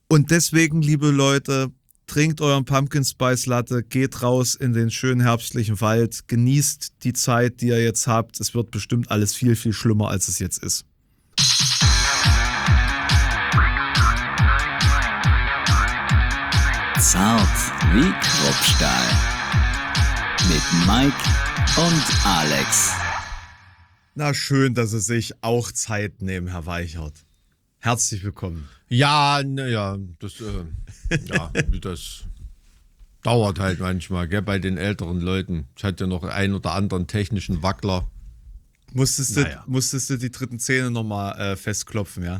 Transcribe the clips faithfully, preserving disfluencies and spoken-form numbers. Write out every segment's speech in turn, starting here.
Und deswegen, liebe Leute, trinkt euren Pumpkin Spice Latte, geht raus in den schönen herbstlichen Wald, genießt die Zeit, die ihr jetzt habt. Es wird bestimmt alles viel, viel schlimmer, als es jetzt ist. Zart wie Kruppstahl. Mit Mike und Alex. Na schön, dass Sie sich auch Zeit nehmen, Herr Weichert. Herzlich willkommen. Ja, naja, das, äh, ja, das dauert halt manchmal, gell, bei den älteren Leuten. Ich hatte ja noch einen oder anderen technischen Wackler. Musstest, naja. du, musstest du die dritten Zähne nochmal äh, festklopfen, ja?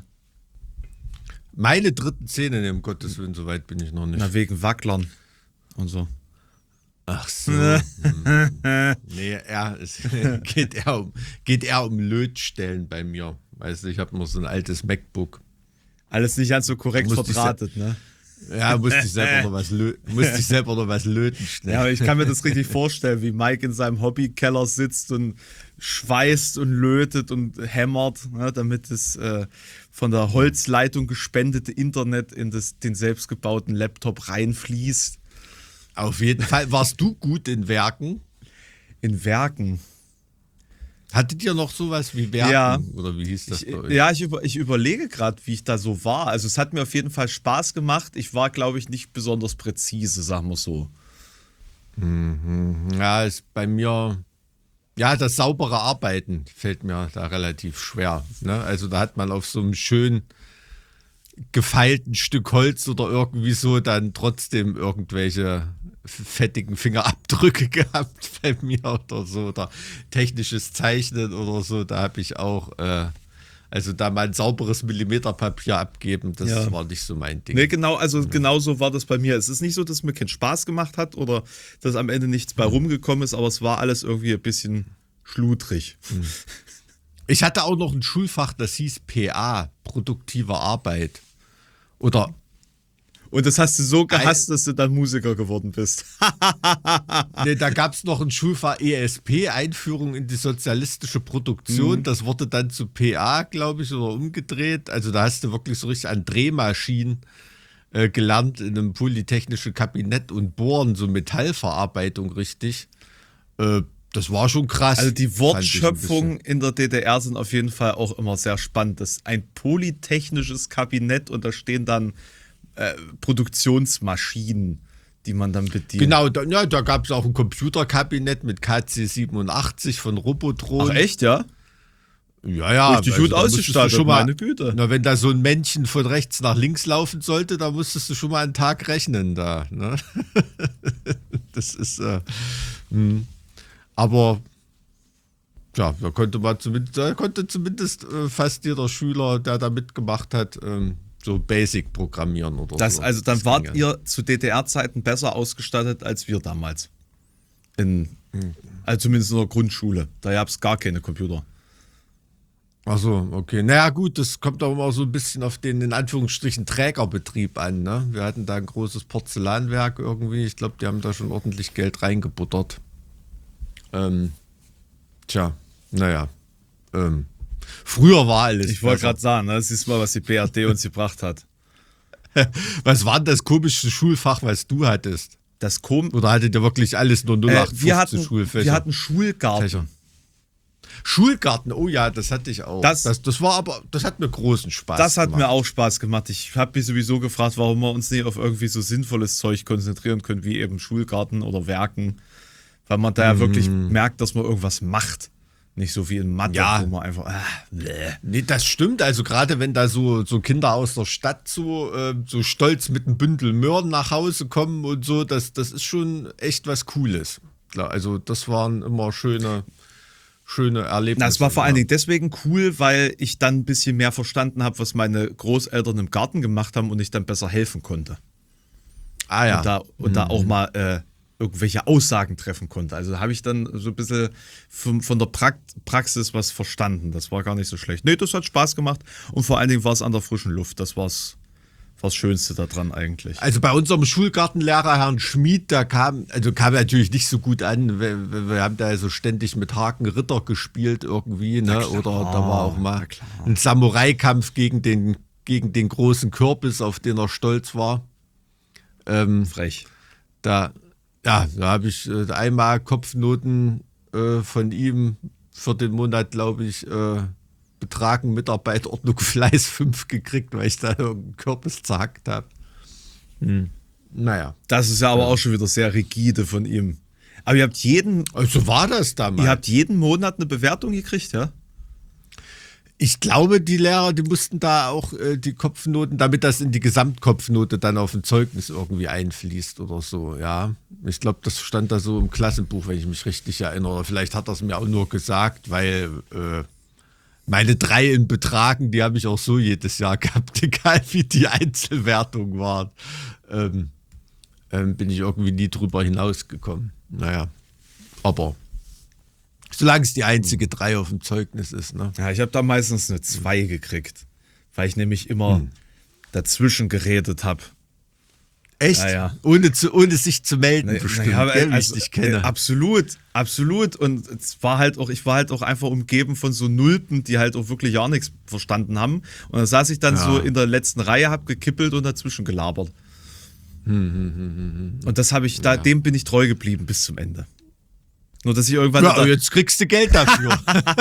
Meine dritten Zähne, um Gottes Willen, so weit bin ich noch nicht. Na, wegen Wacklern und so. Ach so. hm. Nee, eher, es geht eher um, geht eher um Lötstellen bei mir. Weißt du, ich habe noch so ein altes MacBook. Alles nicht ganz so korrekt verdrahtet, ne? Ja, musste ich selber noch was, lö- musste ich selber noch was löten schnell. Ja, aber ich kann mir das richtig vorstellen, wie Mike in seinem Hobbykeller sitzt und schweißt und lötet und hämmert, ne, damit das äh, von der Holzleitung gespendete Internet in das, den selbstgebauten Laptop reinfließt. Auf jeden Fall. Warst du gut in Werken? In Werken? Hattet ihr noch sowas wie Werken? Ja. Oder wie hieß das Ich, bei euch? ja, ich, über, ich überlege gerade, wie ich da so war. Also es hat mir auf jeden Fall Spaß gemacht. Ich war, glaube ich, nicht besonders präzise, sagen wir so. Mhm. Ja, ist bei mir, ja, das saubere Arbeiten fällt mir da relativ schwer. Ne? Also da hat man auf so einem schön gefeilten Stück Holz oder irgendwie so dann trotzdem irgendwelche fettigen Fingerabdrücke gehabt bei mir oder so, oder technisches Zeichnen oder so, da habe ich auch, äh, also da mal ein sauberes Millimeterpapier abgeben, das Ja. war nicht so mein Ding. Nee, genau, also genau so war das bei mir. Es ist nicht so, dass es mir keinen Spaß gemacht hat oder dass am Ende nichts bei rumgekommen ist, aber es war alles irgendwie ein bisschen schludrig. Ich hatte auch noch ein Schulfach, das hieß P A, produktive Arbeit. Oder Und das hast du so gehasst, dass du dann Musiker geworden bist. nee, da gab es noch ein Schulfach E S P, Einführung in die sozialistische Produktion. Mhm. Das wurde dann zu P A, glaube ich, oder umgedreht. Also da hast du wirklich so richtig an Drehmaschinen äh, gelernt in einem polytechnischen Kabinett und Bohren, so Metallverarbeitung richtig. Äh, das war schon krass. Also die fand ich ein Wortschöpfungen bisschen. in der D D R sind auf jeden Fall auch immer sehr spannend. Das ist ein polytechnisches Kabinett und da stehen dann äh, Produktionsmaschinen, die man dann bedient. Genau, da, ja, da gab es auch ein Computerkabinett mit K C siebenundachtzig von Robotron. Ach echt, ja? Ja, ja. Richtig also gut da musstest du ausgestattet, schon mal, meine Güte. Na, wenn da so ein Männchen von rechts nach links laufen sollte, da musstest du schon mal einen Tag rechnen da. Ne? Das ist, äh, mh. aber ja, da konnte man zumindest, da konnte zumindest äh, fast jeder Schüler, der da mitgemacht hat, ähm, so Basic programmieren oder Das, so. also dann Das wart ging ihr zu D D R-Zeiten besser ausgestattet als wir damals. In, also zumindest in der Grundschule. Da gab es gar keine Computer. Ach so, okay. Naja, gut, das kommt auch immer so ein bisschen auf den, in Anführungsstrichen, Trägerbetrieb an. Ne? Wir hatten da ein großes Porzellanwerk irgendwie. Ich glaube, die haben da schon ordentlich Geld reingebuttert. Ähm, tja, naja. Ähm, früher war alles. Ich wollte besser. gerade sagen, das ist mal, was die B R D uns gebracht hat. Was war denn das komische Schulfach, was du hattest? Das kom Oder hattet ihr wirklich alles nur äh, null acht fünfzehn wir, hatten, Schulfächer? wir hatten Schulgarten. Fächer. Schulgarten, oh ja, das hatte ich auch. Das- Das, das, war aber, das hat mir großen Spaß Das hat gemacht. mir auch Spaß gemacht. Ich habe mich sowieso gefragt, warum wir uns nicht auf irgendwie so sinnvolles Zeug konzentrieren können, wie eben Schulgarten oder Werken. Weil man da ja wirklich merkt, dass man irgendwas macht. Nicht so wie in Mathe, Ja. wo man einfach. Ah, bläh. Nee, das stimmt. Also gerade wenn da so, so Kinder aus der Stadt so, äh, so stolz mit einem Bündel Möhren nach Hause kommen und so, das, das ist schon echt was Cooles. Klar, also das waren immer schöne, schöne Erlebnisse. Na, es war vor allen ja. Dingen deswegen cool, weil ich dann ein bisschen mehr verstanden habe, was meine Großeltern im Garten gemacht haben und ich dann besser helfen konnte. Ah ja. Und da, und da auch mal äh, irgendwelche Aussagen treffen konnte. Also habe ich dann so ein bisschen von, von der Prakt Praxis was verstanden. Das war gar nicht so schlecht. Nee, das hat Spaß gemacht und vor allen Dingen war es an der frischen Luft. Das war's. war das Schönste daran eigentlich. Also bei unserem Schulgartenlehrer, Herrn Schmid, da kam, also kam natürlich nicht so gut an. Wir, wir wir haben da so ständig mit Haken Ritter gespielt irgendwie, ne? klar, Oder da war auch na mal klar. ein Samurai-Kampf gegen den gegen den großen Kürbis, auf den er stolz war. Ähm, Frech. Da, ja, da habe ich äh, einmal Kopfnoten äh, von ihm für den Monat, glaube ich, äh, Betragen Mitarbeiterordnung Fleiß fünf gekriegt, weil ich da irgendeinen Kürbis zerhackt habe. Hm. Naja. Das ist ja aber auch schon wieder sehr rigide von ihm. Aber ihr habt jeden, Also war das damals. ihr habt jeden Monat eine Bewertung gekriegt, ja? Ich glaube, die Lehrer, die mussten da auch äh, die Kopfnoten, damit das in die Gesamtkopfnote dann auf dem Zeugnis irgendwie einfließt oder so, ja. Ich glaube, das stand da so im Klassenbuch, wenn ich mich richtig erinnere. Vielleicht hat er es mir auch nur gesagt, weil äh, meine drei in Betragen, die habe ich auch so jedes Jahr gehabt, egal wie die Einzelwertung war. Ähm, ähm, bin ich irgendwie nie drüber hinausgekommen. Naja, aber solange es die einzige drei auf dem Zeugnis ist, ne? Ja, ich habe da meistens eine zwei gekriegt, weil ich nämlich immer Hm. dazwischen geredet habe. Echt? Ja, ja. Ohne, zu, ohne sich zu melden, Na- bestimmt, naja, gell, wie also, ich dich kenne. äh, absolut, absolut. Und es war halt auch, ich war halt auch einfach umgeben von so Nulpen, die halt auch wirklich gar nichts verstanden haben. Und dann saß ich dann Ja. so in der letzten Reihe, hab gekippelt und dazwischen gelabert. Hm, Und das habe ich, da, dem bin ich treu geblieben bis zum Ende. Nur dass ich irgendwann. Ja, in der- aber jetzt kriegst du Geld dafür.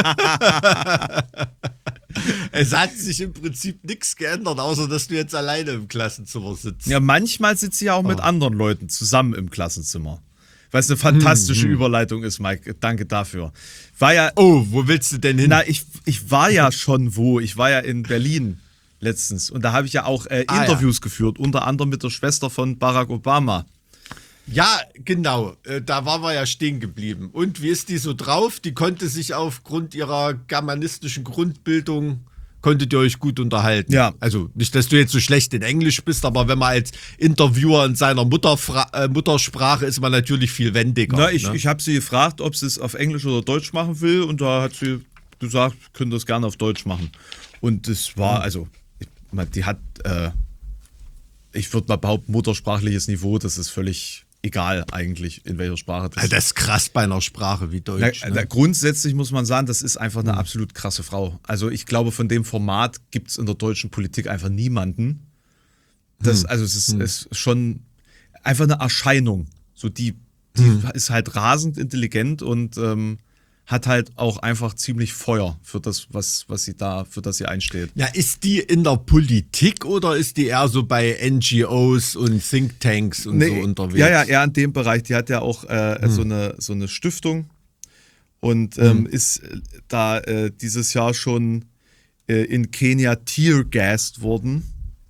Es hat sich im Prinzip nichts geändert, außer dass du jetzt alleine im Klassenzimmer sitzt. Ja, manchmal sitze ich ja auch Oh. mit anderen Leuten zusammen im Klassenzimmer. Weil es eine fantastische Überleitung ist, Mike. Danke dafür. War ja, Oh, wo willst du denn hin? na, ich, ich war ja schon wo. Ich war ja in Berlin letztens. Und da habe ich ja auch äh, Ah, Interviews geführt, unter anderem mit der Schwester von Barack Obama. Ja, genau. Äh, Da waren wir ja stehen geblieben. Und wie ist die so drauf? Die konnte sich aufgrund ihrer germanistischen Grundbildung, konntet ihr euch gut unterhalten. Ja. Also nicht, dass du jetzt so schlecht in Englisch bist, aber wenn man als Interviewer in seiner Mutterfra äh, Muttersprache ist man natürlich viel wendiger. Na, ich ne? ich habe sie gefragt, ob sie es auf Englisch oder Deutsch machen will. Und da hat sie gesagt, können das gerne auf Deutsch machen. Und es war, also, ich meine, die hat, äh, ich würde mal behaupten, muttersprachliches Niveau, das ist völlig egal eigentlich, in welcher Sprache das Also das ist krass bei einer Sprache wie Deutsch. Na, ne? na, grundsätzlich muss man sagen, das ist einfach eine absolut krasse Frau. Also ich glaube, von dem Format gibt es in der deutschen Politik einfach niemanden. Das, also es ist, ist schon einfach eine Erscheinung. So die, die ist halt rasend intelligent und ähm, hat halt auch einfach ziemlich Feuer für das, was, was sie da, für das sie einsteht. Ja, ist die in der Politik oder ist die eher so bei N G Os und Thinktanks und so unterwegs? Ja, ja, eher in dem Bereich. Die hat ja auch äh, so, eine, so eine Stiftung und ähm, ist äh, da äh, dieses Jahr schon äh, in Kenia teargassed worden.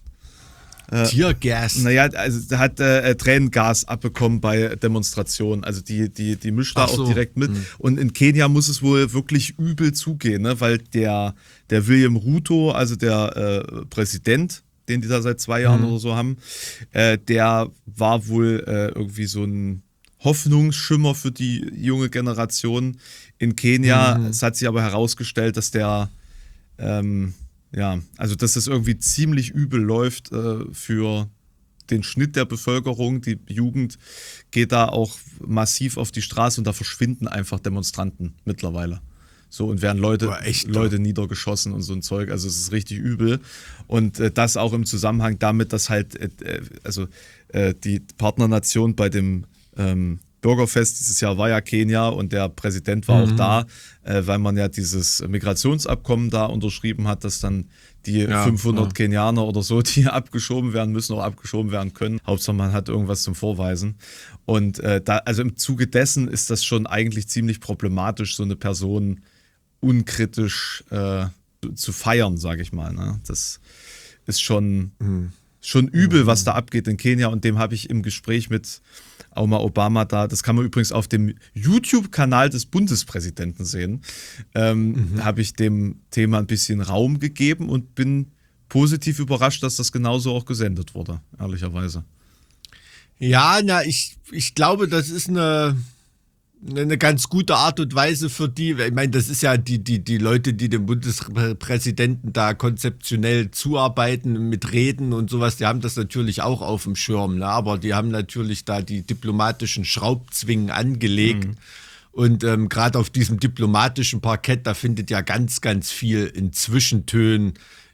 Tiergas. Naja, also der hat äh, Tränengas abbekommen bei Demonstrationen. Also die, die, die mischt da Ach so. auch direkt mit. Und in Kenia muss es wohl wirklich übel zugehen, ne? Weil der, der William Ruto, also der äh, Präsident, den die da seit zwei Jahren oder so haben, äh, der war wohl äh, irgendwie so ein Hoffnungsschimmer für die junge Generation in Kenia. Es hat sich aber herausgestellt, dass der ähm, ja, also dass das irgendwie ziemlich übel läuft äh, für den Schnitt der Bevölkerung. Die Jugend geht da auch massiv auf die Straße und da verschwinden einfach Demonstranten mittlerweile. So, und werden Leute, Boah, echt, Leute niedergeschossen und so ein Zeug. Also es ist richtig übel. Und äh, das auch im Zusammenhang damit, dass halt äh, also äh, die Partnernation bei dem ähm, Bürgerfest dieses Jahr war ja Kenia und der Präsident war Mhm. auch da, äh, weil man ja dieses Migrationsabkommen da unterschrieben hat, dass dann die Ja, fünfhundert ja. Kenianer oder so, die abgeschoben werden müssen, auch abgeschoben werden können. Hauptsache man hat irgendwas zum Vorweisen. Und äh, da, also im Zuge dessen ist das schon eigentlich ziemlich problematisch, so eine Person unkritisch äh, zu feiern, sage ich mal. Ne? Das ist schon, schon übel, was da abgeht in Kenia. Und dem habe ich im Gespräch mit auch mal Obama da, das kann man übrigens auf dem YouTube-Kanal des Bundespräsidenten sehen, ähm, Mhm. habe ich dem Thema ein bisschen Raum gegeben und bin positiv überrascht, dass das genauso auch gesendet wurde, ehrlicherweise. Ja, na, ich, ich glaube, das ist eine, eine ganz gute Art und Weise für die. Ich meine, das ist ja die, die, die Leute, die dem Bundespräsidenten da konzeptionell zuarbeiten mit Reden und sowas, die haben das natürlich auch auf dem Schirm, ne? Aber die haben natürlich da die diplomatischen Schraubzwingen angelegt. Und ähm, gerade auf diesem diplomatischen Parkett, da findet ja ganz, ganz viel in Zwischentönen,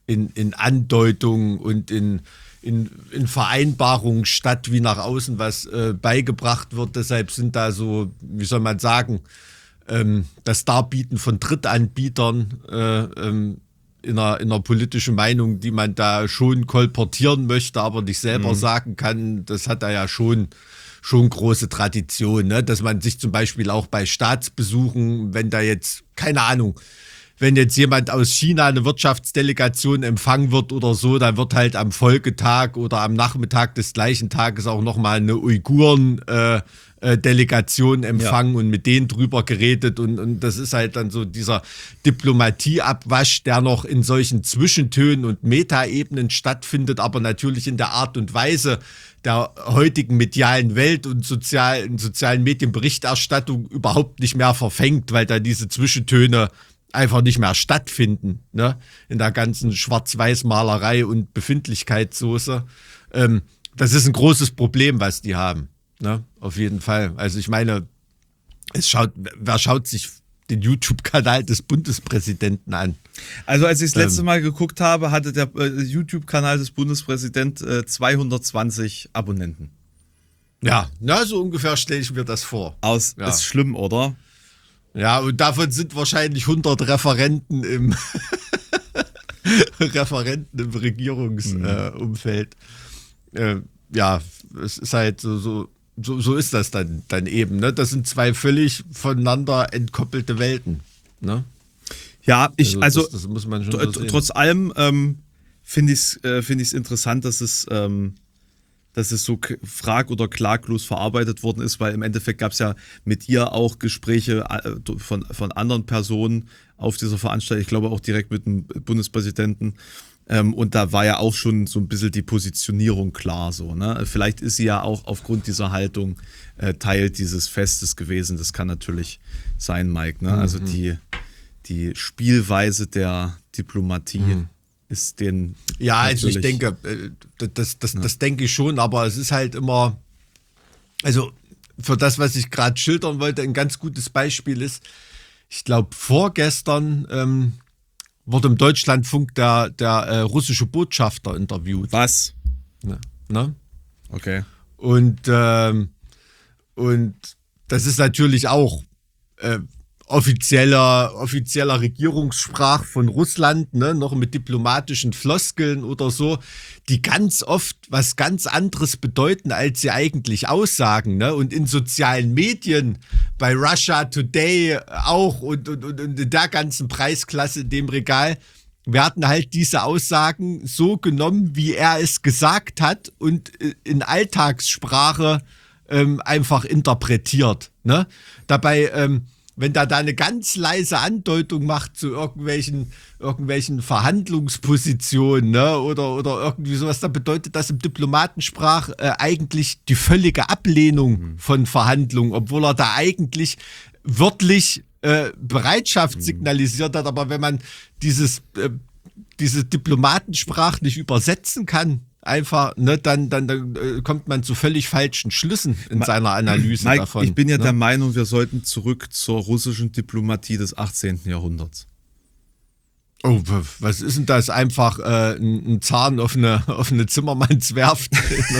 in, in Andeutungen und in, in, in Vereinbarungen statt, wie nach außen was äh, beigebracht wird. Deshalb sind da so, wie soll man sagen, ähm, das Darbieten von Drittanbietern äh, ähm, in einer, in einer politischen Meinung, die man da schon kolportieren möchte, aber nicht selber mhm. sagen kann, das hat da ja schon, schon große Tradition, ne? Dass man sich zum Beispiel auch bei Staatsbesuchen, wenn da jetzt, keine Ahnung, wenn jetzt jemand aus China eine Wirtschaftsdelegation empfangen wird oder so, dann wird halt am Folgetag oder am Nachmittag des gleichen Tages auch nochmal eine Uiguren äh, Delegation empfangen ja. und mit denen drüber geredet und, und das ist halt dann so dieser Diplomatieabwasch, der noch in solchen Zwischentönen und Metaebenen stattfindet, aber natürlich in der Art und Weise der heutigen medialen Welt und sozialen, sozialen Medienberichterstattung überhaupt nicht mehr verfängt, weil da diese Zwischentöne einfach nicht mehr stattfinden, ne? In der ganzen Schwarz-Weiß-Malerei und Befindlichkeitssoße. Ähm, das ist ein großes Problem, was die haben. Ne, auf jeden Fall. Also ich meine, es schaut, wer schaut sich den YouTube-Kanal des Bundespräsidenten an? Also als ich das letzte ähm, Mal geguckt habe, hatte der äh, YouTube-Kanal des Bundespräsidenten äh, zweihundertzwanzig Abonnenten. Ja, na, so ungefähr stelle ich mir das vor. Aus, ja. Ist schlimm, oder? Ja, und davon sind wahrscheinlich hundert Referenten im Referenten im Regierungsumfeld. Mhm. Äh, äh, ja, es ist halt so, so So, so ist das dann, dann eben. Ne? Das sind zwei völlig voneinander entkoppelte Welten. Ne? Ja, ich, also, also das, das muss man schon t- so sehen. Trotz allem ähm, finde ich es äh, find ich's interessant, dass es, ähm, dass es so k- frag- oder klaglos verarbeitet worden ist, weil im Endeffekt gab es ja mit ihr auch Gespräche äh, von, von anderen Personen auf dieser Veranstaltung, ich glaube auch direkt mit dem Bundespräsidenten. Ähm, und da war ja auch schon so ein bisschen die Positionierung klar so, ne? Vielleicht ist sie ja auch aufgrund dieser Haltung äh, Teil dieses Festes gewesen. Das kann natürlich sein, Mike, ne? Mhm. Also die, die Spielweise der Diplomatie mhm. ist den. Ja, also ich denke, das, das, ja. das denke ich schon, aber es ist halt immer, also für das, was ich gerade schildern wollte, ein ganz gutes Beispiel ist, ich glaube vorgestern ähm, wurde im Deutschlandfunk der, der äh, russische Botschafter interviewt. Was? Ne? Ne? Okay. Und, ähm, und das ist natürlich auch äh, offizieller, offizieller Regierungssprach von Russland, ne? Noch mit diplomatischen Floskeln oder so, die ganz oft was ganz anderes bedeuten, als sie eigentlich aussagen. Ne? Und in sozialen Medien, bei Russia Today auch und, und, und in der ganzen Preisklasse in dem Regal, werden halt diese Aussagen so genommen, wie er es gesagt hat und in Alltagssprache ähm, einfach interpretiert. Ne? Dabei, ähm, wenn da da eine ganz leise Andeutung macht zu irgendwelchen, irgendwelchen Verhandlungspositionen, ne, oder, oder irgendwie sowas, dann bedeutet das im Diplomatensprach äh, eigentlich die völlige Ablehnung mhm. von Verhandlungen, obwohl er da eigentlich wörtlich äh, Bereitschaft mhm. signalisiert hat. Aber wenn man dieses, äh, diese Diplomatensprach nicht übersetzen kann, einfach, ne, dann, dann, dann äh, kommt man zu völlig falschen Schlüssen in Ma- seiner Analyse Mike, davon. Ich bin ja ne? der Meinung, wir sollten zurück zur russischen Diplomatie des achtzehnten Jahrhunderts. Oh, was ist denn das? Einfach äh, ein, ein Zahn auf eine, auf eine Zimmermannswerft in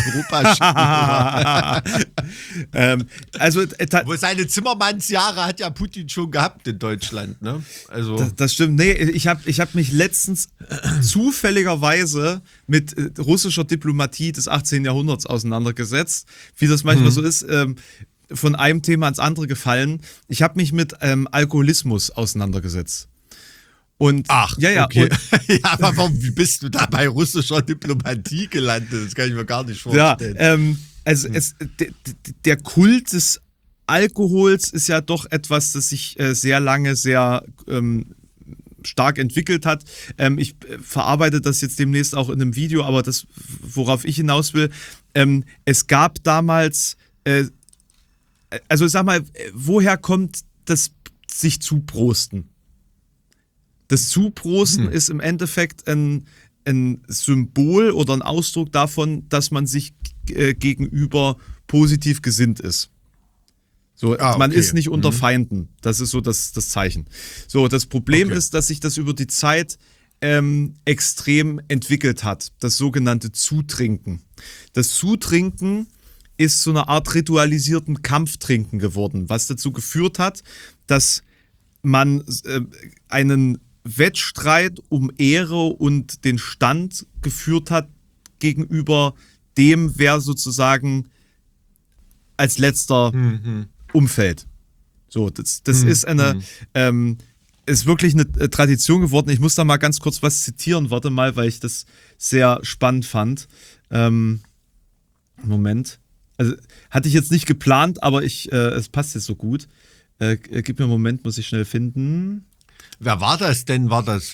Europa schicken? ähm, also, äh, ta- Wo seine Zimmermannsjahre hat ja Putin schon gehabt in Deutschland, ne? Also das, das stimmt. Nee, ich habe ich hab mich letztens zufälligerweise mit äh, russischer Diplomatie des achtzehnten Jahrhunderts auseinandergesetzt, wie das manchmal mhm. so ist. Ähm, von einem Thema ins andere gefallen. Ich habe mich mit ähm, Alkoholismus auseinandergesetzt. Und, Ach, ja, ja. Okay. Und, ja, aber warum, wie bist du da bei russischer Diplomatie gelandet? Das kann ich mir gar nicht vorstellen. Ja, ähm, also hm. es, d- d- der Kult des Alkohols ist ja doch etwas, das sich äh, sehr lange sehr ähm, stark entwickelt hat. Ähm, ich äh, verarbeite das jetzt demnächst auch in einem Video, aber das, worauf ich hinaus will, ähm, es gab damals, äh, also sag mal, woher kommt das sich zuprosten? Das Zuprosten hm. ist im Endeffekt ein, ein Symbol oder ein Ausdruck davon, dass man sich äh, gegenüber positiv gesinnt ist. So, ah, man okay. ist nicht unter mhm. Feinden. Das ist so das, das Zeichen. So, das Problem okay. ist, dass sich das über die Zeit ähm, extrem entwickelt hat, das sogenannte Zutrinken. Das Zutrinken ist so eine Art ritualisierten Kampftrinken geworden, was dazu geführt hat, dass man äh, einen Wettstreit um Ehre und den Stand geführt hat gegenüber dem, wer sozusagen als letzter mhm. umfällt. So, das, das mhm. ist eine, ähm, ist wirklich eine Tradition geworden. Ich muss da mal ganz kurz was zitieren, warte mal, weil ich das sehr spannend fand. Ähm, Moment. Also hatte ich jetzt nicht geplant, aber ich, äh, es passt jetzt so gut. Äh, gib mir einen Moment, muss ich schnell finden. Wer war das denn? War das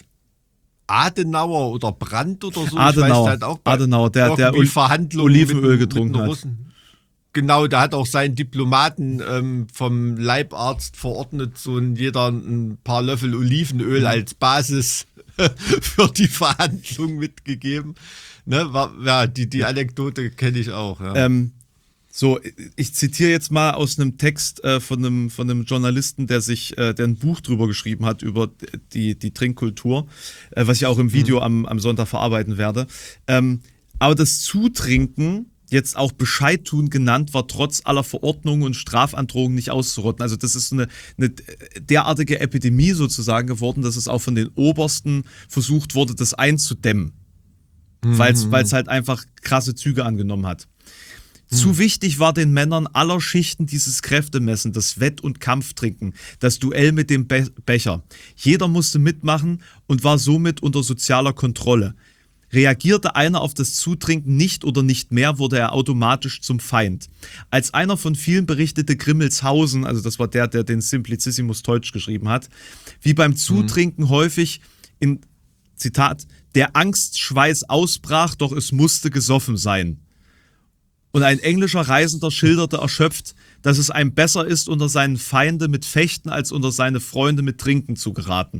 Adenauer oder Brandt oder so? Adenauer, ich weiß halt auch Adenauer der, der Ol- Verhandlungen Olivenöl mit, getrunken mit hat. Russen. Genau, da hat auch sein Diplomaten ähm, vom Leibarzt verordnet, so ein, jeder ein paar Löffel Olivenöl mhm. als Basis für die Verhandlung mitgegeben. Ne, war, ja, die, die Anekdote kenne ich auch. Ja. Ähm, so, ich zitiere jetzt mal aus einem Text äh, von, einem, von einem Journalisten, der sich, äh, der ein Buch drüber geschrieben hat, über die, die Trinkkultur, äh, was ich auch im Video mhm. am, am Sonntag verarbeiten werde. Ähm, aber das Zutrinken, jetzt auch Bescheid tun genannt, war trotz aller Verordnungen und Strafandrohungen nicht auszurotten. Also das ist eine, eine derartige Epidemie sozusagen geworden, dass es auch von den Obersten versucht wurde, das einzudämmen. Mhm. Weil es halt einfach krasse Züge angenommen hat. Mhm. Zu wichtig war den Männern aller Schichten dieses Kräftemessen, das Wett- und Kampftrinken, das Duell mit dem Be- Becher. Jeder musste mitmachen und war somit unter sozialer Kontrolle. Reagierte einer auf das Zutrinken nicht oder nicht mehr, wurde er automatisch zum Feind. Als einer von vielen berichtete Grimmelshausen, also das war der, der den Simplicissimus Teutsch geschrieben hat, wie beim Zutrinken mhm. häufig in, Zitat, der Angstschweiß ausbrach, doch es musste gesoffen sein. Und ein englischer Reisender schilderte erschöpft, dass es einem besser ist, unter seinen Feinde mit Fechten, als unter seine Freunde mit Trinken zu geraten.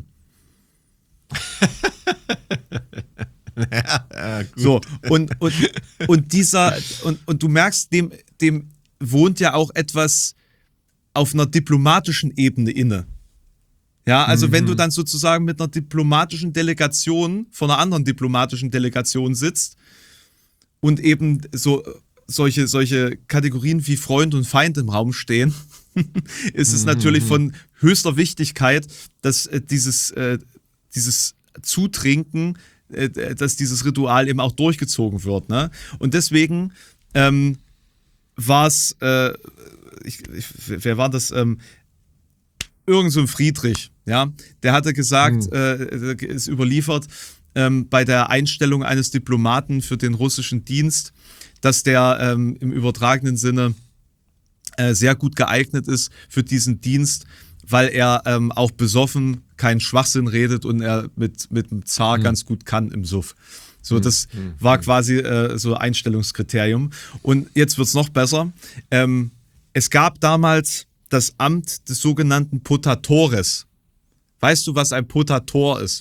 Ja, ja, gut. So, und, und, und dieser, und, und du merkst, dem, dem wohnt ja auch etwas auf einer diplomatischen Ebene inne. Ja, also mhm. wenn du dann sozusagen mit einer diplomatischen Delegation von einer anderen diplomatischen Delegation sitzt und eben so solche, solche Kategorien wie Freund und Feind im Raum stehen, ist es mhm. natürlich von höchster Wichtigkeit, dass äh, dieses, äh, dieses Zutrinken, dass dieses Ritual eben auch durchgezogen wird. Ne? Und deswegen ähm, war es, äh, ich, ich, wer war das? Ähm, irgend so ein Friedrich, ja, der hatte gesagt, mhm. äh, ist überliefert, ähm, bei der Einstellung eines Diplomaten für den russischen Dienst, dass der ähm, im übertragenen Sinne äh, sehr gut geeignet ist für diesen Dienst, weil er ähm, auch besoffen keinen Schwachsinn redet und er mit, mit dem Zar mhm. ganz gut kann im Suff. So, das mhm. war quasi äh, so Einstellungskriterium. Und jetzt wird es noch besser. Ähm, es gab damals das Amt des sogenannten Potatores. Weißt du, was ein Potator ist?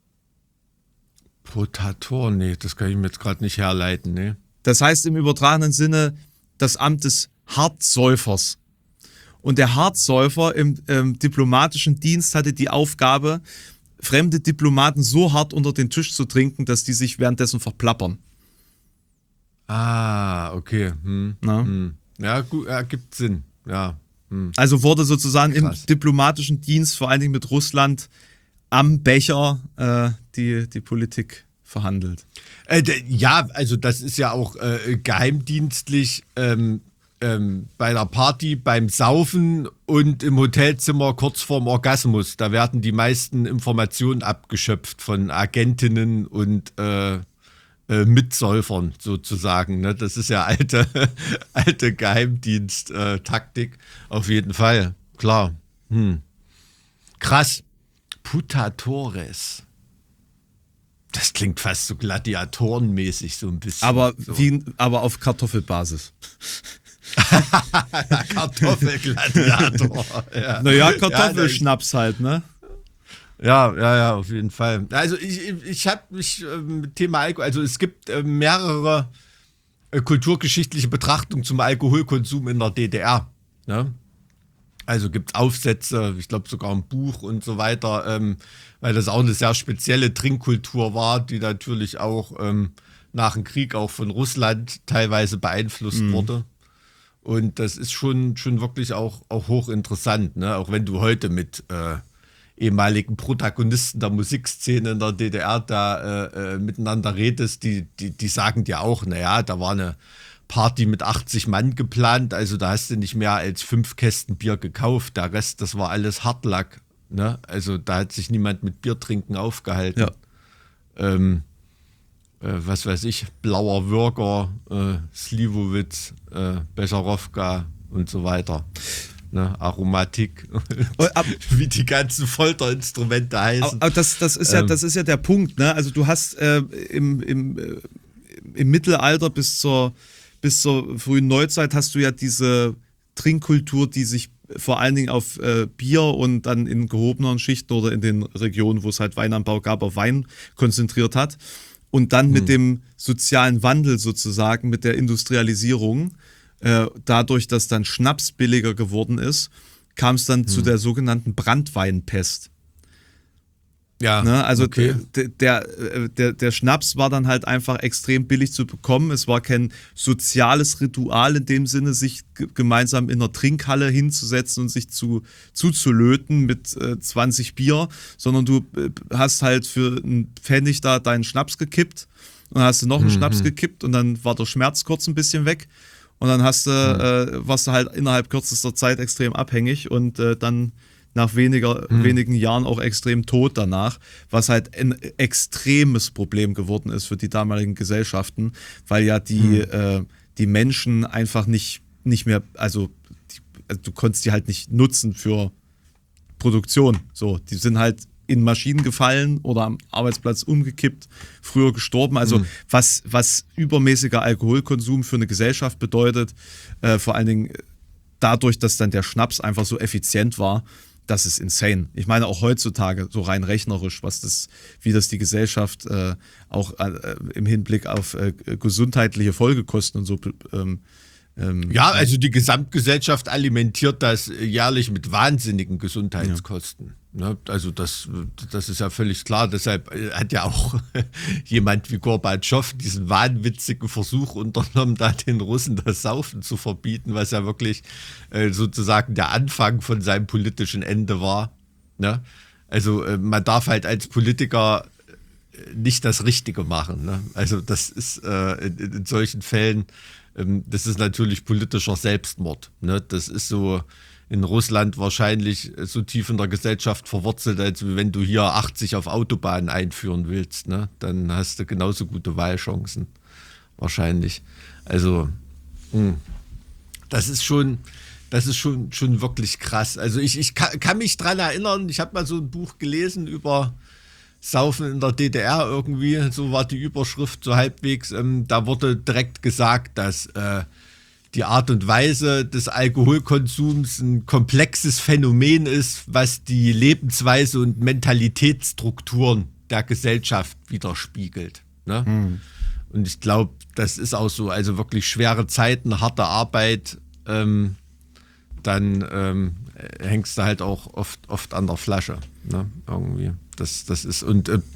Potator? Nee, das kann ich mir jetzt gerade nicht herleiten. Nee. Das heißt im übertragenen Sinne das Amt des Hartsäufers. Und der Hartsäufer im ähm, diplomatischen Dienst hatte die Aufgabe, fremde Diplomaten so hart unter den Tisch zu trinken, dass die sich währenddessen verplappern. Ah, okay. Hm. Hm. Ja, gut, ergibt Sinn. Ja. Hm. Also wurde sozusagen Krass. Im diplomatischen Dienst, vor allen Dingen mit Russland, am Becher äh, die, die Politik verhandelt. Äh, d- ja, also das ist ja auch äh, geheimdienstlich ähm, ähm, bei der Party, beim Saufen und im Hotelzimmer kurz vorm Orgasmus. Da werden die meisten Informationen abgeschöpft von Agentinnen und äh, äh, Mitsäufern sozusagen. Ne? Das ist ja alte, alte Geheimdienst-Taktik. Auf jeden Fall, klar. Hm. Krass. Putatores. Das klingt fast so gladiatorenmäßig so ein bisschen. Aber, so. wie, aber auf Kartoffelbasis. Kartoffelgladiator. Ja. Naja, Kartoffelschnaps ja, halt, ne? Ja, ja, ja, auf jeden Fall. Also ich, ich habe mich äh, mit Thema Alkohol, also es gibt äh, mehrere äh, kulturgeschichtliche Betrachtungen zum Alkoholkonsum in der D D R. Ne? Also gibt es Aufsätze, ich glaube sogar ein Buch und so weiter, ähm, weil das auch eine sehr spezielle Trinkkultur war, die natürlich auch ähm, nach dem Krieg auch von Russland teilweise beeinflusst mhm. wurde. Und das ist schon, schon wirklich auch, auch hochinteressant, ne? Auch wenn du heute mit äh, ehemaligen Protagonisten der Musikszene in der D D R da äh, äh, miteinander redest, die, die, die sagen dir auch, naja, da war eine Party mit achtzig Mann geplant, also da hast du nicht mehr als fünf Kästen Bier gekauft, der Rest, das war alles Hartlack, ne? Also da hat sich niemand mit Biertrinken aufgehalten. Ja. Ähm, äh, was weiß ich, Blauer Würger, äh, Slivovitz, äh, Becherowka und so weiter. Ne? Aromatik, ab, wie die ganzen Folterinstrumente heißen. Aber das, das, ist ja, das ist ja der Punkt, ne? Also du hast äh, im, im, äh, im Mittelalter bis zur Bis zur frühen Neuzeit hast du ja diese Trinkkultur, die sich vor allen Dingen auf äh, Bier und dann in gehobeneren Schichten oder in den Regionen, wo es halt Weinanbau gab, auf Wein konzentriert hat. Und dann mit hm. dem sozialen Wandel sozusagen, mit der Industrialisierung, äh, dadurch, dass dann Schnaps billiger geworden ist, kam es dann hm. zu der sogenannten Branntweinpest. Ja, ne, also okay. der, der, der, der Schnaps war dann halt einfach extrem billig zu bekommen. Es war kein soziales Ritual in dem Sinne, sich g- gemeinsam in einer Trinkhalle hinzusetzen und sich zu, zuzulöten mit äh, zwanzig Bier, sondern du äh, hast halt für einen Pfennig da deinen Schnaps gekippt und dann hast du noch einen mhm. Schnaps gekippt und dann war der Schmerz kurz ein bisschen weg und dann hast du, mhm. äh, warst du halt innerhalb kürzester Zeit extrem abhängig und äh, dann nach weniger, mhm. wenigen Jahren auch extrem tot danach, was halt ein extremes Problem geworden ist für die damaligen Gesellschaften, weil ja die, mhm. äh, die Menschen einfach nicht, nicht mehr, also, die, also du konntest die halt nicht nutzen für Produktion. So, die sind halt in Maschinen gefallen oder am Arbeitsplatz umgekippt, früher gestorben. Also mhm. was, was übermäßiger Alkoholkonsum für eine Gesellschaft bedeutet, äh, vor allen Dingen dadurch, dass dann der Schnaps einfach so effizient war, das ist insane. Ich meine auch heutzutage so rein rechnerisch, was das, wie das die Gesellschaft äh, auch äh, im Hinblick auf äh, gesundheitliche Folgekosten und so. Ähm, ähm, ja, also die Gesamtgesellschaft alimentiert das jährlich mit wahnsinnigen Gesundheitskosten. Ja. Ne? Also das, das ist ja völlig klar. Deshalb hat ja auch jemand wie Gorbatschow diesen wahnwitzigen Versuch unternommen, da den Russen das Saufen zu verbieten, was ja wirklich äh, sozusagen der Anfang von seinem politischen Ende war. Ne? Also äh, man darf halt als Politiker nicht das Richtige machen. Ne? Also das ist äh, in, in solchen Fällen, ähm, das ist natürlich politischer Selbstmord. Ne? Das ist so in Russland wahrscheinlich so tief in der Gesellschaft verwurzelt, als wenn du hier achtzig auf Autobahnen einführen willst. Ne? Dann hast du genauso gute Wahlchancen. Wahrscheinlich. Also mh. das ist schon... Das ist schon, schon wirklich krass. Also ich, ich kann, kann mich dran erinnern, ich habe mal so ein Buch gelesen über Saufen in der D D R irgendwie, so war die Überschrift so halbwegs. Ähm, da wurde direkt gesagt, dass äh, die Art und Weise des Alkoholkonsums ein komplexes Phänomen ist, was die Lebensweise und Mentalitätsstrukturen der Gesellschaft widerspiegelt. Ne? Hm. Und ich glaube, das ist auch so, also wirklich schwere Zeiten, harte Arbeit, ähm, dann ähm, hängst du halt auch oft, oft an der Flasche. Ne? Irgendwie. Das, das ist, und äh,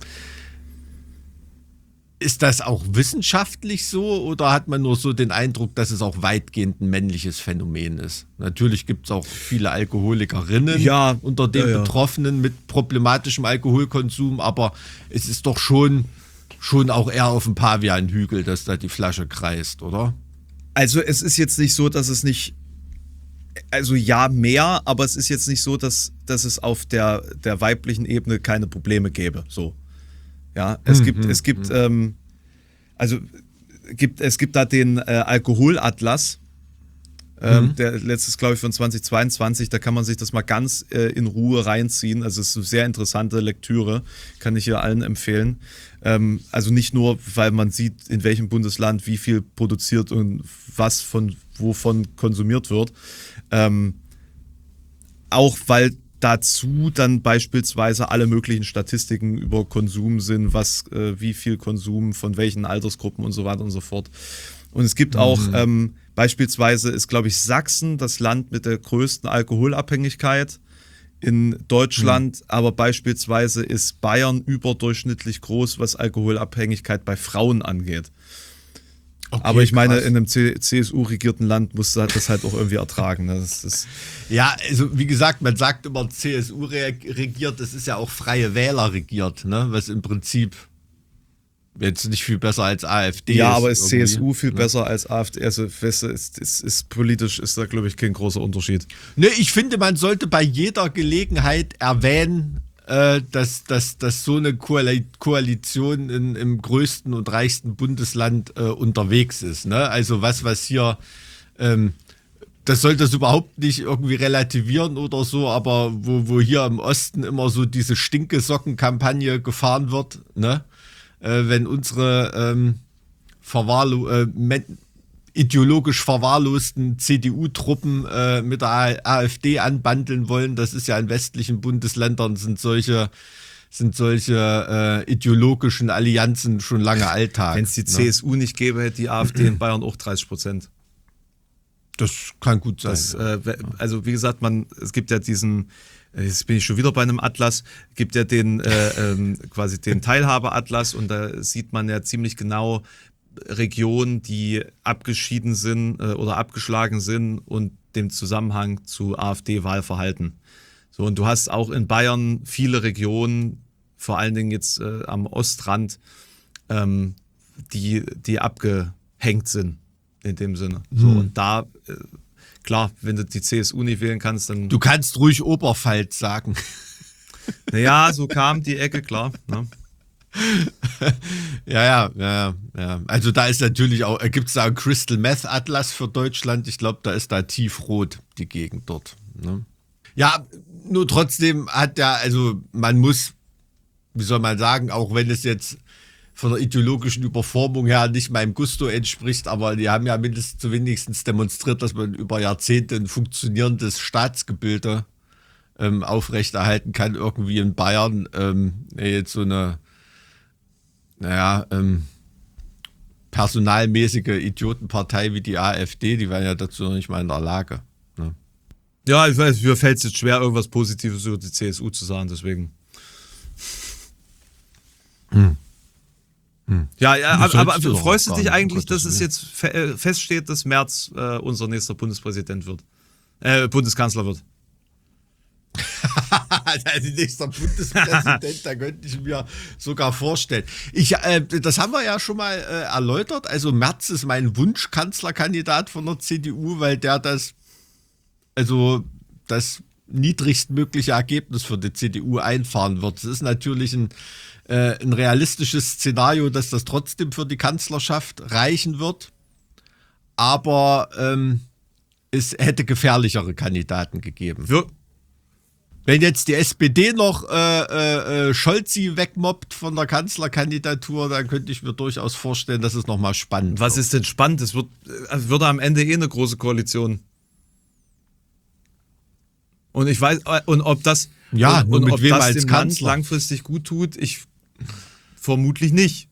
ist das auch wissenschaftlich so oder hat man nur so den Eindruck, dass es auch weitgehend ein männliches Phänomen ist? Natürlich gibt es auch viele Alkoholikerinnen ja, unter den ja, ja. Betroffenen mit problematischem Alkoholkonsum, aber es ist doch schon, schon auch eher auf dem Pavianhügel, dass da die Flasche kreist, oder? Also es ist jetzt nicht so, dass es nicht Also ja, mehr, aber es ist jetzt nicht so, dass, dass es auf der, der weiblichen Ebene keine Probleme gäbe. So. Ja, es hm, gibt, hm, es gibt, hm. ähm, also gibt, es gibt da den äh, Alkoholatlas, ähm, Mhm. der letztes, glaube ich, von zweitausendzweiundzwanzig, da kann man sich das mal ganz äh, in Ruhe reinziehen. Also es ist eine sehr interessante Lektüre, kann ich hier allen empfehlen. Ähm, also nicht nur, weil man sieht, in welchem Bundesland wie viel produziert und was von wovon konsumiert wird. Ähm, auch weil dazu dann beispielsweise alle möglichen Statistiken über Konsum sind, was, äh, wie viel Konsum von welchen Altersgruppen und so weiter und so fort. Und es gibt auch, mhm. ähm, Beispielsweise ist, glaube ich, Sachsen das Land mit der größten Alkoholabhängigkeit in Deutschland, mhm. aber beispielsweise ist Bayern überdurchschnittlich groß, was Alkoholabhängigkeit bei Frauen angeht. Okay, aber ich meine, krass. In einem C S U-regierten Land musst du das halt auch irgendwie ertragen. Ne? Das ist ja, also wie gesagt, man sagt immer C S U regiert, das ist ja auch Freie Wähler regiert, ne? Was im Prinzip jetzt nicht viel besser als AfD ja, ist. Ja, aber ist C S U viel ne? besser als AfD? Also weißt du, ist, ist, ist politisch ist da, glaube ich, kein großer Unterschied. Ne, ich finde, man sollte bei jeder Gelegenheit erwähnen, äh, dass, dass, dass so eine Koalition in, im größten und reichsten Bundesland äh, unterwegs ist. Ne? Also was, was hier, ähm, das soll das überhaupt nicht irgendwie relativieren oder so, aber wo, wo hier im Osten immer so diese Stinkesocken-Kampagne gefahren wird, ne? Äh, wenn unsere ähm, verwahrlo äh, ideologisch verwahrlosten C D U-Truppen äh, mit der AfD anbandeln wollen, das ist ja in westlichen Bundesländern sind solche, sind solche äh, ideologischen Allianzen schon lange Alltag. Wenn es die ne? C S U nicht gäbe, hätte die AfD in Bayern auch dreißig Prozent. Das kann gut sein. Das, äh, also wie gesagt, man, es gibt ja diesen, jetzt bin ich schon wieder bei einem Atlas, gibt ja den äh, ähm, quasi den Teilhaberatlas und da sieht man ja ziemlich genau Regionen, die abgeschieden sind äh, oder abgeschlagen sind und dem Zusammenhang zu AfD-Wahlverhalten. So, und du hast auch in Bayern viele Regionen, vor allen Dingen jetzt äh, am Ostrand, ähm, die, die abgehängt sind in dem Sinne. So, hm. und da äh, klar, wenn du die C S U nicht wählen kannst, dann... Du kannst ruhig Oberpfalz sagen. Naja, so kam die Ecke, klar. Ne? ja, ja, ja, ja. Also da ist natürlich auch, gibt es da einen Crystal Meth Atlas für Deutschland? Ich glaube, da ist da tiefrot die Gegend dort. Ne? Ja, nur trotzdem hat der, also man muss, wie soll man sagen, auch wenn es jetzt von der ideologischen Überformung her nicht meinem Gusto entspricht, aber die haben ja mindestens wenigstens demonstriert, dass man über Jahrzehnte ein funktionierendes Staatsgebilde ähm, aufrechterhalten kann, irgendwie in Bayern. Ähm, jetzt so eine, naja, ähm, personalmäßige Idiotenpartei wie die AfD, die wären ja dazu noch nicht mal in der Lage. Ne? Ja, ich weiß, mir fällt es jetzt schwer, irgendwas Positives über die C S U zu sagen, deswegen. Hm. Hm. Ja, ja, aber, aber du freust du dich eigentlich, dass es jetzt fe- feststeht, dass Merz äh, unser nächster Bundespräsident wird? Äh, Bundeskanzler wird. Also nächster Bundespräsident, da könnte ich mir sogar vorstellen. Ich, äh, das haben wir ja schon mal äh, erläutert. Also Merz ist mein Wunschkanzlerkandidat von der C D U, weil der das, also das niedrigstmögliche Ergebnis für die C D U einfahren wird. Es ist natürlich ein ein realistisches Szenario, dass das trotzdem für die Kanzlerschaft reichen wird. Aber ähm, es hätte gefährlichere Kandidaten gegeben. Wir- Wenn jetzt die S P D noch äh, äh, Scholzi wegmobbt von der Kanzlerkandidatur, dann könnte ich mir durchaus vorstellen, dass es nochmal spannend Was wird. ist denn spannend? Es wird, also wird am Ende eh eine große Koalition. Und ich weiß, und ob das, Ja, und, nur und mit ob wem das als dem Kanzler? Land langfristig gut tut, ich vermutlich nicht.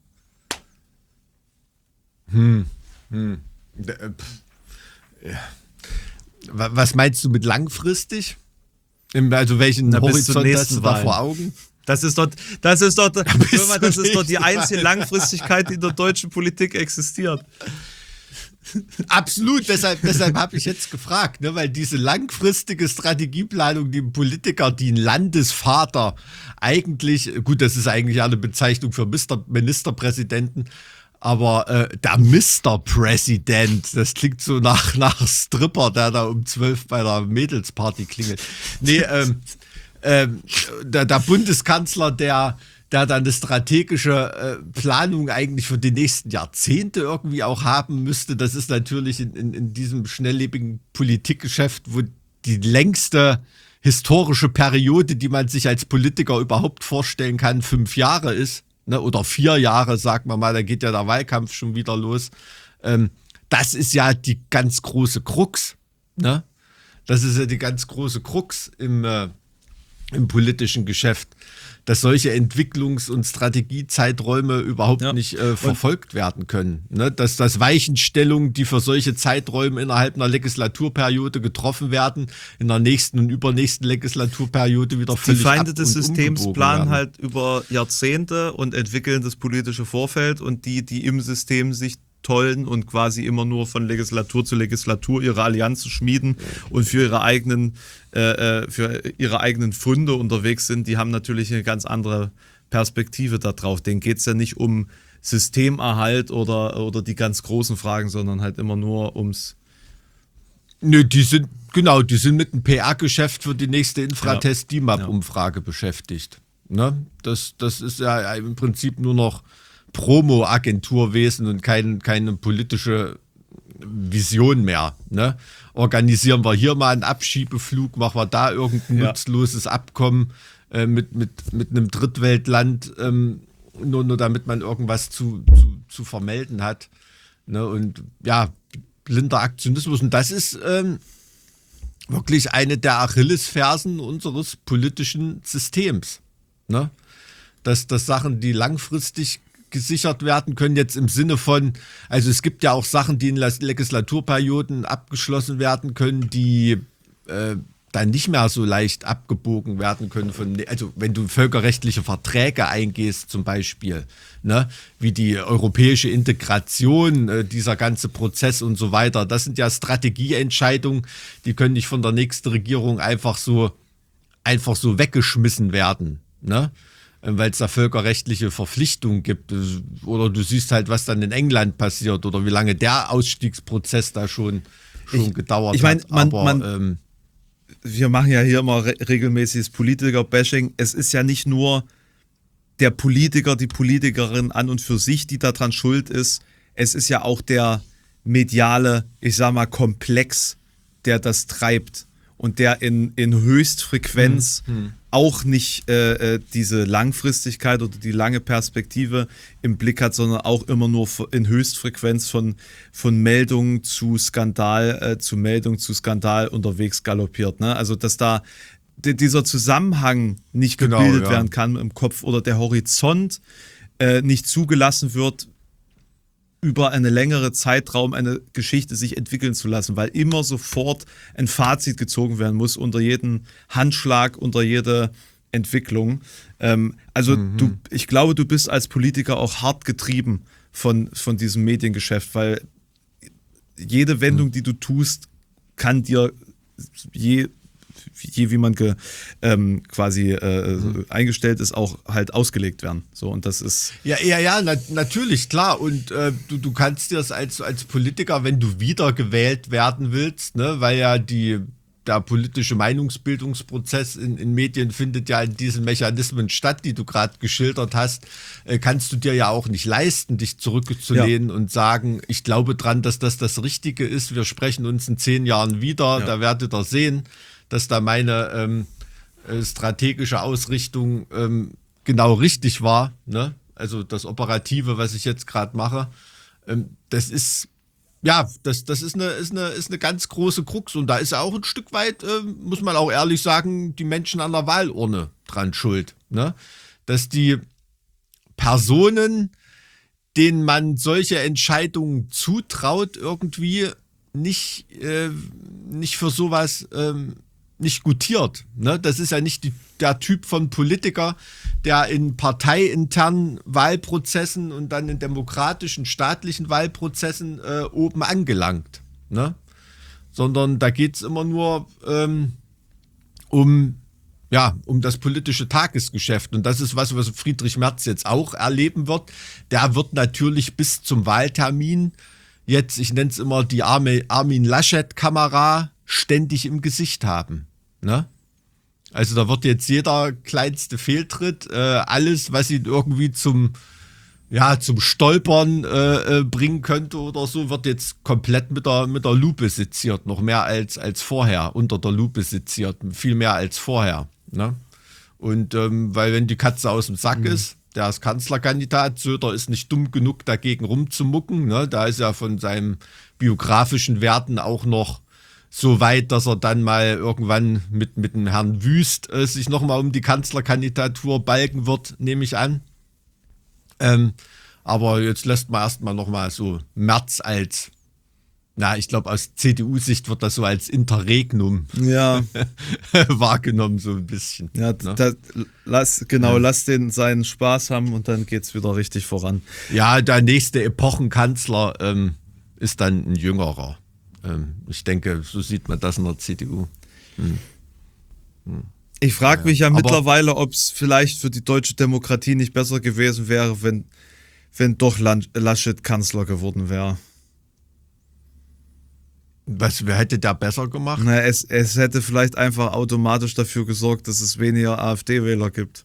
Hm. Hm. Äh, pff. Ja. Was meinst du mit langfristig? Also welchen Na, bis zur Horizont hast nächsten du da Wahl. vor Augen? Das ist doch, das ist doch, hör mal, das ist doch die nächsten einzige Mal. Langfristigkeit, die in der deutschen Politik existiert. Absolut, deshalb, deshalb habe ich jetzt gefragt, ne, weil diese langfristige Strategieplanung, die Politiker, die ein Landesvater eigentlich, gut, das ist eigentlich ja eine Bezeichnung für Mister Ministerpräsidenten, aber äh, der Mister President, das klingt so nach, nach Stripper, der da um zwölf bei der Mädelsparty klingelt. Nee, ähm, ähm, der, der Bundeskanzler, der der dann eine strategische äh, Planung eigentlich für die nächsten Jahrzehnte irgendwie auch haben müsste. Das ist natürlich in, in, in diesem schnelllebigen Politikgeschäft, wo die längste historische Periode, die man sich als Politiker überhaupt vorstellen kann, fünf Jahre ist, ne, oder vier Jahre, sagen wir mal, da geht ja der Wahlkampf schon wieder los. Ähm, das ist ja die ganz große Krux, ne? Das ist ja die ganz große Krux im, äh, im politischen Geschäft, dass solche Entwicklungs- und Strategiezeiträume überhaupt Ja. nicht äh, verfolgt werden können. Ne? Dass, dass Weichenstellungen, die für solche Zeiträume innerhalb einer Legislaturperiode getroffen werden, in der nächsten und übernächsten Legislaturperiode wieder Die völlig Feinde ab- des und Systems umgebogen planen werden. halt über Jahrzehnte und entwickeln das politische Vorfeld, und die, die im System sich tollen und quasi immer nur von Legislatur zu Legislatur ihre Allianzen schmieden und für ihre eigenen, äh, für ihre eigenen Funde unterwegs sind, die haben natürlich eine ganz andere Perspektive da drauf. Denen geht es ja nicht um Systemerhalt oder, oder die ganz großen Fragen, sondern halt immer nur ums. Nö, die sind, genau, die sind mit einem P R-Geschäft für die nächste Ja. Infratest-D M A P-Umfrage beschäftigt. Ne? Das, das ist ja im Prinzip nur noch Promo-Agenturwesen und kein, keine politische Vision mehr. Ne? Organisieren wir hier mal einen Abschiebeflug, machen wir da irgendein Ja. nutzloses Abkommen äh, mit, mit, mit einem Drittweltland, ähm, nur, nur damit man irgendwas zu, zu, zu vermelden hat. Ne? Und ja, blinder Aktionismus. Und das ist ähm, wirklich eine der Achillesfersen unseres politischen Systems. Ne? Dass, dass Sachen, die langfristig gesichert werden können, jetzt im Sinne von, also es gibt ja auch Sachen, die in Legislaturperioden abgeschlossen werden können, die äh, dann nicht mehr so leicht abgebogen werden können. Von, also wenn du völkerrechtliche Verträge eingehst zum Beispiel, ne, wie die europäische Integration, äh, dieser ganze Prozess und so weiter, das sind ja Strategieentscheidungen, die können nicht von der nächsten Regierung einfach so, einfach so weggeschmissen werden, ne? Weil es da völkerrechtliche Verpflichtungen gibt. Oder du siehst halt, was dann in England passiert oder wie lange der Ausstiegsprozess da schon, schon Ich- gedauert ich mein, hat. man- Aber man- ähm, Wir machen ja hier immer re regelmäßiges Politiker-Bashing. Es ist ja nicht nur der Politiker, die Politikerin an und für sich, die daran schuld ist. Es ist ja auch der mediale, ich sag mal, Komplex, der das treibt und der in, in Höchstfrequenz auch nicht äh, äh, diese Langfristigkeit oder die lange Perspektive im Blick hat, sondern auch immer nur in Höchstfrequenz von, von Meldung zu Skandal, äh, zu Meldung zu Skandal unterwegs galoppiert. Ne? Also, dass da d- dieser Zusammenhang nicht Genau, gebildet ja. werden kann im Kopf oder der Horizont äh, nicht zugelassen wird, über eine längere Zeitraum eine Geschichte sich entwickeln zu lassen, weil immer sofort ein Fazit gezogen werden muss unter jeden Handschlag, unter jede Entwicklung. Ähm, also Mhm. du, ich glaube, du bist als Politiker auch hart getrieben von, von diesem Mediengeschäft, weil jede Wendung, Mhm. die du tust, kann dir je je wie man ge, ähm, quasi äh, Mhm. eingestellt ist, auch halt ausgelegt werden. So, und das ist. ja, ja, ja, na, natürlich, klar. Und äh, du, du kannst dir das als, als Politiker, wenn du wiedergewählt werden willst, ne, weil ja die, der politische Meinungsbildungsprozess in, in Medien findet ja in diesen Mechanismen statt, die du gerade geschildert hast, äh, kannst du dir ja auch nicht leisten, dich zurückzulehnen und sagen, ich glaube dran, dass das das Richtige ist. Wir sprechen uns in zehn Jahren wieder, Ja. da werdet ihr sehen, dass da meine ähm, äh, strategische Ausrichtung ähm, genau richtig war. Ne? Also das Operative, was ich jetzt gerade mache, ähm, das ist ja, das, das ist, eine, ist, eine, ist eine ganz große Krux. Und da ist auch ein Stück weit, ähm, muss man auch ehrlich sagen, die Menschen an der Wahlurne dran schuld. Ne? Dass die Personen, denen man solche Entscheidungen zutraut, irgendwie nicht, äh, nicht für sowas ähm, nicht gutiert. Ne? Das ist ja nicht die, der Typ von Politiker, der in parteiinternen Wahlprozessen und dann in demokratischen, staatlichen Wahlprozessen äh, oben angelangt. Ne? Sondern da geht es immer nur ähm, um, ja, um das politische Tagesgeschäft. Und das ist was, was Friedrich Merz jetzt auch erleben wird. Der wird natürlich bis zum Wahltermin jetzt, ich nenne es immer die Arme, Armin Laschet-Kamera, ständig im Gesicht haben. Ne? Also da wird jetzt jeder kleinste Fehltritt, äh, alles, was ihn irgendwie zum, ja, zum Stolpern äh, äh, bringen könnte oder so, wird jetzt komplett mit der, mit der Lupe seziert. Noch mehr als, als vorher, unter der Lupe seziert. Viel mehr als vorher. Ne? Und ähm, weil wenn die Katze aus dem Sack ist, der ist Kanzlerkandidat, Söder ist nicht dumm genug, dagegen rumzumucken. Ne? Da ist ja von seinen biografischen Werten auch noch so weit, dass er dann mal irgendwann mit, mit dem Herrn Wüst äh, sich nochmal um die Kanzlerkandidatur balgen wird, nehme ich an. Ähm, aber jetzt lässt man erstmal nochmal so Merz als, na, ich glaube aus C D U-Sicht wird das so als Interregnum Ja, wahrgenommen, so ein bisschen. ja ne? da, lass, genau, Ja. lass den seinen Spaß haben und dann geht's wieder richtig voran. Ja, der nächste Epochenkanzler ähm, ist dann ein jüngerer. Ähm, ich denke, so sieht man das in der C D U. Ich frage mich ja Aber- mittlerweile, ob es vielleicht für die deutsche Demokratie nicht besser gewesen wäre, wenn, wenn doch Lan- Laschet Kanzler geworden wäre. Was, wer hätte da besser gemacht? Na, es, es hätte vielleicht einfach automatisch dafür gesorgt, dass es weniger AfD-Wähler gibt.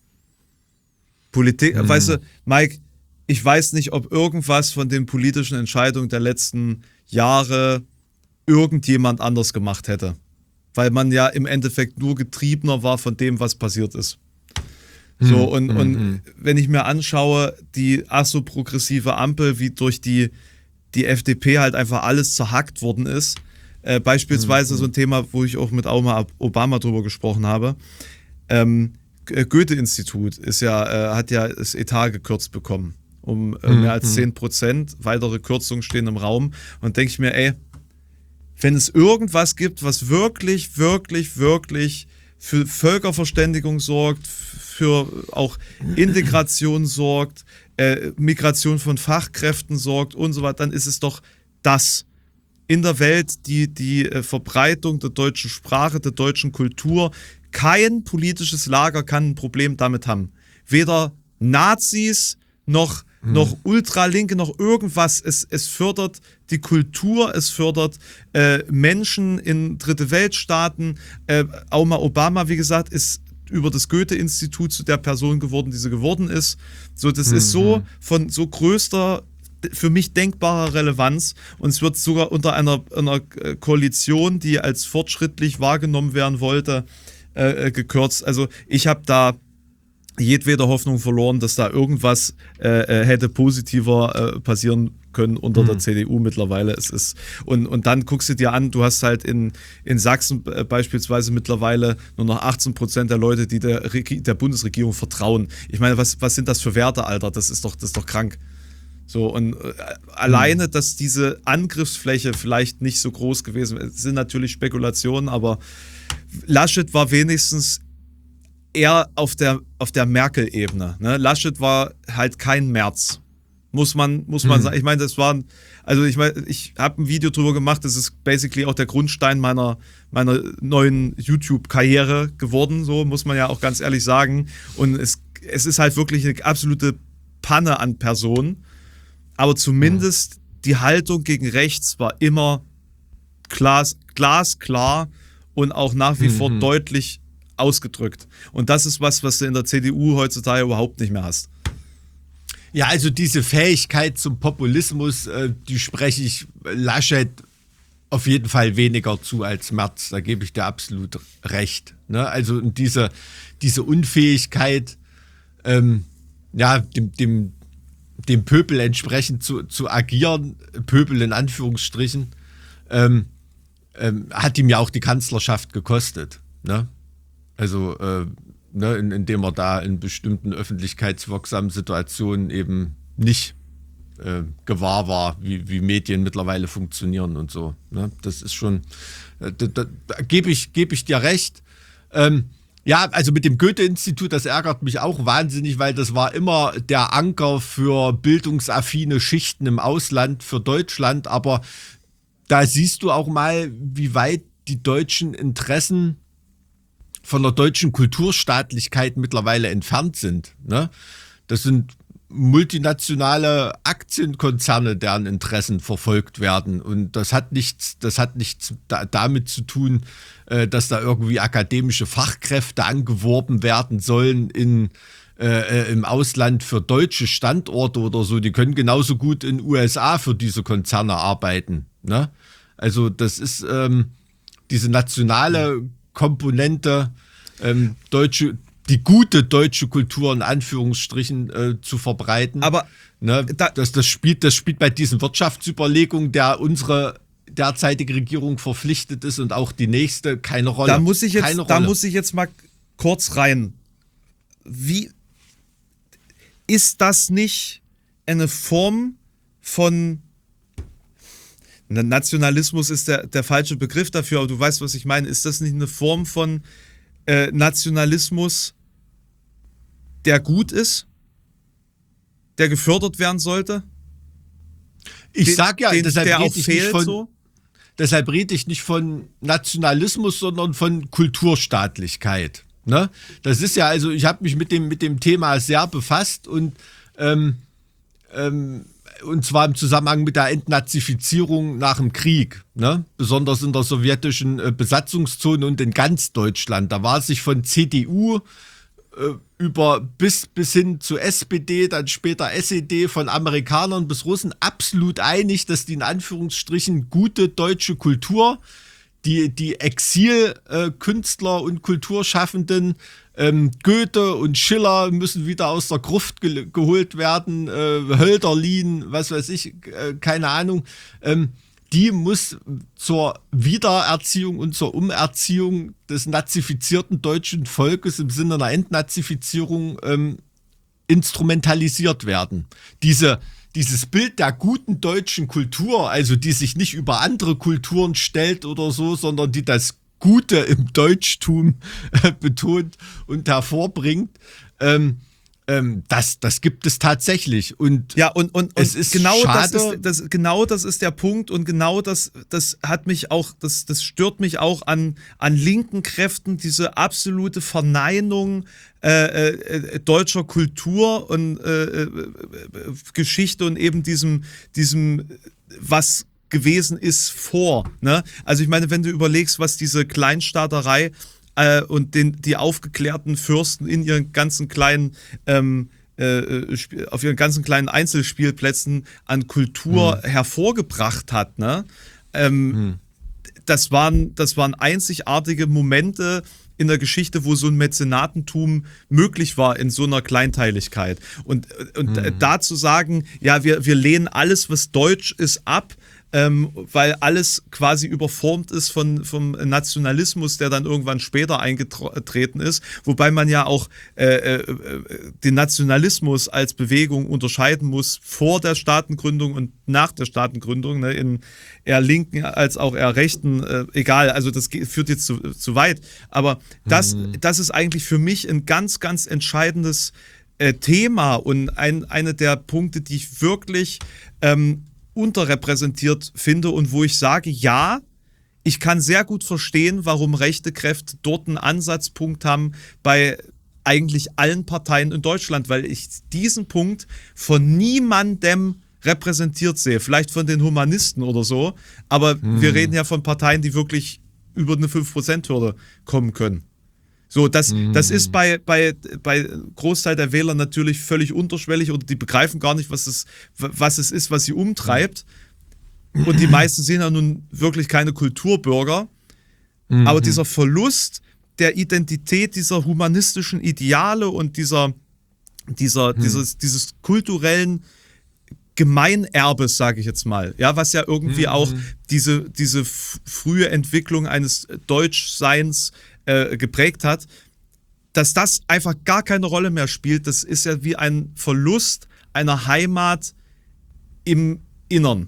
Politik, Hm. weißt du, Mike, ich weiß nicht, ob irgendwas von den politischen Entscheidungen der letzten Jahre irgendjemand anders gemacht hätte. Weil man ja im Endeffekt nur getriebener war von dem, was passiert ist. So, und, hm, und hm. wenn ich mir anschaue, die asso-progressive Ampel, wie durch die, die F D P halt einfach alles zerhackt worden ist, äh, beispielsweise so ein Thema, wo ich auch mit Oma- Obama drüber gesprochen habe, ähm, G- Goethe-Institut ist ja, äh, hat ja das Etat gekürzt bekommen, um äh, mehr als zehn Prozent, weitere Kürzungen stehen im Raum und denke ich mir, ey, wenn es irgendwas gibt, was wirklich, wirklich, wirklich für Völkerverständigung sorgt, für auch Integration sorgt, äh, Migration von Fachkräften sorgt und so weiter, dann ist es doch das. In der Welt die, die äh, Verbreitung der deutschen Sprache, der deutschen Kultur. Kein politisches Lager kann ein Problem damit haben. Weder Nazis noch noch Ultralinke, noch irgendwas. Es, es fördert die Kultur, es fördert äh, Menschen in Dritte Weltstaaten. Äh, Oma Obama, wie gesagt, ist über das Goethe-Institut zu der Person geworden, die sie geworden ist. So, das ist so von so größter, für mich denkbarer Relevanz. Und es wird sogar unter einer, einer Koalition, die als fortschrittlich wahrgenommen werden wollte, äh, gekürzt. Also ich habe da jedwede Hoffnung verloren, dass da irgendwas äh, hätte positiver äh, passieren können unter der C D U mittlerweile. Es ist, und, und dann guckst du dir an, du hast halt in, in Sachsen äh, beispielsweise mittlerweile nur noch achtzehn Prozent der Leute, die der, Regi- der Bundesregierung vertrauen. Ich meine, was, was sind das für Werte, Alter? Das ist doch, das ist doch krank. So, und äh, alleine, dass diese Angriffsfläche vielleicht nicht so groß gewesen ist, sind natürlich Spekulationen, aber Laschet war wenigstens eher auf der, auf der Merkel-Ebene. Ne? Laschet war halt kein Merz. Muss man, muss man sagen. Ich meine, das waren, also ich meine, ich habe ein Video drüber gemacht, das ist basically auch der Grundstein meiner, meiner neuen YouTube-Karriere geworden, so muss man ja auch ganz ehrlich sagen. Und es, es ist halt wirklich eine absolute Panne an Personen. Aber zumindest die Haltung gegen rechts war immer glas, glasklar und auch nach wie vor deutlich ausgedrückt. Und das ist was, was du in der C D U heutzutage überhaupt nicht mehr hast. Ja, also diese Fähigkeit zum Populismus, äh, die spreche ich Laschet auf jeden Fall weniger zu als Merz. Da gebe ich dir absolut recht. Ne? Also diese, diese Unfähigkeit, ähm, ja, dem, dem, dem Pöbel entsprechend zu, zu agieren, Pöbel in Anführungsstrichen, ähm, ähm, hat ihm ja auch die Kanzlerschaft gekostet. Ne? Also, äh, ne, in, indem er da in bestimmten öffentlichkeitswirksamen Situationen eben nicht äh, gewahr war, wie, wie Medien mittlerweile funktionieren und so. Ne? Das ist schon, äh, da, da, da gebe ich, geb ich dir recht. Ähm, ja, also mit dem Goethe-Institut, das ärgert mich auch wahnsinnig, weil das war immer der Anker für bildungsaffine Schichten im Ausland, für Deutschland. Aber da siehst du auch mal, wie weit die deutschen Interessen von der deutschen Kulturstaatlichkeit mittlerweile entfernt sind. Ne? Das sind multinationale Aktienkonzerne, deren Interessen verfolgt werden. Und das hat nichts, das hat nichts da, damit zu tun, äh, dass da irgendwie akademische Fachkräfte angeworben werden sollen in, äh, im Ausland für deutsche Standorte oder so. Die können genauso gut in den U S A für diese Konzerne arbeiten. Ne? Also das ist ähm, diese nationale Komponente, ähm, deutsche, die gute deutsche Kultur in Anführungsstrichen äh, zu verbreiten. Aber ne, da- das, das, spielt, das spielt bei diesen Wirtschaftsüberlegungen, der unsere derzeitige Regierung verpflichtet ist und auch die nächste keine Rolle. Da muss ich jetzt, keine da Rolle. muss ich jetzt mal kurz rein. Wie ist das nicht eine Form von Nationalismus ist der, der falsche Begriff dafür, aber du weißt, was ich meine. Ist das nicht eine Form von äh, Nationalismus, der gut ist, der gefördert werden sollte? Ich Den- sag ja, den- deshalb der rede auch ich nicht fehlt von, so? deshalb rede ich nicht von Nationalismus, sondern von Kulturstaatlichkeit. Ne? Das ist ja, also ich habe mich mit dem, mit dem Thema sehr befasst und ähm, ähm, und zwar im Zusammenhang mit der Entnazifizierung nach dem Krieg, ne? Besonders in der sowjetischen äh, Besatzungszone und in ganz Deutschland. Da war sich von C D U äh, über bis, bis hin zu S P D, dann später S E D, von Amerikanern bis Russen absolut einig, dass die in Anführungsstrichen gute deutsche Kultur, die, die Exil-Künstler äh, und Kulturschaffenden, ähm, Goethe und Schiller müssen wieder aus der Gruft ge geholt werden, äh, Hölderlin, was weiß ich, äh, keine Ahnung, ähm, die muss zur Wiedererziehung und zur Umerziehung des nazifizierten deutschen Volkes im Sinne einer Entnazifizierung ähm, instrumentalisiert werden. Diese, dieses Bild der guten deutschen Kultur, also die sich nicht über andere Kulturen stellt oder so, sondern die das Gute im Deutschtum äh, betont und hervorbringt, ähm, ähm, das, das gibt es tatsächlich. Und Ja, und, und, und es ist genau, schade. das ist, das, genau das ist der Punkt und genau das, das hat mich auch, das, das stört mich auch an, an linken Kräften, diese absolute Verneinung äh, äh, deutscher Kultur und äh, äh, Geschichte und eben diesem, diesem, was gewesen ist vor. Ne? Also ich meine, wenn du überlegst, was diese Kleinstaaterei äh, und den, die aufgeklärten Fürsten in ihren ganzen kleinen ähm, äh, auf ihren ganzen kleinen Einzelspielplätzen an Kultur hm. hervorgebracht hat, ne? Ähm, hm. das waren, das waren einzigartige Momente in der Geschichte, wo so ein Mäzenatentum möglich war in so einer Kleinteiligkeit. Und, und hm. da zu sagen, ja, wir, wir lehnen alles, was deutsch ist, ab, Ähm, weil alles quasi überformt ist von, vom Nationalismus, der dann irgendwann später eingetreten ist, wobei man ja auch äh, äh, den Nationalismus als Bewegung unterscheiden muss vor der Staatengründung und nach der Staatengründung, ne, in eher linken als auch eher rechten, äh, egal, also das geht, führt jetzt zu, zu weit, aber das, mhm. das ist eigentlich für mich ein ganz, ganz entscheidendes äh, Thema und ein, eine der Punkte, die ich wirklich ähm, unterrepräsentiert finde und wo ich sage, ja, ich kann sehr gut verstehen, warum rechte Kräfte dort einen Ansatzpunkt haben bei eigentlich allen Parteien in Deutschland, weil ich diesen Punkt von niemandem repräsentiert sehe. Vielleicht von den Humanisten oder so, aber hm. wir reden ja von Parteien, die wirklich über eine fünf Prozent Hürde kommen können. So, das, mhm. das ist bei, bei, bei Großteil der Wähler natürlich völlig unterschwellig oder die begreifen gar nicht, was es, was es ist, was sie umtreibt. Und die meisten sind ja nun wirklich keine Kulturbürger. Mhm. Aber dieser Verlust der Identität dieser humanistischen Ideale und dieser, dieser, mhm. dieses, dieses kulturellen Gemeinerbes, sage ich jetzt mal, ja, was ja irgendwie mhm. auch diese, diese frühe Entwicklung eines Deutschseins äh, geprägt hat, dass das einfach gar keine Rolle mehr spielt. Das ist ja wie ein Verlust einer Heimat im Innern.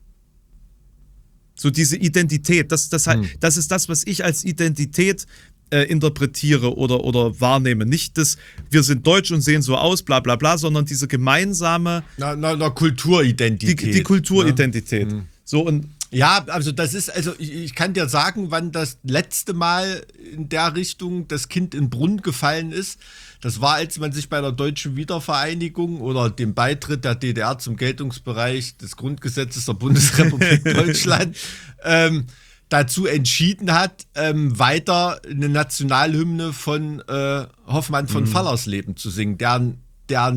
So diese Identität, das, das, mhm. das ist das, was ich als Identität äh, interpretiere oder, oder wahrnehme. Nicht das, wir sind deutsch und sehen so aus, bla bla bla, sondern diese gemeinsame na, na, na Kulturidentität. Die, die Kulturidentität. Ne? Mhm. So und ja, also das ist, also ich, ich kann dir sagen, wann das letzte Mal in der Richtung das Kind in den Brunnen gefallen ist. Das war, als man sich bei der deutschen Wiedervereinigung oder dem Beitritt der D D R zum Geltungsbereich des Grundgesetzes der Bundesrepublik Deutschland ähm, dazu entschieden hat, ähm, weiter eine Nationalhymne von äh, Hoffmann von mhm. Fallersleben zu singen, deren, deren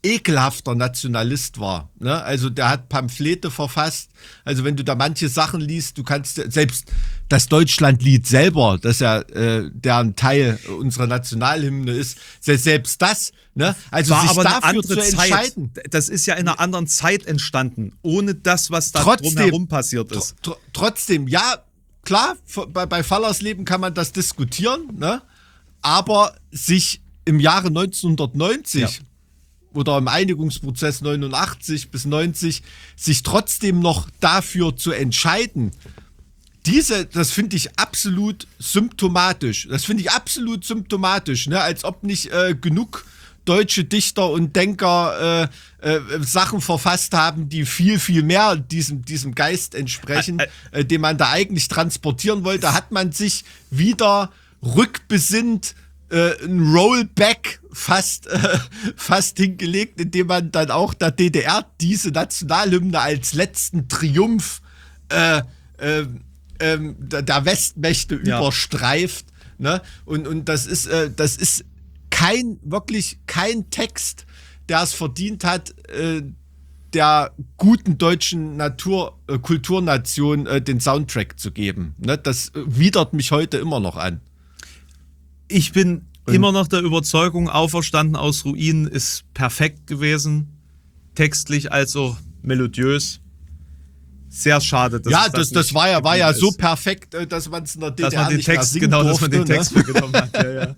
ekelhafter Nationalist war. Ne? Also der hat Pamphlete verfasst. Also wenn du da manche Sachen liest, du kannst selbst das Deutschlandlied selber, das ja äh, deren Teil unserer Nationalhymne ist, selbst das, ne? Also war sich aber eine dafür andere zu entscheiden. Zeit. Das ist ja in einer anderen Zeit entstanden, ohne das, was da Trotzdem, drumherum passiert ist. Tr- tr- trotzdem, ja, klar, bei, bei Fallersleben kann man das diskutieren, ne? Aber sich im Jahre neunzehnhundertneunzig Ja. oder im Einigungsprozess neunundachtzig bis neunzig sich trotzdem noch dafür zu entscheiden, diese, das finde ich absolut symptomatisch. Das finde ich absolut symptomatisch, ne? Als ob nicht äh, genug deutsche Dichter und Denker äh, äh, Sachen verfasst haben, die viel, viel mehr diesem, diesem Geist entsprechen, äh, den man da eigentlich transportieren wollte. Hat man sich wieder rückbesinnt, äh, ein Rollback fast, äh, fast hingelegt, indem man dann auch der D D R diese Nationalhymne als letzten Triumph äh, äh, äh, der Westmächte Ja. überstreift. Ne? Und, und das ist, äh, das ist kein, wirklich kein Text, der es verdient hat, äh, der guten deutschen Natur, äh, Kulturnation äh, den Soundtrack zu geben. Ne? Das äh, widert mich heute immer noch an. Ich bin Und- immer noch der Überzeugung, Auferstanden aus Ruinen ist perfekt gewesen. Textlich als auch melodiös. Sehr schade, dass ja, es das, das nicht war ja, war ja geblieben so ist. perfekt, äh, dass man es in der D D R Dass man den nicht mehr Text, singen genau, dass man den durfte, Text ne? weggenommen hat. Ja, ja.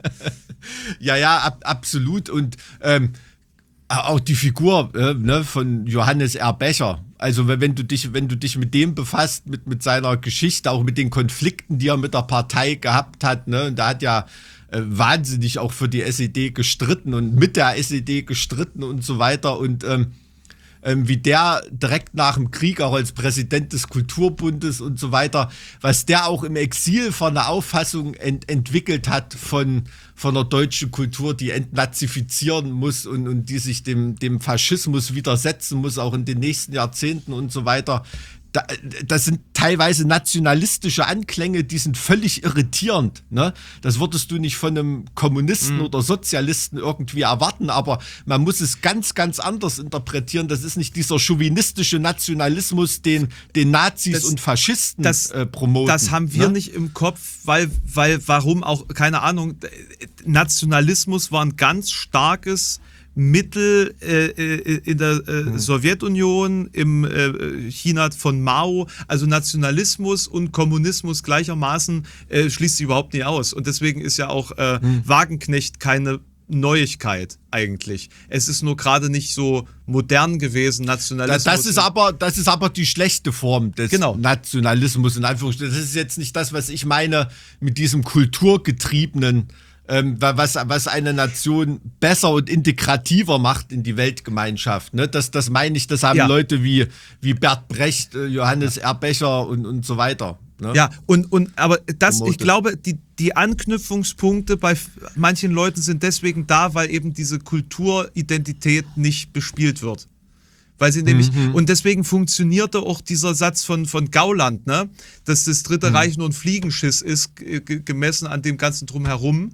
Ja, ja, ab, absolut. Und ähm, auch die Figur äh, ne, von Johannes R. Becher. Also wenn, wenn du dich, wenn du dich mit dem befasst, mit, mit seiner Geschichte, auch mit den Konflikten, die er mit der Partei gehabt hat, ne, und da hat ja äh, wahnsinnig auch für die S E D gestritten und mit der S E D gestritten und so weiter. Und ähm, ähm, wie der direkt nach dem Krieg auch als Präsident des Kulturbundes und so weiter, was der auch im Exil von einer Auffassung ent- entwickelt hat von, von der deutschen Kultur, die entnazifizieren muss und, und die sich dem, dem Faschismus widersetzen muss, auch in den nächsten Jahrzehnten und so weiter. Da, das sind teilweise nationalistische Anklänge, die sind völlig irritierend. Ne? Das würdest du nicht von einem Kommunisten oder Sozialisten irgendwie erwarten, aber man muss es ganz, ganz anders interpretieren. Das ist nicht dieser chauvinistische Nationalismus, den, den Nazis Das- und Faschisten das- äh, promoten. Das haben wir ne? nicht im Kopf, weil, weil, warum auch, keine Ahnung, Nationalismus war ein ganz starkes Mittel äh, äh, in der äh, Mhm. Sowjetunion, im äh, China von Mao, also Nationalismus und Kommunismus gleichermaßen äh, schließt sich überhaupt nicht aus. Und deswegen ist ja auch äh, Mhm. Wagenknecht keine Neuigkeit eigentlich. Es ist nur gerade nicht so modern gewesen, Das, Nationalismus. das, ist aber, das ist aber die schlechte Form des Genau. Nationalismus. In Anführungsstrichen. Das ist jetzt nicht das, was ich meine mit diesem kulturgetriebenen, ähm, wa- was, was eine Nation besser und integrativer macht in die Weltgemeinschaft. Ne? Das, das meine ich, das haben Ja. Leute wie, wie Bert Brecht, äh, Johannes R. Becher und, und so weiter. Ne? Ja, und, und aber das, ich Promoted. glaube, die, die Anknüpfungspunkte bei f- manchen Leuten sind deswegen da, weil eben diese Kulturidentität nicht bespielt wird. Weil sie nämlich, und deswegen funktionierte auch dieser Satz von, von Gauland, ne, dass das Dritte Reich nur ein Fliegenschiss ist, g- g- gemessen an dem ganzen Drumherum.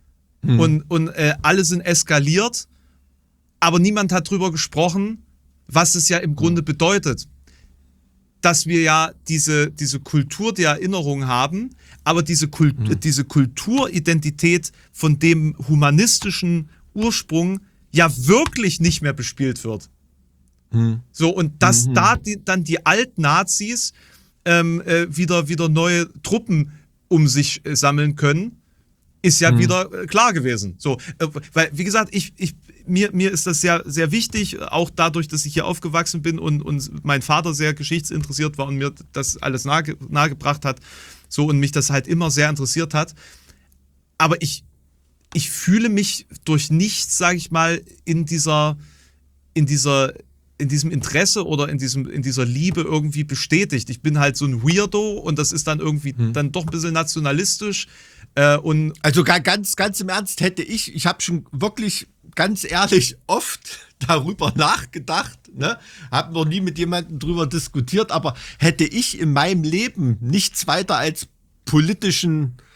Und, und äh, alle sind eskaliert, aber niemand hat drüber gesprochen, was es ja im Grunde bedeutet. Dass wir ja diese, diese Kultur der Erinnerung haben, aber diese, Kult, diese Kulturidentität von dem humanistischen Ursprung ja wirklich nicht mehr bespielt wird. So, und dass da die, dann die Altnazis ähm, äh, wieder, wieder neue Truppen um sich äh, sammeln können, ist ja wieder äh, klar gewesen. So, äh, weil, wie gesagt, ich, ich, mir, mir ist das sehr, sehr wichtig, auch dadurch, dass ich hier aufgewachsen bin und, und mein Vater sehr geschichtsinteressiert war und mir das alles nahe, nahegebracht hat, so, und mich das halt immer sehr interessiert hat. Aber ich, ich fühle mich durch nichts, sage ich mal, in dieser, in dieser, in diesem Interesse oder in diesem, in dieser Liebe irgendwie bestätigt. Ich bin halt so ein Weirdo und das ist dann irgendwie dann doch ein bisschen nationalistisch. Äh, und Also ga- ganz, ganz im Ernst hätte ich, ich habe schon wirklich ganz ehrlich oft darüber nachgedacht, ne? Habe noch nie mit jemandem drüber diskutiert, aber hätte ich in meinem Leben nichts weiter als politischen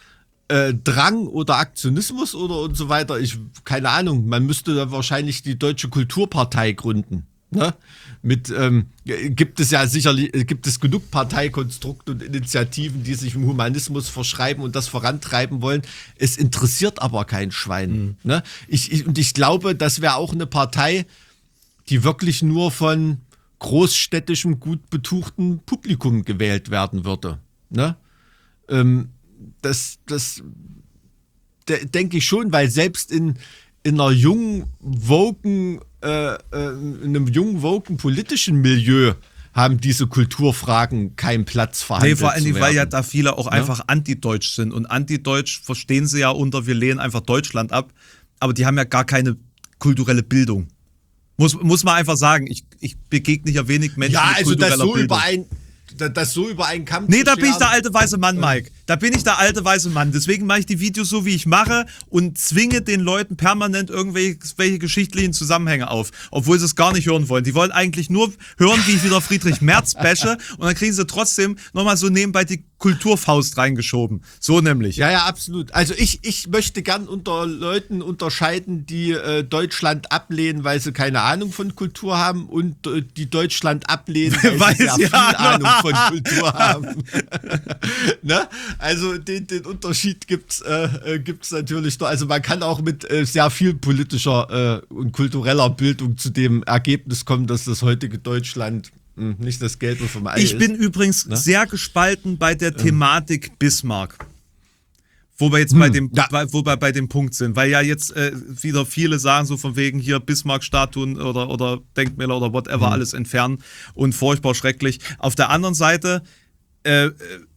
äh, Drang oder Aktionismus oder und so weiter. Ich, keine Ahnung, man müsste da wahrscheinlich die Deutsche Kulturpartei gründen. Ne? Mit, ähm, gibt es ja sicherlich, gibt es genug Parteikonstrukte und Initiativen, die sich im Humanismus verschreiben und das vorantreiben wollen. Es interessiert aber kein Schwein. Mhm. Ne? Ich, ich, und ich glaube, das wäre auch eine Partei, die wirklich nur von großstädtischem, gut betuchten Publikum gewählt werden würde. Ne? Ähm, das, das de- denke ich schon, weil selbst in, in einer jungen, woken Äh, in einem jungen, woken politischen Milieu haben diese Kulturfragen keinen Platz verhandelt Nee, vor allen Dingen, zu weil ja werden. da viele auch Ja? einfach antideutsch sind. Und antideutsch verstehen sie ja unter, wir lehnen einfach Deutschland ab. Aber die haben ja gar keine kulturelle Bildung. Muss, muss man einfach sagen. Ich, ich begegne ja wenig Menschen Ja, mit also das kultureller so, Bildung. über ein, das, das so über einen Kamm Nee, zu da bin ich scheren. der alte weiße Mann, Mike. Da bin ich der alte weiße Mann. Deswegen mache ich die Videos so, wie ich mache und zwinge den Leuten permanent irgendwelche welche geschichtlichen Zusammenhänge auf, obwohl sie es gar nicht hören wollen. Die wollen eigentlich nur hören, wie ich wieder Friedrich Merz bashe und dann kriegen sie trotzdem nochmal so nebenbei die Kulturfaust reingeschoben. So nämlich. Ja, ja, absolut. Also ich, ich möchte gern unter Leuten unterscheiden, die äh, Deutschland ablehnen, weil sie keine Ahnung von Kultur haben und äh, die Deutschland ablehnen, weil, Weil sie sehr sie viel Ahnung Ahnung von Kultur haben. Ne? Also den, den Unterschied gibt's äh, äh, gibt's natürlich noch. Also man kann auch mit äh, sehr viel politischer äh, und kultureller Bildung zu dem Ergebnis kommen, dass das heutige Deutschland mh, nicht das Gelbe vom Ei ist. Ich bin übrigens Ne? sehr gespalten bei der Thematik Bismarck. Wo wir jetzt bei dem, ja. bei, wo wir bei dem Punkt sind, weil ja jetzt äh, wieder viele sagen, so von wegen hier Bismarck-Statuen oder, oder Denkmäler oder whatever alles entfernen und furchtbar schrecklich. Auf der anderen Seite, äh,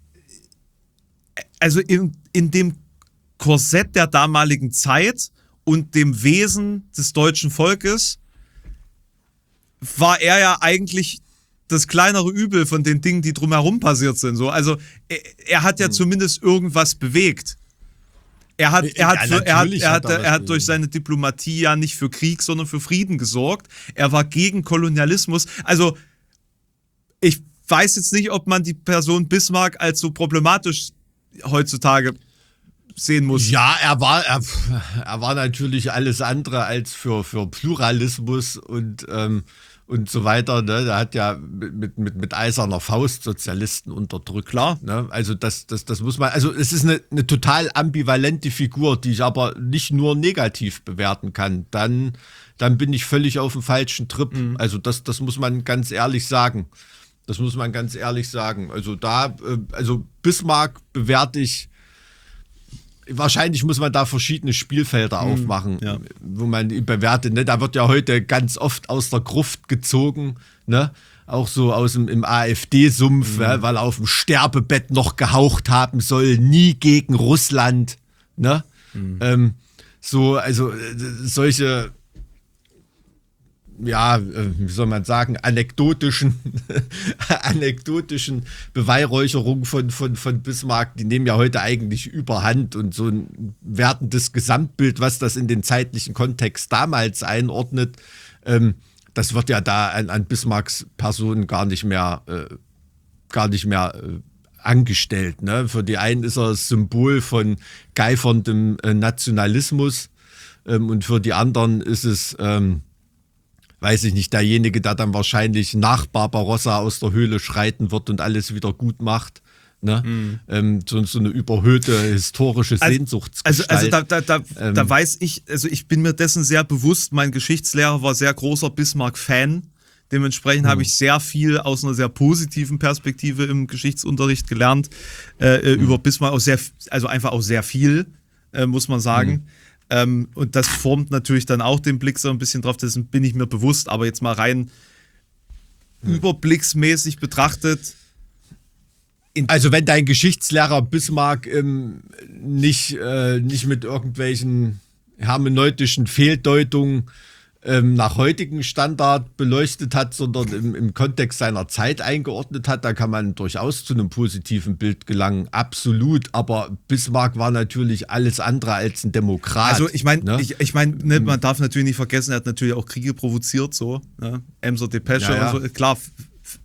also in, in dem Korsett der damaligen Zeit und dem Wesen des deutschen Volkes war er ja eigentlich das kleinere Übel von den Dingen, die drumherum passiert sind. So, also er, er hat ja zumindest irgendwas bewegt. Er hat, er hat, Ja, für, er hat, natürlich er hat hat, er was er hat durch bewegt. seine Diplomatie ja nicht für Krieg, sondern für Frieden gesorgt. Er war gegen Kolonialismus. Also ich weiß jetzt nicht, ob man die Person Bismarck als so problematisch heutzutage sehen muss. Ja, er war, er, er war natürlich alles andere als für, für Pluralismus und, ähm, und so weiter. Ne? Der hat ja mit, mit, mit eiserner Faust Sozialisten unterdrückt. Klar. Ne? Also das, das, das muss man, also es ist eine, eine total ambivalente Figur, die ich aber nicht nur negativ bewerten kann. Dann, dann bin ich völlig auf dem falschen Trip. Mhm. Also das, das muss man ganz ehrlich sagen. Das muss man ganz ehrlich sagen. Also da, äh, also Bismarck bewerte ich. Wahrscheinlich muss man da verschiedene Spielfelder aufmachen, ja. wo man ihn bewertet. Ne? Da wird ja heute ganz oft aus der Gruft gezogen, ne? Auch so aus dem im AfD-Sumpf, Mhm. ja, weil er auf dem Sterbebett noch gehaucht haben soll, nie gegen Russland. Ne? Mhm. Ähm, so, also äh, solche, ja, äh, wie soll man sagen, anekdotischen, anekdotischen Beweihräucherungen von, von, von Bismarck, die nehmen ja heute eigentlich überhand und so ein wertendes Gesamtbild, was das in den zeitlichen Kontext damals einordnet, ähm, das wird ja da an, an Bismarcks Person gar nicht mehr, äh, gar nicht mehr äh, angestellt. Ne? Für die einen ist er das Symbol von geiferndem äh, Nationalismus ähm, und für die anderen ist es ähm, weiß ich nicht, derjenige, der dann wahrscheinlich nach Barbarossa aus der Höhle schreiten wird und alles wieder gut macht. Ne? Mhm. Ähm, so, so eine überhöhte historische Also, Sehnsuchtsgestalt. also da, da, da, Ähm. da weiß ich, also ich bin mir dessen sehr bewusst, mein Geschichtslehrer war sehr großer Bismarck-Fan. Dementsprechend mhm. habe ich sehr viel aus einer sehr positiven Perspektive im Geschichtsunterricht gelernt. Äh, mhm. Über Bismarck auch sehr, also einfach auch sehr viel, äh, muss man sagen. Mhm. Ähm, und das formt natürlich dann auch den Blick so ein bisschen drauf, dessen bin ich mir bewusst, aber jetzt mal rein mhm. überblicksmäßig betrachtet. Also wenn dein Geschichtslehrer Bismarck ähm, nicht, äh, nicht mit irgendwelchen hermeneutischen Fehldeutungen ähm, nach heutigem Standard beleuchtet hat, sondern im, im Kontext seiner Zeit eingeordnet hat, da kann man durchaus zu einem positiven Bild gelangen, absolut. Aber Bismarck war natürlich alles andere als ein Demokrat. Also ich meine, ne? ich, ich mein, ne, man darf natürlich nicht vergessen, er hat natürlich auch Kriege provoziert, so, ne? Emser Depesche Ja, ja. und so, klar, f-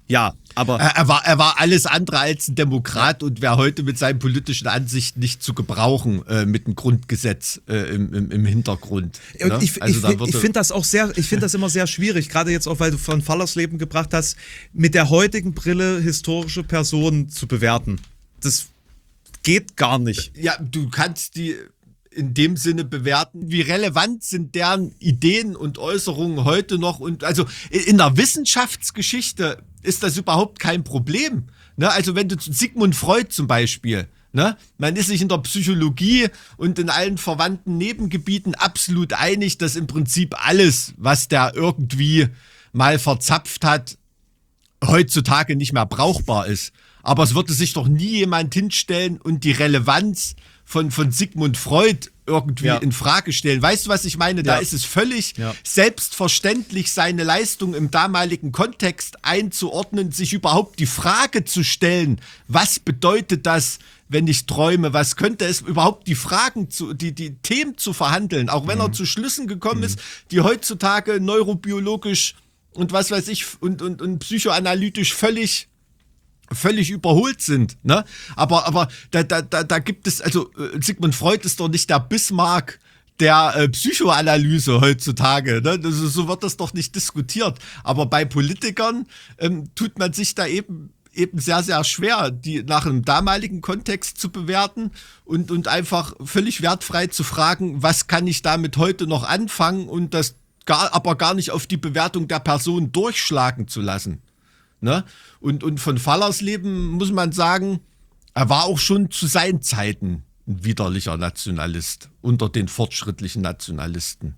Ja, aber Er, er, war, er war alles andere als ein Demokrat und wäre heute mit seinen politischen Ansichten nicht zu gebrauchen, äh, mit dem Grundgesetz äh, im, im, im Hintergrund. Und Ne? ich, Also ich, da ich, würde- ich finde das auch sehr, ich finde das immer sehr schwierig, gerade jetzt auch, weil du von Fallersleben gebracht hast, mit der heutigen Brille historische Personen zu bewerten. Das geht gar nicht. Ja, du kannst die in dem Sinne bewerten, wie relevant sind deren Ideen und Äußerungen heute noch. Und also in der Wissenschaftsgeschichte ist das überhaupt kein Problem. Ne? Also wenn du zu Sigmund Freud zum Beispiel, ne? Man ist sich in der Psychologie und in allen verwandten Nebengebieten absolut einig, dass im Prinzip alles, was der irgendwie mal verzapft hat, heutzutage nicht mehr brauchbar ist. Aber es würde sich doch nie jemand hinstellen und die Relevanz von, von Sigmund Freud irgendwie Ja. in Frage stellen. Weißt du, was ich meine? Da Ja. ist es völlig Ja. selbstverständlich, seine Leistung im damaligen Kontext einzuordnen, sich überhaupt die Frage zu stellen, was bedeutet das, wenn ich träume? Was könnte es überhaupt die Fragen zu, die, die Themen zu verhandeln, auch wenn Mhm. er zu Schlüssen gekommen mhm. ist, die heutzutage neurobiologisch und was weiß ich und, und, und psychoanalytisch völlig völlig überholt sind, ne? Aber, aber da, da, da, da gibt es, also äh, Sigmund Freud ist doch nicht der Bismarck der äh, Psychoanalyse heutzutage, ne? Das, ist- so wird das doch nicht diskutiert. Aber bei Politikern ähm, tut man sich da eben eben sehr, sehr schwer, die nach einem damaligen Kontext zu bewerten und, und einfach völlig wertfrei zu fragen, was kann ich damit heute noch anfangen und das gar, aber gar nicht auf die Bewertung der Person durchschlagen zu lassen. Ne? Und, und von Fallersleben muss man sagen, er war auch schon zu seinen Zeiten ein widerlicher Nationalist unter den fortschrittlichen Nationalisten.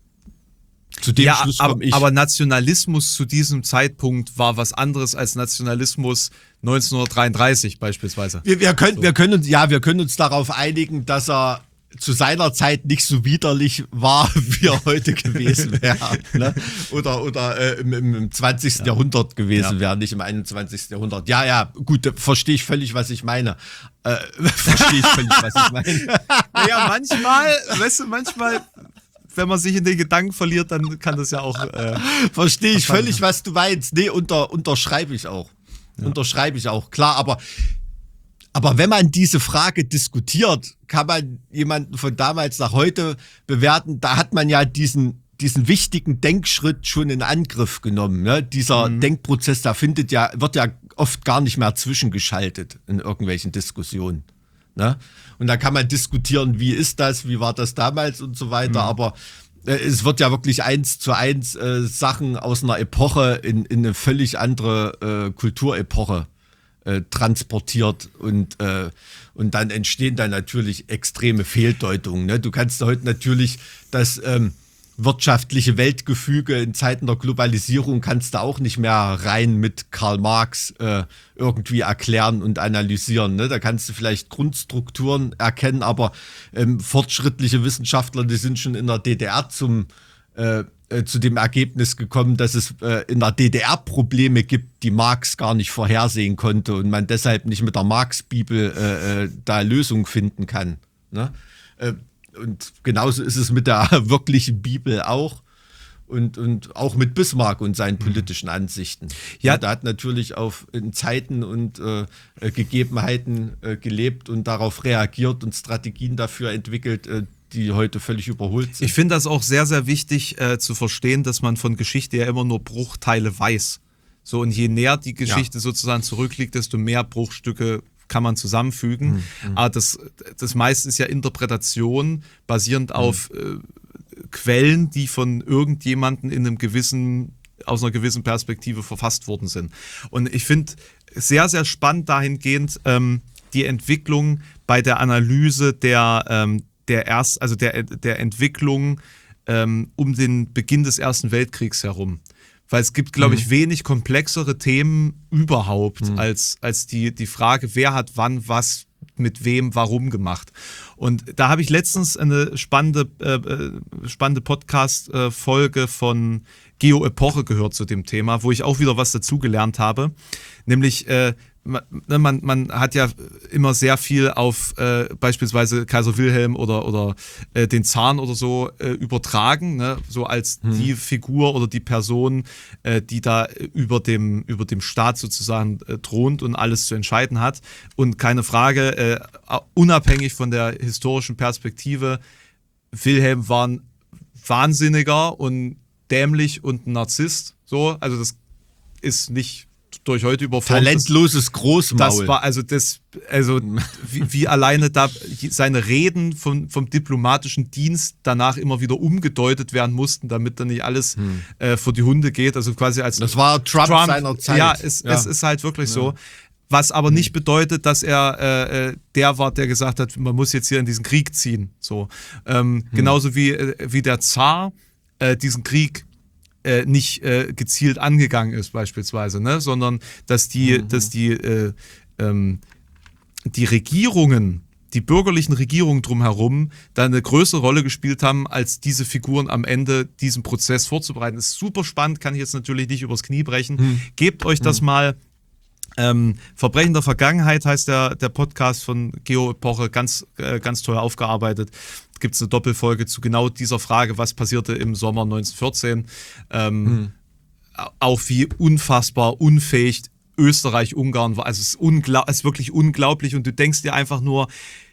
Zu dem Ja, Schluss aber, komme ich. aber Nationalismus zu diesem Zeitpunkt war was anderes als Nationalismus neunzehnhundertdreiunddreißig beispielsweise. wir, wir, können, wir, können uns, ja, wir können uns darauf einigen, dass er zu seiner Zeit nicht so widerlich war, wie er heute gewesen wäre. Ne? Oder, oder äh, im, im, im zwanzigsten Jahrhundert gewesen Ja. wäre, nicht im einundzwanzigsten Jahrhundert. Ja, ja, gut, da verstehe ich völlig, was ich meine. Äh, verstehe ich völlig, was ich meine. Ja, manchmal, weißt du, manchmal, wenn man sich in den Gedanken verliert, dann kann das ja auch. Äh, Verstehe ich Verstanden. völlig, was du meinst. Nee, unter, unterschreibe ich auch. Unterschreibe ich auch, klar, aber, aber wenn man diese Frage diskutiert, kann man jemanden von damals nach heute bewerten, da hat man ja diesen, diesen wichtigen Denkschritt schon in Angriff genommen. Ne? Dieser Denkprozess, da findet ja, wird ja oft gar nicht mehr zwischengeschaltet in irgendwelchen Diskussionen. Ne? Und da kann man diskutieren, wie ist das, wie war das damals und so weiter, aber äh, es wird ja wirklich eins zu eins äh, Sachen aus einer Epoche in, in eine völlig andere äh, Kulturepoche äh, transportiert und, äh, und dann entstehen da natürlich extreme Fehldeutungen. Ne? Du kannst heute natürlich das ähm, wirtschaftliche Weltgefüge in Zeiten der Globalisierung kannst du auch nicht mehr rein mit Karl Marx äh, irgendwie erklären und analysieren. Ne? Da kannst du vielleicht Grundstrukturen erkennen, aber ähm, fortschrittliche Wissenschaftler, die sind schon in der D D R zum, äh, äh, zu dem Ergebnis gekommen, dass es äh, in der D D R Probleme gibt, die Marx gar nicht vorhersehen konnte und man deshalb nicht mit der Marx-Bibel äh, äh, da Lösungen finden kann. Ne? Äh, Und genauso ist es mit der wirklichen Bibel auch. Und, und auch mit Bismarck und seinen politischen Ansichten. Ja. Ja, da hat natürlich auf in Zeiten und äh, äh, Gegebenheiten äh, gelebt und darauf reagiert und Strategien dafür entwickelt, äh, die heute völlig überholt sind. ich finde das auch sehr, sehr wichtig äh, zu verstehen, dass man von Geschichte ja immer nur Bruchteile weiß. So, und je näher die Geschichte sozusagen zurückliegt, desto mehr Bruchstücke kann man zusammenfügen. Mhm. Aber das, das meiste ist ja Interpretation, basierend auf äh, Quellen, die von irgendjemandem in einem gewissen, aus einer gewissen Perspektive verfasst worden sind. Und ich finde sehr, sehr spannend dahingehend ähm, die Entwicklung bei der Analyse der, ähm, der erst, also der, der Entwicklung ähm, um den Beginn des Ersten Weltkriegs herum. Weil es gibt, glaube ich, wenig komplexere Themen überhaupt als, als die, die Frage, wer hat wann was mit wem, warum gemacht. Und da habe ich letztens eine spannende, äh, spannende Podcast-Folge von Geo Epoche gehört zu dem Thema, wo ich auch wieder was dazugelernt habe. Nämlich, äh, man, man, man hat ja immer sehr viel auf äh, beispielsweise Kaiser Wilhelm oder, oder äh, den Zaren oder so äh, übertragen, ne? So als hm. die Figur oder die Person, äh, die da über dem, über dem Staat sozusagen äh, thront und alles zu entscheiden hat. Und keine Frage, äh, unabhängig von der historischen Perspektive, Wilhelm war ein Wahnsinniger und dämlich und ein Narzisst. So, also das ist nicht durch heute überformt. Talentloses Großmaul. Das war also das, also wie, wie alleine da seine Reden vom, vom diplomatischen Dienst danach immer wieder umgedeutet werden mussten, damit dann nicht alles hm. äh, vor die Hunde geht. Also quasi als das war Trump, Trump seiner Zeit. Ja, es, ja. es ist halt wirklich ja. so. Was aber nicht bedeutet, dass er äh, der war, der gesagt hat, man muss jetzt hier in diesen Krieg ziehen. So ähm, hm. genauso wie äh, wie der Zar äh, diesen Krieg Äh, nicht äh, gezielt angegangen ist beispielsweise, ne? Sondern dass die, mhm. dass die, äh, ähm, die Regierungen, die bürgerlichen Regierungen drumherum da eine größere Rolle gespielt haben, als diese Figuren am Ende diesen Prozess vorzubereiten. Das ist super spannend, kann ich jetzt natürlich nicht übers Knie brechen. Mhm. Gebt euch das mhm. mal. Ähm, Verbrechen der Vergangenheit heißt der, der Podcast von Geo-Epoche, ganz, äh, ganz toll aufgearbeitet. Gibt es eine Doppelfolge zu genau dieser Frage, was passierte im Sommer neunzehnhundertvierzehn. Ähm, hm. Auch wie unfassbar unfähig Österreich-Ungarn war. Also es ist, unglaub, es ist wirklich unglaublich und du denkst dir einfach nur,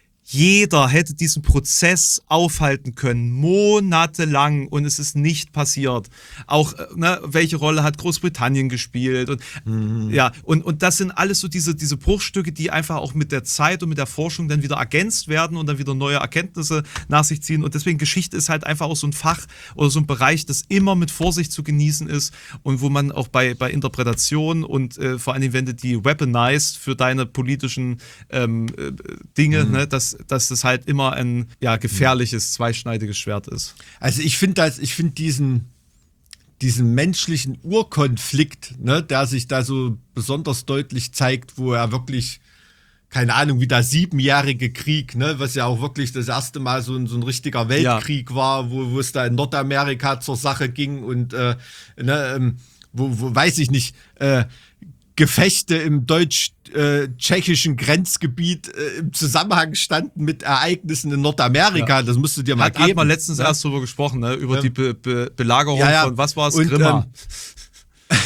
jeder hätte diesen Prozess aufhalten können, monatelang, und es ist nicht passiert. Auch, ne, welche Rolle hat Großbritannien gespielt? Und, mhm. ja, und, und das sind alles so diese, diese Bruchstücke, die einfach auch mit der Zeit und mit der Forschung dann wieder ergänzt werden und dann wieder neue Erkenntnisse nach sich ziehen. Und deswegen Geschichte ist halt einfach auch so ein Fach oder so ein Bereich, das immer mit Vorsicht zu genießen ist und wo man auch bei, bei Interpretation und äh, vor allen Dingen, wenn du die weaponized für deine politischen ähm, äh, Dinge, mhm. ne, das dass das halt immer ein ja, gefährliches, zweischneidiges Schwert ist. Also ich finde das, ich finde diesen, diesen menschlichen Urkonflikt, ne, der sich da so besonders deutlich zeigt, wo er wirklich, keine Ahnung, wie der siebenjährige Krieg, ne, was ja auch wirklich das erste Mal so ein, so ein richtiger Weltkrieg ja. war, wo, wo es da in Nordamerika zur Sache ging und äh, ne, ähm, wo, wo, weiß ich nicht, äh, Gefechte im deutsch-tschechischen Grenzgebiet äh, im Zusammenhang standen mit Ereignissen in Nordamerika. Ja. Das musst du dir mal hat, geben. Hat man letztens ja. erst drüber gesprochen, ne? Über ja. die Be- Be- Belagerung ja, ja. von, was war es, und, Grimma. Ähm,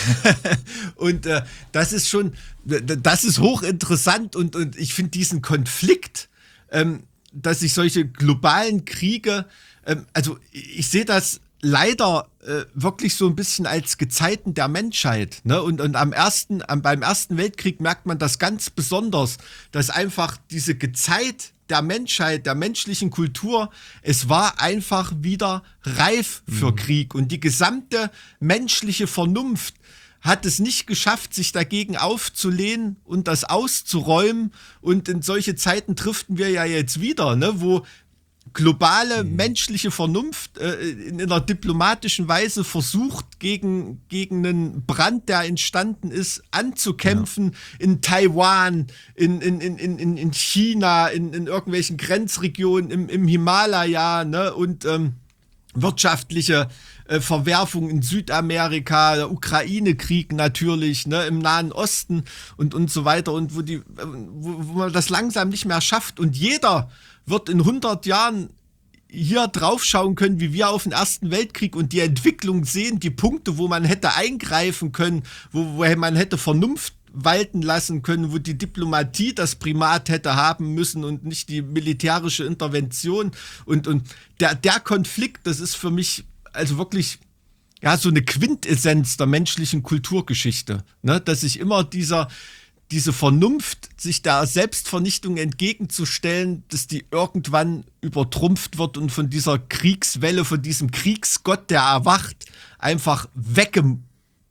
und äh, das ist schon, das ist hochinteressant und, und ich finde diesen Konflikt, ähm, dass sich solche globalen Kriege, ähm, also ich sehe das leider äh, wirklich so ein bisschen als Gezeiten der Menschheit, ne? Und, und am ersten, am, beim Ersten Weltkrieg merkt man das ganz besonders, dass einfach diese Gezeit der Menschheit, der menschlichen Kultur, es war einfach wieder reif für mhm. Krieg und die gesamte menschliche Vernunft hat es nicht geschafft, sich dagegen aufzulehnen und das auszuräumen, und in solche Zeiten driften wir ja jetzt wieder, ne? Wo globale mhm. menschliche Vernunft äh, in einer diplomatischen Weise versucht, gegen, gegen einen Brand, der entstanden ist, anzukämpfen, ja. in Taiwan, in, in, in, in, in China, in, in irgendwelchen Grenzregionen, im, im Himalaya, ne? Und ähm, wirtschaftliche äh, Verwerfung in Südamerika, der Ukraine-Krieg natürlich, ne, im Nahen Osten und, und so weiter, und wo, die, wo, wo man das langsam nicht mehr schafft, und jeder wird in hundert Jahren hier drauf schauen können, wie wir auf den Ersten Weltkrieg und die Entwicklung sehen, die Punkte, wo man hätte eingreifen können, wo, wo man hätte Vernunft walten lassen können, wo die Diplomatie das Primat hätte haben müssen und nicht die militärische Intervention. Und, und der, der Konflikt, das ist für mich also wirklich ja so eine Quintessenz der menschlichen Kulturgeschichte, ne? Dass sich immer dieser diese Vernunft, sich der Selbstvernichtung entgegenzustellen, dass die irgendwann übertrumpft wird und von dieser Kriegswelle, von diesem Kriegsgott, der erwacht, einfach weggeballert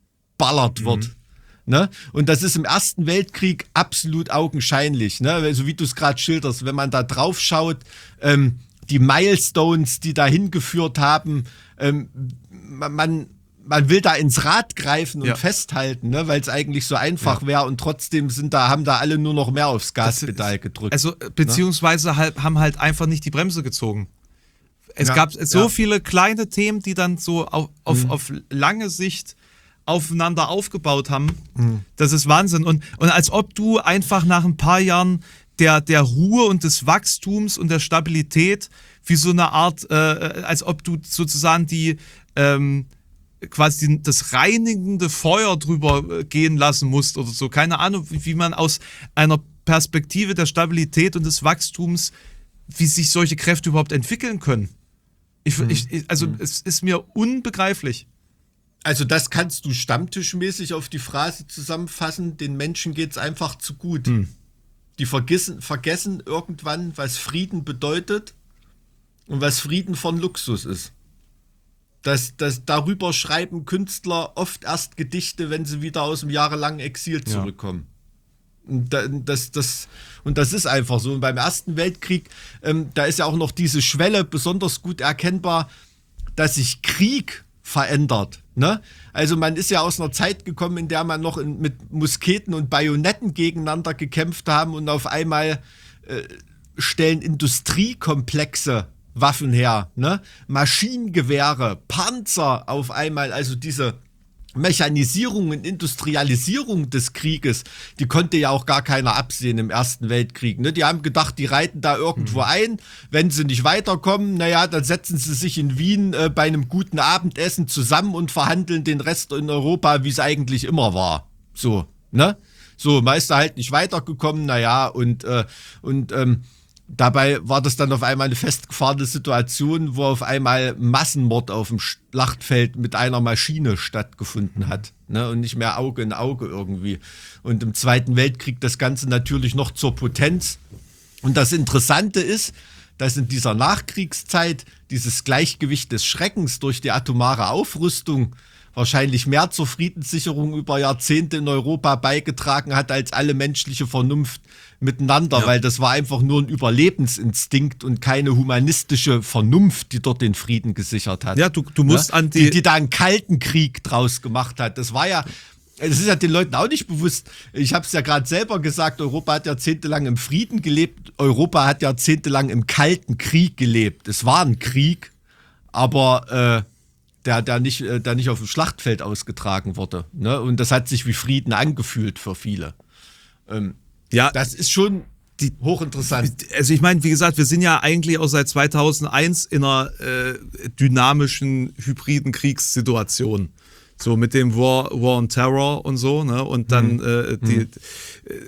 wird. Mhm. Ne? Und das ist im Ersten Weltkrieg absolut augenscheinlich. Ne? Also wie du es gerade schilderst, wenn man da drauf schaut, ähm, die Milestones, die dahin geführt haben, ähm, man Man will da ins Rad greifen und ja. festhalten, ne, weil es eigentlich so einfach ja. wäre, und trotzdem sind da, haben da alle nur noch mehr aufs Gaspedal gedrückt. Also beziehungsweise ne? halt, haben halt einfach nicht die Bremse gezogen. Es ja. gab so ja. viele kleine Themen, die dann so auf, auf, mhm. auf lange Sicht aufeinander aufgebaut haben. Mhm. Das ist Wahnsinn. Und, und als ob du einfach nach ein paar Jahren der, der Ruhe und des Wachstums und der Stabilität wie so eine Art, äh, als ob du sozusagen die ähm, quasi die, das reinigende Feuer drüber gehen lassen musst oder so. Keine Ahnung, wie, wie man aus einer Perspektive der Stabilität und des Wachstums, wie sich solche Kräfte überhaupt entwickeln können. Ich, mhm. ich, also mhm. es ist mir unbegreiflich. Also das kannst du stammtischmäßig auf die Phrase zusammenfassen, den Menschen geht's einfach zu gut. Mhm. Die vergessen, vergessen irgendwann, was Frieden bedeutet und was Frieden von Luxus ist. Das, das, darüber schreiben Künstler oft erst Gedichte, wenn sie wieder aus dem jahrelangen Exil zurückkommen. Ja. Und, das, das, und das ist einfach so. Und beim Ersten Weltkrieg, ähm, da ist ja auch noch diese Schwelle besonders gut erkennbar, dass sich Krieg verändert. Ne? Also man ist ja aus einer Zeit gekommen, in der man noch in, mit Musketen und Bajonetten gegeneinander gekämpft haben und auf einmal äh, stellen Industriekomplexe Waffen her, ne? Maschinengewehre, Panzer auf einmal, also diese Mechanisierung und Industrialisierung des Krieges, die konnte ja auch gar keiner absehen im Ersten Weltkrieg. Ne? Die haben gedacht, die reiten da irgendwo mhm. ein, wenn sie nicht weiterkommen, naja, dann setzen sie sich in Wien äh, bei einem guten Abendessen zusammen und verhandeln den Rest in Europa, wie es eigentlich immer war. So, ne? So, Meister halt nicht weitergekommen, naja, und, äh, und, ähm, dabei war das dann auf einmal eine festgefahrene Situation, wo auf einmal Massenmord auf dem Schlachtfeld mit einer Maschine stattgefunden hat, ne? Und nicht mehr Auge in Auge irgendwie. Und im Zweiten Weltkrieg das Ganze natürlich noch zur Potenz. Und das Interessante ist, dass in dieser Nachkriegszeit dieses Gleichgewicht des Schreckens durch die atomare Aufrüstung wahrscheinlich mehr zur Friedenssicherung über Jahrzehnte in Europa beigetragen hat als alle menschliche Vernunft miteinander, ja. Weil das war einfach nur ein Überlebensinstinkt und keine humanistische Vernunft, die dort den Frieden gesichert hat. Ja, du, du musst ja? an die... die... Die da einen kalten Krieg draus gemacht hat. Das war ja... Das ist ja den Leuten auch nicht bewusst. Ich habe es ja gerade selber gesagt, Europa hat jahrzehntelang im Frieden gelebt. Europa hat jahrzehntelang im Kalten Krieg gelebt. Es war ein Krieg, aber... Äh, Der, der, nicht, der nicht auf dem Schlachtfeld ausgetragen wurde. Ne? Und das hat sich wie Frieden angefühlt für viele. Ähm, ja, das ist schon die, hochinteressant. Also ich meine, wie gesagt, wir sind ja eigentlich auch seit zweitausendeins in einer äh, dynamischen, hybriden Kriegssituation. So mit dem War, War on Terror und so. Ne? Und dann mhm. äh, die... Mhm. Äh,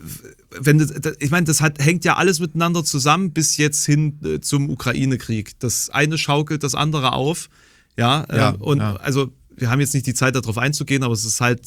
wenn das, ich meine, das hat, hängt ja alles miteinander zusammen bis jetzt hin äh, zum Ukraine-Krieg. Das eine schaukelt das andere auf. Ja, ja äh, und ja. also wir haben jetzt nicht die Zeit, darauf einzugehen, aber es ist halt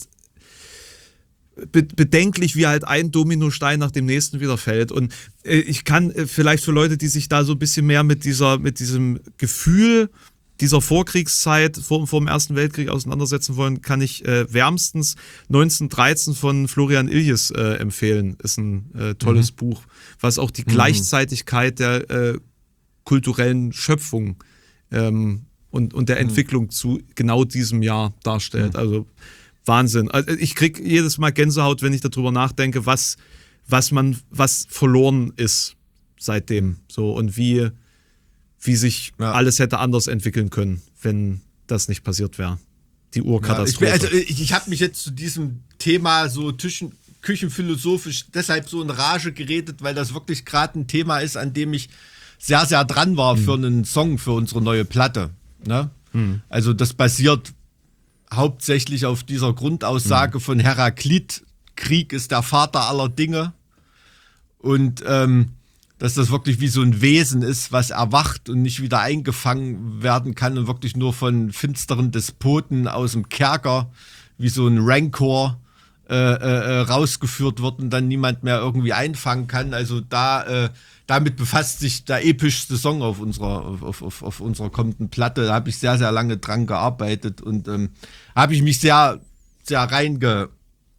be- bedenklich, wie halt ein Dominostein nach dem nächsten wieder fällt. Und äh, ich kann äh, vielleicht für Leute, die sich da so ein bisschen mehr mit dieser, mit diesem Gefühl dieser Vorkriegszeit vor, vor dem Ersten Weltkrieg auseinandersetzen wollen, kann ich äh, wärmstens neunzehnhundertdreizehn von Florian Illies äh, empfehlen. Ist ein äh, tolles mhm. Buch, was auch die mhm. Gleichzeitigkeit der äh, kulturellen Schöpfung ähm, Und, und der Entwicklung mhm. zu genau diesem Jahr darstellt. Mhm. Also Wahnsinn. Also ich kriege jedes Mal Gänsehaut, wenn ich darüber nachdenke, was, was man, was verloren ist seitdem. So und wie, wie sich ja. alles hätte anders entwickeln können, wenn das nicht passiert wäre. Die Urkatastrophe. Ja, ich also ich, ich habe mich jetzt zu diesem Thema so Tischen, küchenphilosophisch deshalb so in Rage geredet, weil das wirklich gerade ein Thema ist, an dem ich sehr, sehr dran war mhm. für einen Song, für unsere neue Platte. Ne? Hm. Also das basiert hauptsächlich auf dieser Grundaussage hm. von Heraklit, Krieg ist der Vater aller Dinge, und ähm, dass das wirklich wie so ein Wesen ist, was erwacht und nicht wieder eingefangen werden kann und wirklich nur von finsteren Despoten aus dem Kerker wie so ein Rancor äh, äh, rausgeführt wird und dann niemand mehr irgendwie einfangen kann. Also da äh, damit befasst sich der epischste Song auf unserer, auf, auf, auf unserer kommenden Platte. Da habe ich sehr, sehr lange dran gearbeitet und ähm, habe ich mich sehr, sehr reinge,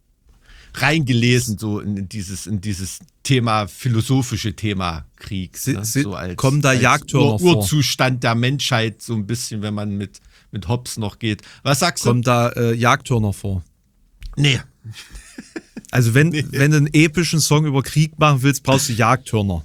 reingelesen so in dieses, in dieses Thema, philosophische Thema Krieg. Sie, ne? Sie, so als, kommen da als Jagdhörner Ur- vor? Urzustand der Menschheit, so ein bisschen, wenn man mit, mit Hobbes noch geht. Was sagst kommen du? Kommen da äh, Jagdhörner vor? Nee. Also wenn, nee. wenn du einen epischen Song über Krieg machen willst, brauchst du Jagdhörner.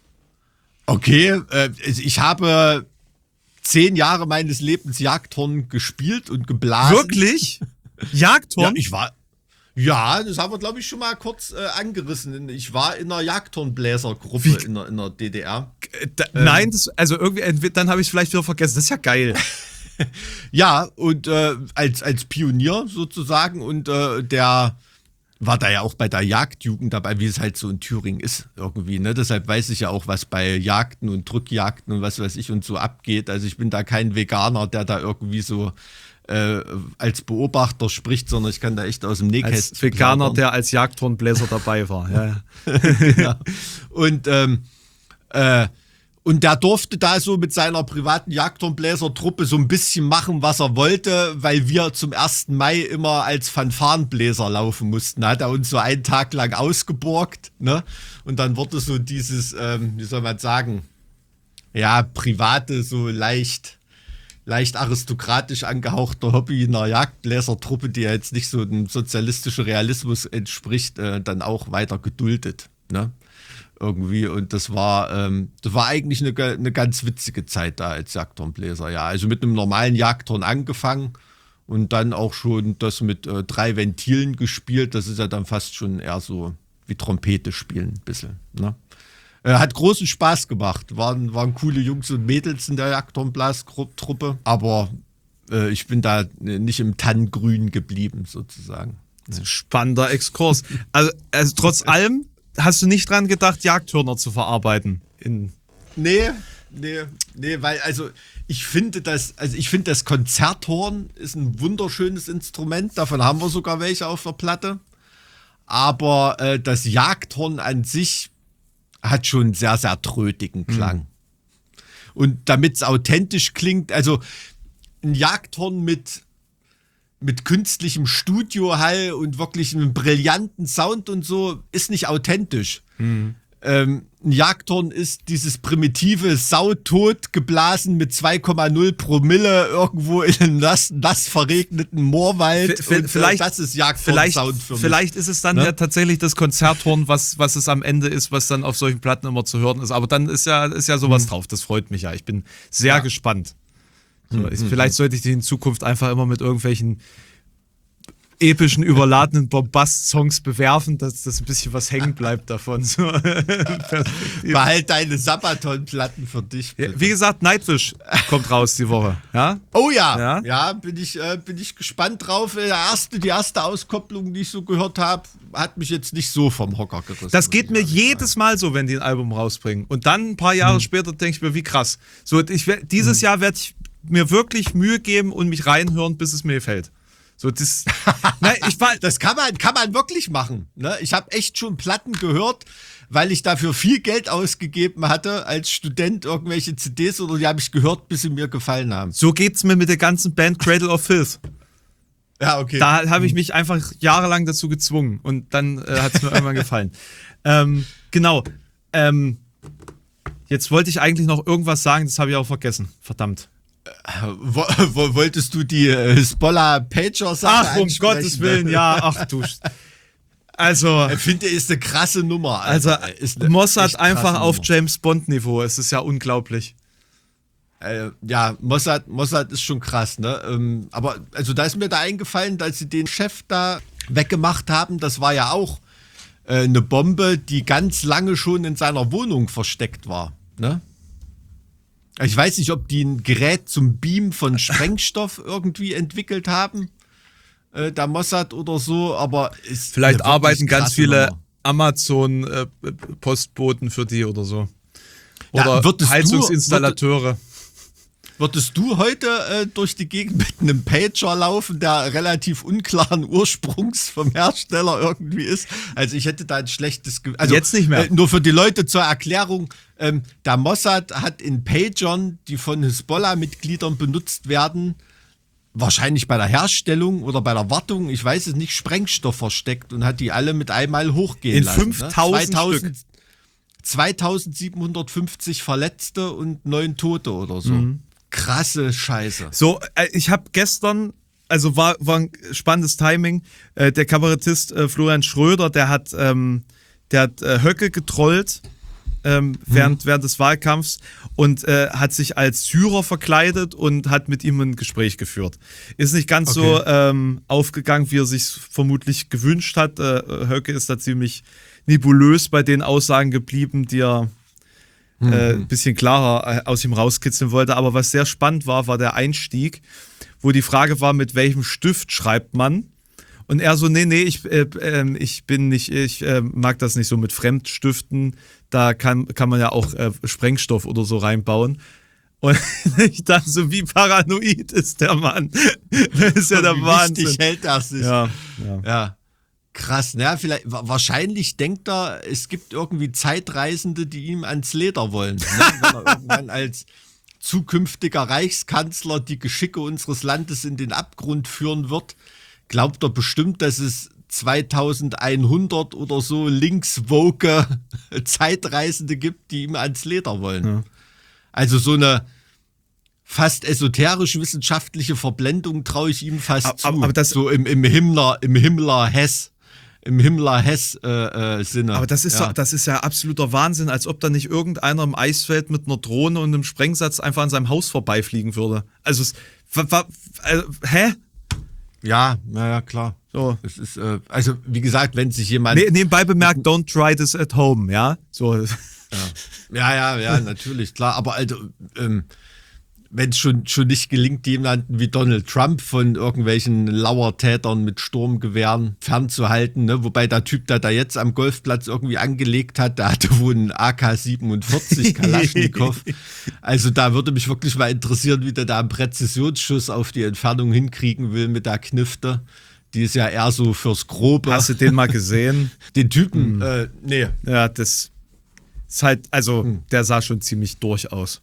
Okay, äh, ich habe zehn Jahre meines Lebens Jagdhorn gespielt und geblasen. Wirklich? Jagdhorn? Ja, ich war. Ja, das haben wir, glaube ich, schon mal kurz äh, angerissen. Ich war in einer Jagdhornbläsergruppe in der, in der D D R. Äh, da, ähm, nein, das, also irgendwie, dann habe ich es vielleicht wieder vergessen. Das ist ja geil. Ja, und äh, als, als Pionier sozusagen und äh, der war da ja auch bei der Jagdjugend dabei, wie es halt so in Thüringen ist irgendwie, ne? Deshalb weiß ich ja auch, was bei Jagden und Drückjagden und was weiß ich und so abgeht. Also ich bin da kein Veganer, der da irgendwie so äh, als Beobachter spricht, sondern ich kann da echt aus dem Nähkästchen als Veganer, plaudern. der als Jagdhornbläser dabei war. Ja, ja. Genau. Und ähm, äh, Und der durfte da so mit seiner privaten Jagdhornbläsertruppe so ein bisschen machen, was er wollte, weil wir zum ersten Mai immer als Fanfarenbläser laufen mussten. Da hat er uns so einen Tag lang ausgeborgt, ne? Und dann wurde so dieses, ähm, wie soll man sagen, ja, private, so leicht, leicht aristokratisch angehauchter Hobby in einer Jagdbläsertruppe, die ja jetzt nicht so dem sozialistischen Realismus entspricht, äh, dann auch weiter geduldet, ne? Irgendwie, und das war, ähm, das war eigentlich eine, eine ganz witzige Zeit da als Jagdhornbläser, ja. Also mit einem normalen Jagdhorn angefangen und dann auch schon das mit äh, drei Ventilen gespielt. Das ist ja dann fast schon eher so wie Trompete spielen, ein bisschen, ne? Äh, hat großen Spaß gemacht. Waren, waren coole Jungs und Mädels in der Jagdhornblastruppe, aber äh, ich bin da nicht im Tannengrün geblieben, sozusagen. Spannender Exkurs. Also, also trotz allem hast du nicht dran gedacht, Jagdhörner zu verarbeiten? In nee, nee, nee, weil also ich finde das, also ich finde das Konzerthorn ist ein wunderschönes Instrument, davon haben wir sogar welche auf der Platte. Aber äh, das Jagdhorn an sich hat schon einen sehr, sehr trötigen Klang. Mhm. Und damit es authentisch klingt, also ein Jagdhorn mit mit künstlichem Studiohall und wirklich einem brillanten Sound und so, ist nicht authentisch. Mhm. Ähm, ein Jagdhorn ist dieses primitive Sautot geblasen mit zwei Komma null Promille irgendwo in einem nass, nass verregneten Moorwald. V- und, vielleicht, äh, das ist Jagdhorn-Sound für mich. Vielleicht ist es dann ne? ja tatsächlich das Konzerthorn, was, was es am Ende ist, was dann auf solchen Platten immer zu hören ist. Aber dann ist ja, ist ja sowas mhm. drauf. Das freut mich ja. Ich bin sehr ja. gespannt. So, mhm. ich, vielleicht sollte ich die in Zukunft einfach immer mit irgendwelchen epischen, überladenen Bombast-Songs bewerfen, dass das ein bisschen was hängen bleibt davon. So. Behalt deine Sabaton-Platten für dich. Ja, wie gesagt, Nightwish kommt raus die Woche. Ja? Oh ja, ja, ja bin, ich, äh, bin ich gespannt drauf. Der erste, die erste Auskopplung, die ich so gehört habe, hat mich jetzt nicht so vom Hocker gerissen. Das geht mir jedes Mal so, wenn die ein Album rausbringen. Und dann ein paar Jahre hm. später denke ich mir, wie krass. So, ich, dieses hm. Jahr werde ich mir wirklich Mühe geben und mich reinhören, bis es mir gefällt. So, das, nein, ich war, das kann man, kann man wirklich machen. Ne? Ich habe echt schon Platten gehört, weil ich dafür viel Geld ausgegeben hatte als Student, irgendwelche C Ds, oder die habe ich gehört, bis sie mir gefallen haben. So geht's mir mit der ganzen Band Cradle of Filth. Ja, okay. Da habe ich mich einfach jahrelang dazu gezwungen und dann äh, hat es mir irgendwann gefallen. Ähm, genau. Ähm, jetzt wollte ich eigentlich noch irgendwas sagen, das habe ich auch vergessen. Verdammt. Wolltest du die Hezbollah-Pager-Sache Ach, um Gottes Willen, ja, ach du. Also. Ich finde, ist eine krasse Nummer. Also, ist Mossad einfach Nummer. Auf James Bond-Niveau. Es ist ja unglaublich. Äh, ja, Mossad, Mossad ist schon krass, ne? Ähm, aber, also, da ist mir da eingefallen, als sie den Chef da weggemacht haben, das war ja auch äh, eine Bombe, die ganz lange schon in seiner Wohnung versteckt war, ne? Ich weiß nicht, ob die ein Gerät zum Beamen von Sprengstoff irgendwie entwickelt haben, äh, der Mossad oder so, aber ist vielleicht arbeiten ganz viele Nummer. Amazon-Postboten äh, für die oder so. Oder ja, Heizungsinstallateure. Du, würdest du heute äh, durch die Gegend mit einem Pager laufen, der relativ unklaren Ursprungs vom Hersteller irgendwie ist? Also ich hätte da ein schlechtes Gefühl. Also, jetzt nicht mehr. Äh, nur für die Leute zur Erklärung. Ähm, der Mossad hat in Pagern, die von Hezbollah-Mitgliedern benutzt werden, wahrscheinlich bei der Herstellung oder bei der Wartung, ich weiß es nicht, Sprengstoff versteckt und hat die alle mit einmal hochgehen in lassen. fünftausend ne? Stück. zweitausendsiebenhundertfünfzig Verletzte und neun Tote oder so. Mhm. Krasse Scheiße. So, äh, ich habe gestern, also war, war ein spannendes Timing, äh, der Kabarettist äh, Florian Schröder, der hat, ähm, der hat äh, Höcke getrollt ähm, während, während des Wahlkampfs und äh, hat sich als Syrer verkleidet und hat mit ihm ein Gespräch geführt. Ist nicht ganz Okay. so ähm, aufgegangen, wie er sich vermutlich gewünscht hat. Äh, Höcke ist da ziemlich nebulös bei den Aussagen geblieben, die er äh, ein bisschen klarer äh, aus ihm rauskitzeln wollte. Aber was sehr spannend war, war der Einstieg, wo die Frage war, mit welchem Stift schreibt man? Und er so, nee, nee, ich, äh, äh, ich bin nicht, ich äh, mag das nicht so mit Fremdstiften. Da kann, kann man ja auch äh, Sprengstoff oder so reinbauen. Und ich dachte so, wie paranoid ist der Mann? Das ist ja der Wie Wahnsinn. wichtig hält das sich. Ja, ja. Ja. Krass, naja, vielleicht, wa- wahrscheinlich denkt er, es gibt irgendwie Zeitreisende, die ihm ans Leder wollen. Ne? Wenn er irgendwann als zukünftiger Reichskanzler die Geschicke unseres Landes in den Abgrund führen wird, glaubt er bestimmt, dass es zweitausendeinhundert oder so linkswoke Zeitreisende gibt, die ihm ans Leder wollen. Ja. Also so eine fast esoterisch-wissenschaftliche Verblendung traue ich ihm fast Aber- zu. aber- aber das- so im, im Himmler, im Himmler-Hess, im Himmler-Hess-Sinne. Äh, Sinne. Aber das ist, ja. doch, das ist ja absoluter Wahnsinn, als ob da nicht irgendeiner im Eisfeld mit einer Drohne und einem Sprengsatz einfach an seinem Haus vorbeifliegen würde. Also, es, wa, wa, also hä? Ja, naja, klar. So. Es ist, äh, also, wie gesagt, wenn sich jemand. Ne, nebenbei bemerkt, don't try this at home, ja? So. Ja, ja, ja, natürlich, klar. Aber also, ähm, wenn es schon, schon nicht gelingt, jemanden wie Donald Trump von irgendwelchen Lauertätern mit Sturmgewehren fernzuhalten, ne? Wobei der Typ, der da jetzt am Golfplatz irgendwie angelegt hat, der hatte wohl einen A K siebenundvierzig Kalaschnikow. Also da würde mich wirklich mal interessieren, wie der da einen Präzisionsschuss auf die Entfernung hinkriegen will mit der Knifte. Die ist ja eher so fürs Grobe. Hast du den mal gesehen? Den Typen, äh, nee. Ja, das ist halt, also, der sah schon ziemlich durch aus.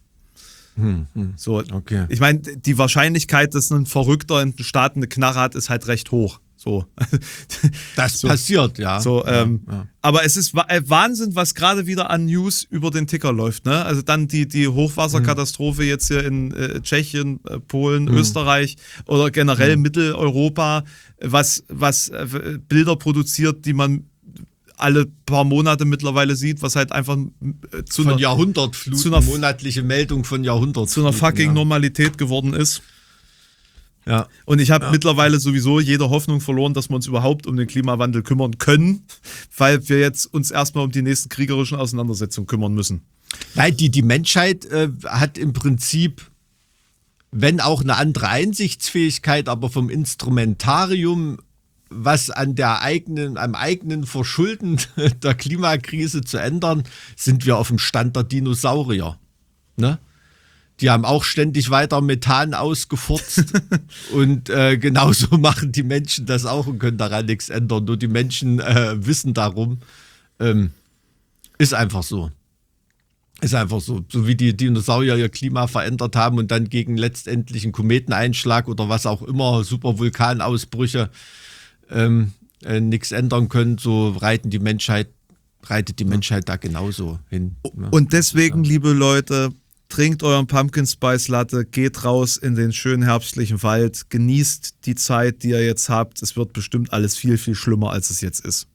So, Okay. ich meine, die Wahrscheinlichkeit, dass ein Verrückter in den Staaten eine Knarre hat, ist halt recht hoch. So. Das So. passiert, ja. So, ja, ähm, ja. Aber es ist wa- äh, Wahnsinn, was gerade wieder an News über den Ticker läuft. Ne? Also dann die, die Hochwasserkatastrophe jetzt hier in äh, Tschechien, äh, Polen, Mhm. Österreich oder generell Mitteleuropa, was, was äh, Bilder produziert, die man alle paar Monate mittlerweile sieht, was halt einfach äh, zu Von einer, Jahrhundertfluten, zu einer- monatliche Meldung von Jahrhundertfluten. zu einer fucking ja. Normalität geworden ist. Ja. Und ich habe mittlerweile sowieso jede Hoffnung verloren, dass wir uns überhaupt um den Klimawandel kümmern können, weil wir jetzt uns erstmal um die nächsten kriegerischen Auseinandersetzungen kümmern müssen. Nein, die, die Menschheit äh, hat im Prinzip, wenn auch eine andere Einsichtsfähigkeit, aber vom Instrumentarium, was an der eigenen, am eigenen Verschulden der Klimakrise zu ändern, sind wir auf dem Stand der Dinosaurier. Ne? Die haben auch ständig weiter Methan ausgefurzt und äh, genauso machen die Menschen das auch und können daran nichts ändern. Nur die Menschen äh, wissen darum. Ähm, ist einfach so. Ist einfach so. So wie die Dinosaurier ihr Klima verändert haben und dann gegen letztendlich einen Kometeneinschlag oder was auch immer, Supervulkanausbrüche, ähm, äh, nichts ändern können, so reiten die Menschheit, reitet die Menschheit da genauso hin. Ne? Und deswegen, liebe Leute, trinkt euren Pumpkin Spice Latte, geht raus in den schönen herbstlichen Wald, genießt die Zeit, die ihr jetzt habt. Es wird bestimmt alles viel, viel schlimmer, als es jetzt ist.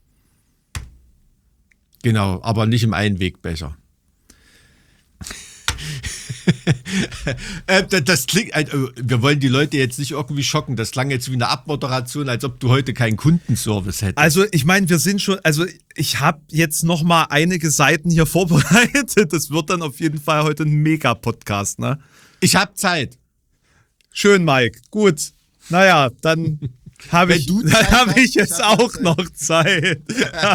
Genau, aber nicht im Einwegbecher. äh, das, das klingt, äh, wir wollen die Leute jetzt nicht irgendwie schocken. Das klang jetzt wie eine Abmoderation, als ob du heute keinen Kundenservice hättest. Also ich meine, wir sind schon, also ich habe jetzt noch mal einige Seiten hier vorbereitet. Das wird dann auf jeden Fall heute ein Mega-Podcast, ne? Ich habe Zeit. Schön, Mike. Gut. Naja, dann habe Wenn ich, du dann Zeit hab hast, ich jetzt ich hab auch Zeit. noch Zeit.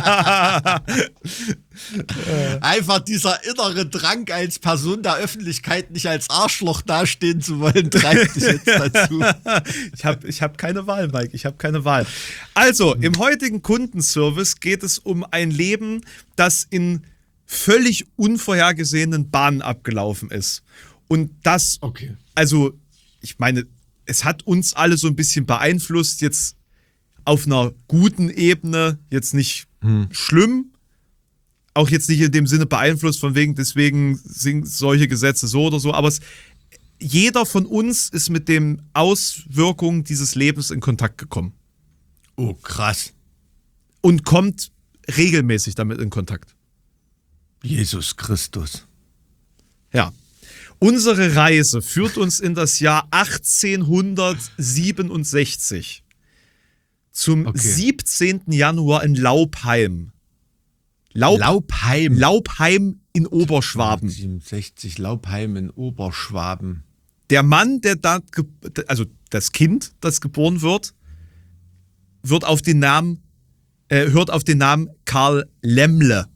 Einfach dieser innere Drang als Person der Öffentlichkeit nicht als Arschloch dastehen zu wollen, treibt dich jetzt dazu. Ich habe ich hab keine Wahl, Mike. Ich habe keine Wahl. Also, im heutigen Kundenservice geht es um ein Leben, das in völlig unvorhergesehenen Bahnen abgelaufen ist. Und das, Okay. also, ich meine, es hat uns alle so ein bisschen beeinflusst, jetzt auf einer guten Ebene, jetzt nicht schlimm, auch jetzt nicht in dem Sinne beeinflusst, von wegen, deswegen sind solche Gesetze so oder so, aber es, jeder von uns ist mit den Auswirkungen dieses Lebens in Kontakt gekommen Oh, krass. und kommt regelmäßig damit in Kontakt. Jesus Christus. Ja. Unsere Reise führt uns in das Jahr achtzehnhundertsiebenundsechzig zum Okay. siebzehnten Januar in Laupheim. Laub, Laupheim. Laupheim in Oberschwaben. siebenundsechzig, Laupheim in Oberschwaben. Der Mann, der da, ge- also das Kind, das geboren wird, wird auf den Namen, äh, hört auf den Namen Karl Lemmle.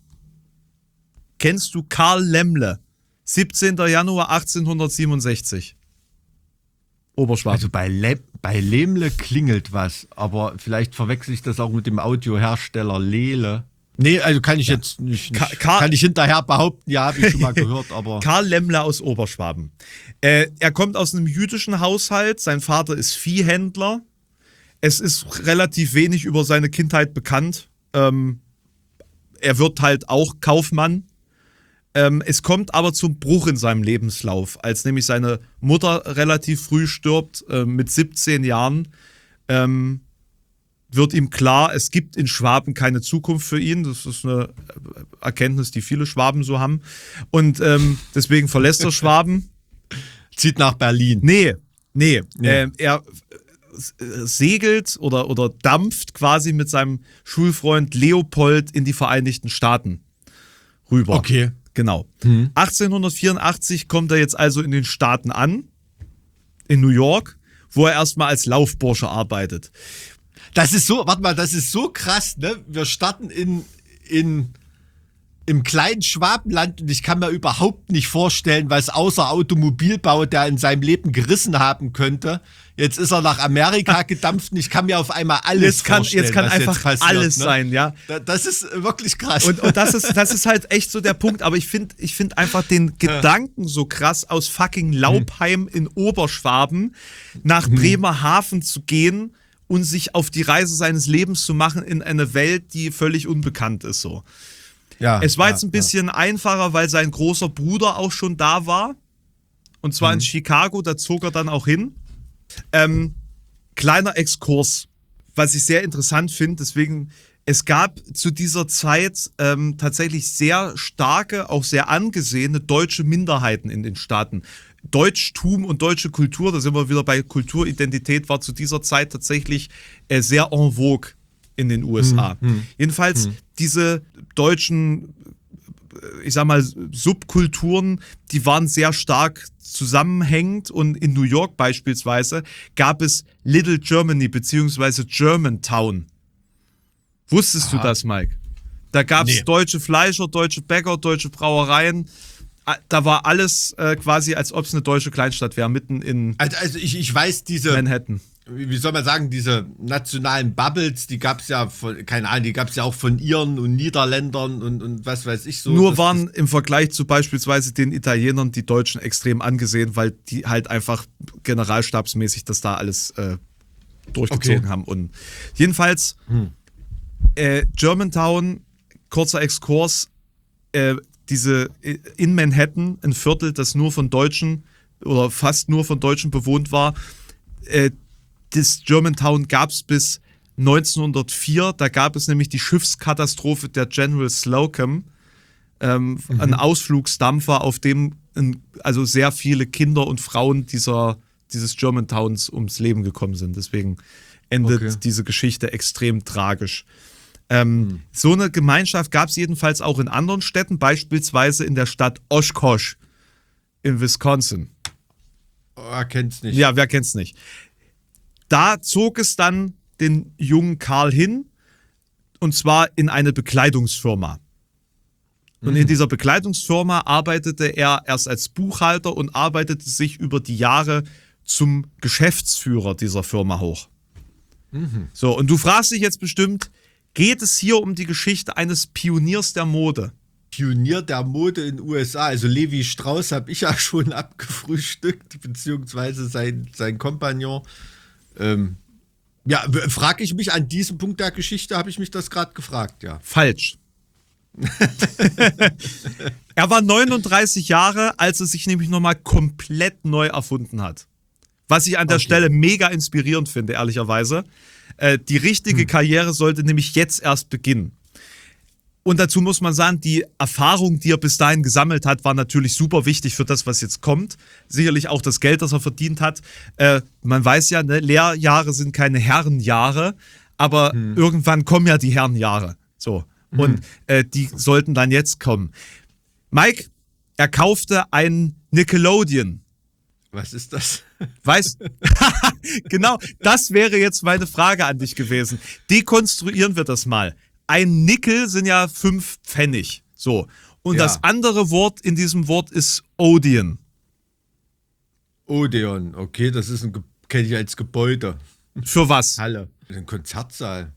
Kennst du Karl Lemmle? siebzehnten Januar achtzehnhundertsiebenundsechzig. Oberschwaben. Also bei, Le bei Lemle klingelt was, aber vielleicht verwechsel ich das auch mit dem Audiohersteller Lele. Nee, also kann ich jetzt nicht, nicht Ka- Ka- kann ich hinterher behaupten, ja, habe ich schon mal gehört, aber Karl Lemmle aus Oberschwaben. Äh, er kommt aus einem jüdischen Haushalt. Sein Vater ist Viehhändler. Es ist relativ wenig über seine Kindheit bekannt. Ähm, er wird halt auch Kaufmann. Ähm, es kommt aber zum Bruch in seinem Lebenslauf, als nämlich seine Mutter relativ früh stirbt, äh, mit siebzehn Jahren. Ähm, wird ihm klar, es gibt in Schwaben keine Zukunft für ihn. Das ist eine Erkenntnis, die viele Schwaben so haben. Und ähm, deswegen verlässt er Schwaben. zieht nach Berlin. Nee, nee. Nee. Ähm, er segelt oder, oder dampft quasi mit seinem Schulfreund Leopold in die Vereinigten Staaten rüber. Okay. Genau. achtzehnhundertvierundachtzig kommt er jetzt also in den Staaten an, in New York, wo er erstmal als Laufbursche arbeitet. Das ist so, warte mal, das ist so krass, ne? Wir starten in, in, im kleinen Schwabenland und ich kann mir überhaupt nicht vorstellen, was außer Automobilbau der in seinem Leben gerissen haben könnte. Jetzt ist er nach Amerika gedampft und ich kann mir auf einmal alles Jetzt kann, vorstellen, jetzt kann was einfach jetzt passiert, alles ne? sein, ja. Da- Das ist wirklich krass. Und, und das, ist, das ist halt echt so der Punkt. Aber ich finde ich find einfach den Gedanken so krass, aus fucking Laupheim in Oberschwaben nach Bremerhaven zu gehen und sich auf die Reise seines Lebens zu machen in eine Welt, die völlig unbekannt ist. So. ja, Es war ja, jetzt ein bisschen einfacher, weil sein großer Bruder auch schon da war. Und zwar in Chicago, da zog er dann auch hin. Ähm, kleiner Exkurs, was ich sehr interessant finde. Deswegen, es gab zu dieser Zeit ähm, tatsächlich sehr starke, auch sehr angesehene deutsche Minderheiten in den Staaten. Deutschtum und deutsche Kultur, da sind wir wieder bei Kulturidentität, war zu dieser Zeit tatsächlich äh, sehr en vogue in den U S A. Jedenfalls diese deutschen, ich sag mal, Subkulturen, die waren sehr stark zusammenhängend und in New York beispielsweise gab es Little Germany beziehungsweise Germantown. Wusstest Aha. du das, Mike? Da gab es Nee. deutsche Fleischer, deutsche Bäcker, deutsche Brauereien. Da war alles äh, quasi, als ob es eine deutsche Kleinstadt wäre, mitten in Also, also ich, ich weiß, diese, Manhattan. wie wie soll man sagen, diese nationalen Bubbles, die gab es ja von, keine Ahnung, die gab es ja auch von Iren und Niederländern und, und was weiß ich so. Nur Das- waren im Vergleich zu beispielsweise den Italienern die Deutschen extrem angesehen, weil die halt einfach generalstabsmäßig das da alles äh, durchgezogen Okay. haben. Und jedenfalls äh, Germantown, kurzer Exkurs, äh, diese äh, in Manhattan, ein Viertel, das nur von Deutschen oder fast nur von Deutschen bewohnt war. Äh, das Germantown gab es bis neunzehnhundertvier, da gab es nämlich die Schiffskatastrophe der General Slocum, ähm, ein Ausflugsdampfer, auf dem ein, also sehr viele Kinder und Frauen dieser, dieses Germantowns ums Leben gekommen sind. Deswegen endet Okay. diese Geschichte extrem tragisch. Ähm, So eine Gemeinschaft gab es jedenfalls auch in anderen Städten, beispielsweise in der Stadt Oshkosh in Wisconsin. Oh, kennt's nicht. Ja, wer kennt's nicht? Da zog es dann den jungen Karl hin, und zwar in eine Bekleidungsfirma. Und in dieser Bekleidungsfirma arbeitete er erst als Buchhalter und arbeitete sich über die Jahre zum Geschäftsführer dieser Firma hoch. So, und du fragst dich jetzt bestimmt, geht es hier um die Geschichte eines Pioniers der Mode? Pionier der Mode in den U S A, also Levi Strauss habe ich ja schon abgefrühstückt, beziehungsweise sein, sein Kompagnon. Ähm, ja, frage ich mich an diesem Punkt der Geschichte, habe ich mich das gerade gefragt, ja. Falsch. Er war neununddreißig Jahre, als er sich nämlich nochmal komplett neu erfunden hat. Was ich an der Okay. Stelle mega inspirierend finde, ehrlicherweise. Äh, die richtige Karriere sollte nämlich jetzt erst beginnen. Und dazu muss man sagen, die Erfahrung, die er bis dahin gesammelt hat, war natürlich super wichtig für das, was jetzt kommt. Sicherlich auch das Geld, das er verdient hat. Äh, man weiß ja, ne, Lehrjahre sind keine Herrenjahre, aber hm. irgendwann kommen ja die Herrenjahre. So. Hm. Und äh, die sollten dann jetzt kommen. Mike, er kaufte ein Nickelodeon. Was ist das? Weißt genau, das wäre jetzt meine Frage an dich gewesen. Dekonstruieren wir das mal. Ein Nickel sind ja fünf Pfennig. So. Und Ja. das andere Wort in diesem Wort ist Odeon. Odeon, okay, das ist ein, Ge- kenne ich als Gebäude. Für was? Halle. Ein Konzertsaal.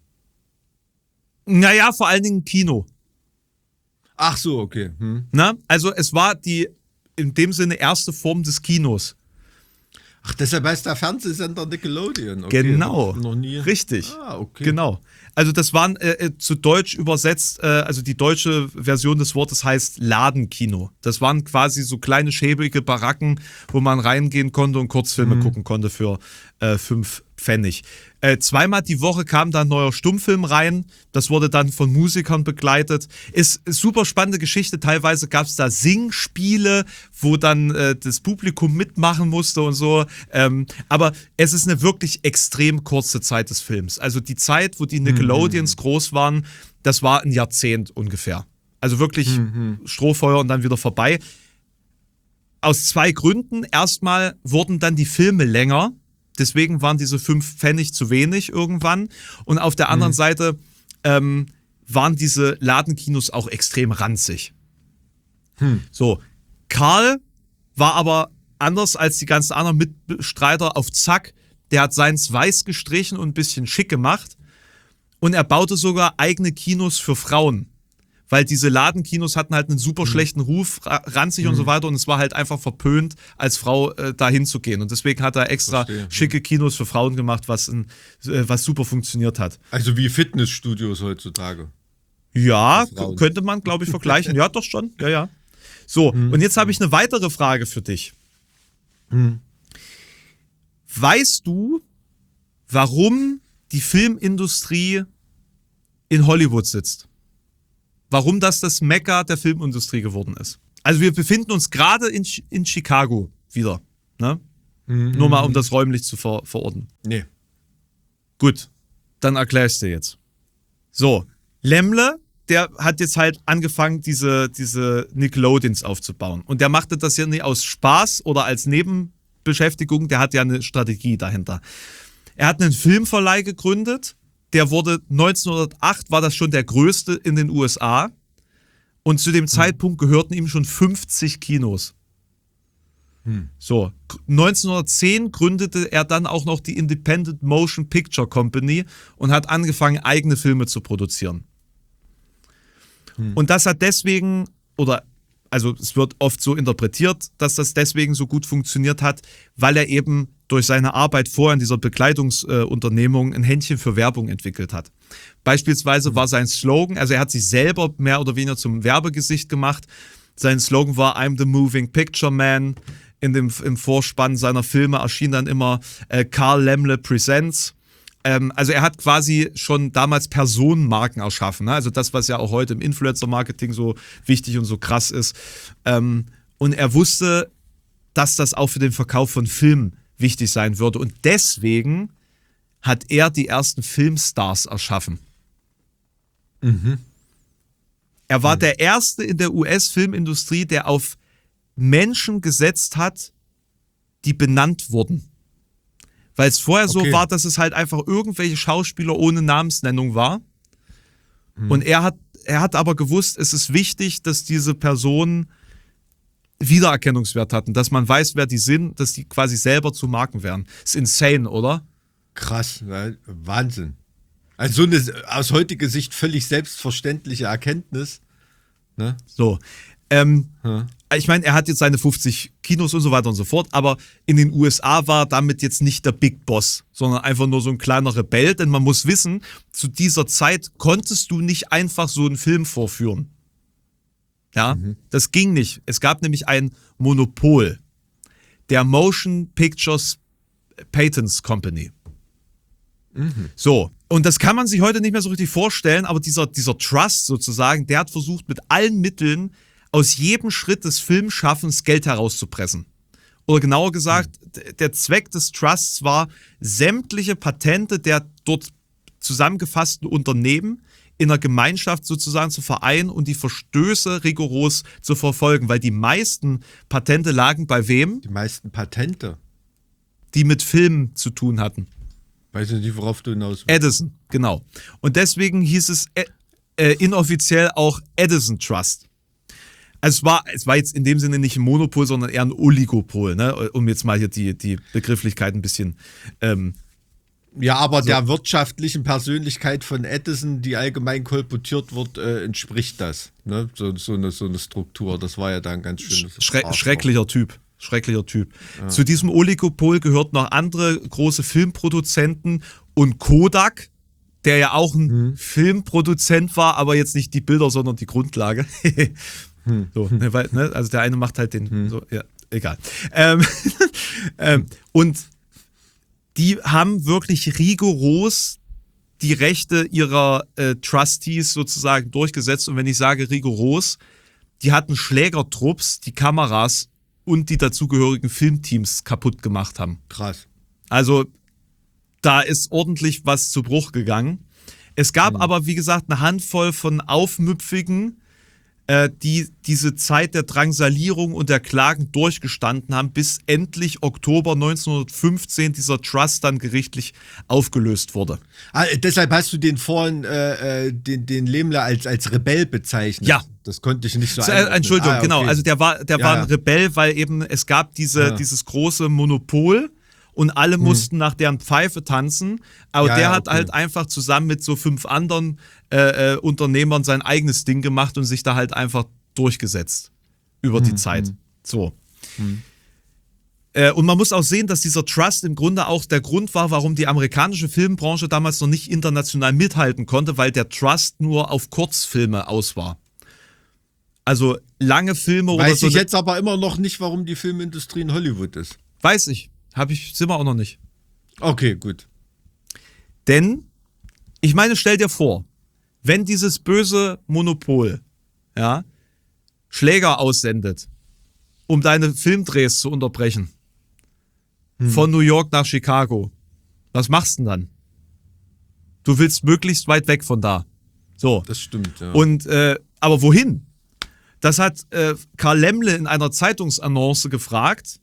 Naja, vor allen Dingen Kino. Ach so, okay. Hm. Na? Also es war die in dem Sinne erste Form des Kinos. Ach, deshalb heißt der Fernsehsender Nickelodeon. Okay, Genau. hab ich Noch nie. Richtig. Ah, okay. Genau. Also das waren äh, äh, zu Deutsch übersetzt, äh, also die deutsche Version des Wortes heißt Ladenkino. Das waren quasi so kleine schäbige Baracken, wo man reingehen konnte und Kurzfilme mhm. gucken konnte für äh, fünf Pfennig. Äh, zweimal die Woche kam da ein neuer Stummfilm rein. Das wurde dann von Musikern begleitet. Ist, ist super spannende Geschichte. Teilweise gab es da Singspiele, wo dann äh, das Publikum mitmachen musste und so. Ähm, aber es ist eine wirklich extrem kurze Zeit des Films. Also die Zeit, wo die Nickelodeons mhm. groß waren, das war ein Jahrzehnt ungefähr. Also wirklich mhm. Strohfeuer und dann wieder vorbei. Aus zwei Gründen. Erstmal wurden dann die Filme länger. Deswegen waren diese fünf Pfennig zu wenig irgendwann. Und auf der anderen mhm. Seite ähm, waren diese Ladenkinos auch extrem ranzig. Hm. So, Karl war aber anders als die ganzen anderen Mitstreiter auf Zack. Der hat seins weiß gestrichen und ein bisschen schick gemacht. Und er baute sogar eigene Kinos für Frauen. Weil diese Ladenkinos hatten halt einen super schlechten Ruf, ranzig mhm. und so weiter. Und es war halt einfach verpönt, als Frau äh, da hinzugehen. Und deswegen hat er extra Verstehe. schicke Kinos für Frauen gemacht, was, ein, äh, was super funktioniert hat. Also wie Fitnessstudios heutzutage. Ja, k- könnte man, glaube ich, vergleichen. Ja, doch schon. Ja, ja. So, mhm. und jetzt habe ich eine weitere Frage für dich. Mhm. Weißt du, warum die Filmindustrie in Hollywood sitzt? Warum das das Mekka der Filmindustrie geworden ist. Also wir befinden uns gerade in, in Chicago wieder. Ne? Mhm. Nur mal, um das räumlich zu ver- verorten. Nee. Gut, dann erkläre ich dir jetzt. So, Laemmle, der hat jetzt halt angefangen, diese, diese Nickelodeons aufzubauen. Und der machte das ja nicht aus Spaß oder als Nebenbeschäftigung, der hat ja eine Strategie dahinter. Er hat einen Filmverleih gegründet. Der wurde neunzehnhundertacht, war das schon der größte in den U S A. Und zu dem hm. Zeitpunkt gehörten ihm schon fünfzig Kinos. Hm. So, neunzehnhundertzehn gründete er dann auch noch die Independent Motion Picture Company und hat angefangen, eigene Filme zu produzieren. Hm. Und das hat deswegen, oder also es wird oft so interpretiert, dass das deswegen so gut funktioniert hat, weil er eben durch seine Arbeit vorher in dieser Bekleidungsunternehmung äh, ein Händchen für Werbung entwickelt hat. Beispielsweise mhm. war sein Slogan, also er hat sich selber mehr oder weniger zum Werbegesicht gemacht. Sein Slogan war I'm the Moving Picture Man. In dem, im Vorspann seiner Filme erschien dann immer äh, Karl Laemmle Presents. Ähm, also er hat quasi schon damals Personenmarken erschaffen. Ne? Also das, was ja auch heute im Influencer-Marketing so wichtig und so krass ist. Ähm, und er wusste, dass das auch für den Verkauf von Filmen wichtig sein würde. Und deswegen hat er die ersten Filmstars erschaffen. Mhm. Er war mhm. der Erste in der U S-Filmindustrie, der auf Menschen gesetzt hat, die benannt wurden. Weil es vorher okay. so war, dass es halt einfach irgendwelche Schauspieler ohne Namensnennung war. Mhm. Und er hat, er hat aber gewusst, es ist wichtig, dass diese Personen Wiedererkennungswert hatten, dass man weiß, wer die sind, dass die quasi selber zu Marken werden. Ist insane, oder? Krass, ne? Wahnsinn. Also so eine aus heutiger Sicht völlig selbstverständliche Erkenntnis. Ne? So. Ähm, hm. Ich meine, er hat jetzt seine fünfzig Kinos und so weiter und so fort, aber in den U S A war damit jetzt nicht der Big Boss, sondern einfach nur so ein kleiner Rebell, denn man muss wissen, zu dieser Zeit konntest du nicht einfach so einen Film vorführen. Ja, mhm. das ging nicht. Es gab nämlich ein Monopol der Motion Pictures Patents Company. Mhm. So, Und das kann man sich heute nicht mehr so richtig vorstellen, aber dieser, dieser Trust sozusagen, der hat versucht, mit allen Mitteln aus jedem Schritt des Filmschaffens Geld herauszupressen. Oder genauer gesagt, mhm. der Zweck des Trusts war, sämtliche Patente der dort zusammengefassten Unternehmen in einer Gemeinschaft sozusagen zu vereinen und die Verstöße rigoros zu verfolgen, weil die meisten Patente lagen bei wem? Die meisten Patente? Die mit Filmen zu tun hatten. Weiß ich nicht, worauf du hinaus willst. Edison, genau. Und deswegen hieß es äh, äh, inoffiziell auch Edison Trust. Also es war, es war jetzt in dem Sinne nicht ein Monopol, sondern eher ein Oligopol, ne? Um jetzt mal hier die, die Begrifflichkeit ein bisschen ähm, ja, aber so. Der wirtschaftlichen Persönlichkeit von Edison, die allgemein kolportiert wird, äh, entspricht das. Ne? So, so, eine, so eine Struktur. Das war ja dann ganz schön. Schre- schrecklicher Typ. Schrecklicher Typ. Ja. Zu diesem Oligopol gehört noch andere große Filmproduzenten und Kodak, der ja auch ein hm. Filmproduzent war, aber jetzt nicht die Bilder, sondern die Grundlage. hm. so, ne, weil, ne, also der eine macht halt den, hm. so, ja, egal. Ähm, ähm, und die haben wirklich rigoros die Rechte ihrer äh, Trustees sozusagen durchgesetzt. Und wenn ich sage rigoros, die hatten Schlägertrupps, die Kameras und die dazugehörigen Filmteams kaputt gemacht haben. Krass. Also da ist ordentlich was zu Bruch gegangen. Es gab mhm. aber, wie gesagt, eine Handvoll von Aufmüpfigen, äh, die diese Zeit der Drangsalierung und der Klagen durchgestanden haben, bis endlich Oktober neunzehnhundertfünfzehn dieser Trust dann gerichtlich aufgelöst wurde. Ah, deshalb hast du den vorhin, äh, den, den Lehmler als, als Rebell bezeichnet. Ja. Das konnte ich nicht so äh, Entschuldigung, ah, okay. genau. Also der war, der ja, war ein ja. Rebell, weil eben es gab diese, ja. dieses große Monopol und alle hm. mussten nach deren Pfeife tanzen. Aber ja, der ja, hat okay. halt einfach zusammen mit so fünf anderen äh, äh, Unternehmern sein eigenes Ding gemacht und sich da halt einfach durchgesetzt über hm. die Zeit. Hm. So. Hm. Äh, und man muss auch sehen, dass dieser Trust im Grunde auch der Grund war, warum die amerikanische Filmbranche damals noch nicht international mithalten konnte, weil der Trust nur auf Kurzfilme aus war. Also lange Filme Weiß oder so. Weiß ich jetzt aber immer noch nicht, warum die Filmindustrie in Hollywood ist. Weiß ich. Hab ich, sind wir auch noch nicht. Okay, gut. Denn, ich meine, stell dir vor, wenn dieses böse Monopol, ja, Schläger aussendet, um deine Filmdrehs zu unterbrechen, hm. von New York nach Chicago, was machst du denn dann? Du willst möglichst weit weg von da. So. Das stimmt, ja. Und, äh, aber wohin? Das hat äh, Karl Laemmle in einer Zeitungsannonce gefragt.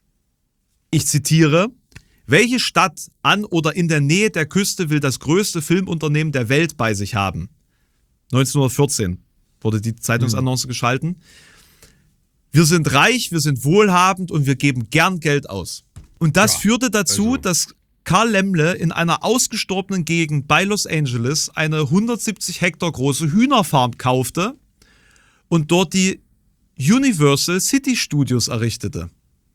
Ich zitiere: Welche Stadt an oder in der Nähe der Küste will das größte Filmunternehmen der Welt bei sich haben? neunzehnhundertvierzehn wurde die Zeitungsannonce mhm. geschalten. Wir sind reich, wir sind wohlhabend und wir geben gern Geld aus. Und das ja, führte dazu, also. dass Karl Laemmle in einer ausgestorbenen Gegend bei Los Angeles eine hundertsiebzig Hektar große Hühnerfarm kaufte und dort die Universal City Studios errichtete.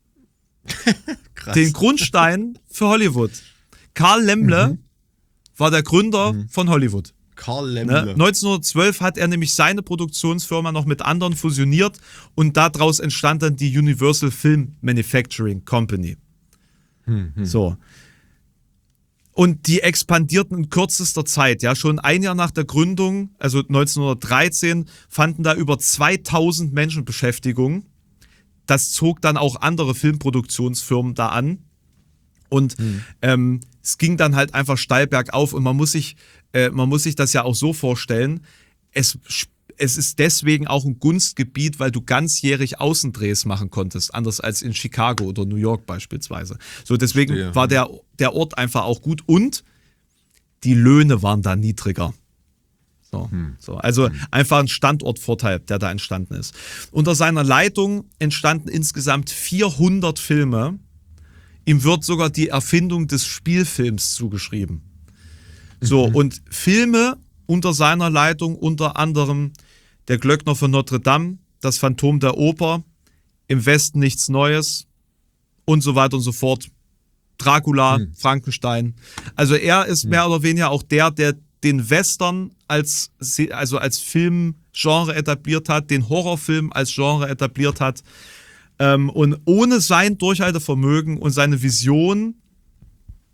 Krass. Den Grundstein für Hollywood. Karl Laemmle mhm. war der Gründer mhm. von Hollywood. Karl Laemmle. Ne? neunzehnhundertzwölf hat er nämlich seine Produktionsfirma noch mit anderen fusioniert und daraus entstand dann die Universal Film Manufacturing Company. Mhm. So. Und die expandierten in kürzester Zeit. Ja, schon ein Jahr nach der Gründung, also neunzehnhundertdreizehn, fanden da über zweitausend Menschen Beschäftigung. Das zog dann auch andere Filmproduktionsfirmen da an. Und hm. ähm, es ging dann halt einfach steil bergauf. Und man muss sich, äh, man muss sich das ja auch so vorstellen, es, es ist deswegen auch ein Gunstgebiet, weil du ganzjährig Außendrehs machen konntest, anders als in Chicago oder New York beispielsweise. So, deswegen Verstehe. war der, der Ort einfach auch gut und die Löhne waren da niedriger. So, hm. so. Also hm. einfach ein Standortvorteil, der da entstanden ist. Unter seiner Leitung entstanden insgesamt vierhundert Filme. Ihm wird sogar die Erfindung des Spielfilms zugeschrieben. So, mhm. und Filme unter seiner Leitung unter anderem Der Glöckner von Notre Dame, Das Phantom der Oper, Im Westen nichts Neues und so weiter und so fort. Dracula, mhm. Frankenstein. Also er ist mhm. mehr oder weniger auch der, der den Western als, also als Filmgenre etabliert hat, den Horrorfilm als Genre etabliert hat. Ähm, und ohne sein Durchhaltevermögen und seine Vision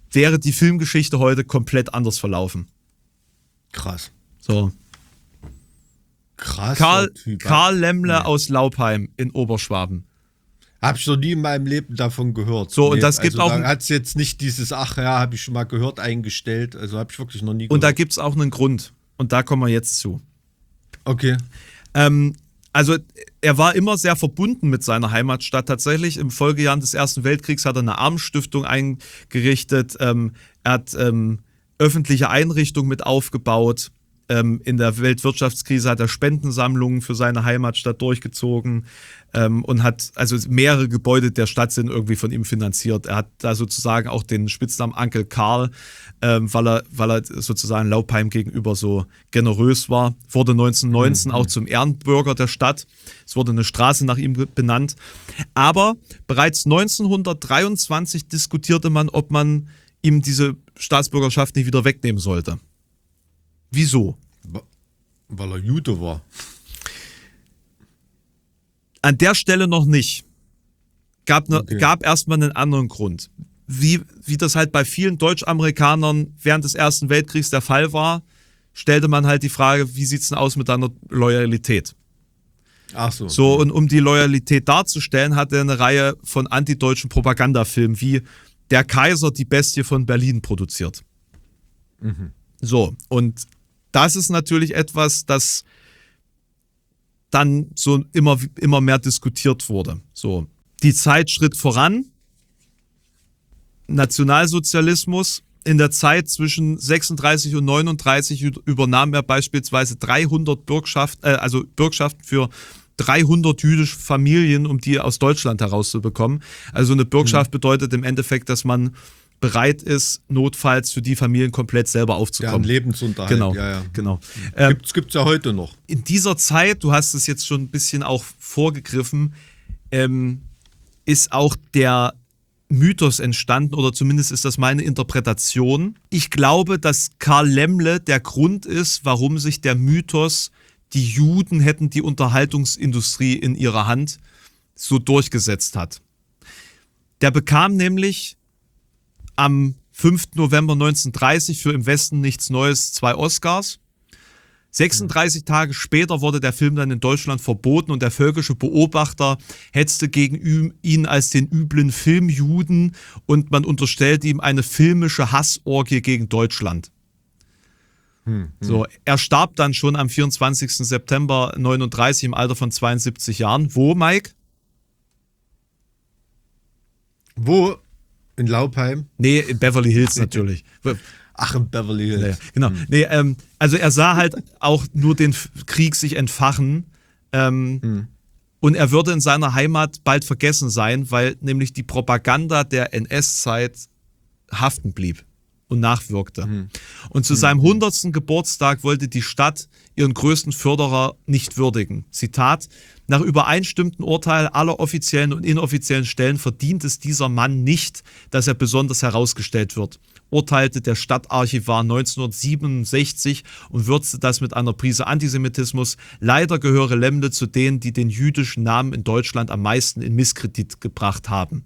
wäre die Filmgeschichte heute komplett anders verlaufen. Krass. So. Krass. Karl, Typ. Karl Lemmle Nee. aus Laupheim in Oberschwaben. Hab ich noch nie in meinem Leben davon gehört. So, und das gibt also auch- Da hat es jetzt nicht dieses, ach ja, habe ich schon mal gehört, eingestellt. Also habe ich wirklich noch nie gehört. Und da gibt es auch einen Grund. Und da kommen wir jetzt zu. Okay. Ähm, also er war immer sehr verbunden mit seiner Heimatstadt. Tatsächlich im Folgejahren des Ersten Weltkriegs hat er eine Armenstiftung eingerichtet. Ähm, er hat ähm, öffentliche Einrichtungen mit aufgebaut. Ähm, in der Weltwirtschaftskrise hat er Spendensammlungen für seine Heimatstadt durchgezogen ähm, und hat, also mehrere Gebäude der Stadt sind irgendwie von ihm finanziert. Er hat da sozusagen auch den Spitznamen Onkel Karl, ähm, weil, er, weil er sozusagen Laupheim gegenüber so generös war. Wurde neunzehnhundertneunzehn mhm. auch zum Ehrenbürger der Stadt. Es wurde eine Straße nach ihm benannt. Aber bereits neunzehnhundertdreiundzwanzig diskutierte man, ob man ihm diese Staatsbürgerschaft nicht wieder wegnehmen sollte. Wieso? Weil er Jude war. An der Stelle noch nicht. Gab, ne, Okay. gab erstmal einen anderen Grund. Wie, wie das halt bei vielen Deutschamerikanern während des Ersten Weltkriegs der Fall war, stellte man halt die Frage, wie sieht es denn aus mit deiner Loyalität? Ach so. So, und um die Loyalität darzustellen, hat er eine Reihe von antideutschen Propagandafilmen wie Der Kaiser, die Bestie von Berlin produziert. Mhm. So, und das ist natürlich etwas, das dann so immer, immer mehr diskutiert wurde. So, die Zeit schritt voran. Nationalsozialismus. In der Zeit zwischen sechsunddreißig und neununddreißig übernahm er beispielsweise dreihundert Bürgschaft, äh, also Bürgschaften für dreihundert jüdische Familien, um die aus Deutschland herauszubekommen. Also eine Bürgschaft bedeutet im Endeffekt, dass man bereit ist, notfalls für die Familien komplett selber Ja, aufzukommen. ein Lebensunterhalt. Genau, Ja, ja. genau. Ähm, Gibt's, gibt's ja heute noch. in dieser Zeit, du hast es jetzt schon ein bisschen auch vorgegriffen, ähm, ist auch der Mythos entstanden, oder zumindest ist das meine Interpretation. Ich glaube, dass Karl Lemmle der Grund ist, warum sich der Mythos, die Juden hätten die Unterhaltungsindustrie in ihrer Hand, so durchgesetzt hat. Der bekam nämlich am fünften November neunzehnhundertdreißig für Im Westen nichts Neues zwei Oscars. sechsunddreißig Tage später wurde der Film dann in Deutschland verboten und der völkische Beobachter hetzte gegen ihn als den üblen Filmjuden und man unterstellte ihm eine filmische Hassorgie gegen Deutschland. Hm, So, er starb dann schon am vierundzwanzigsten September neununddreißig im Alter von zweiundsiebzig Jahren. Wo, Mike? Wo? In Laupheim? Nee, in Beverly Hills natürlich. Ach, in Beverly Hills. Ja, genau. Nee, ähm, also er sah halt auch nur den F- Krieg sich entfachen ähm, Hm. und er würde in seiner Heimat bald vergessen sein, weil nämlich die Propaganda der N S-Zeit haften blieb und nachwirkte. Hm. Und zu seinem hundertsten Geburtstag wollte die Stadt ihren größten Förderer nicht würdigen. Zitat: Nach übereinstimmendem Urteil aller offiziellen und inoffiziellen Stellen verdient es dieser Mann nicht, dass er besonders herausgestellt wird, urteilte der Stadtarchivar neunzehnhundertsiebenundsechzig und würzte das mit einer Prise Antisemitismus. Leider gehöre Lemmle zu denen, die den jüdischen Namen in Deutschland am meisten in Misskredit gebracht haben.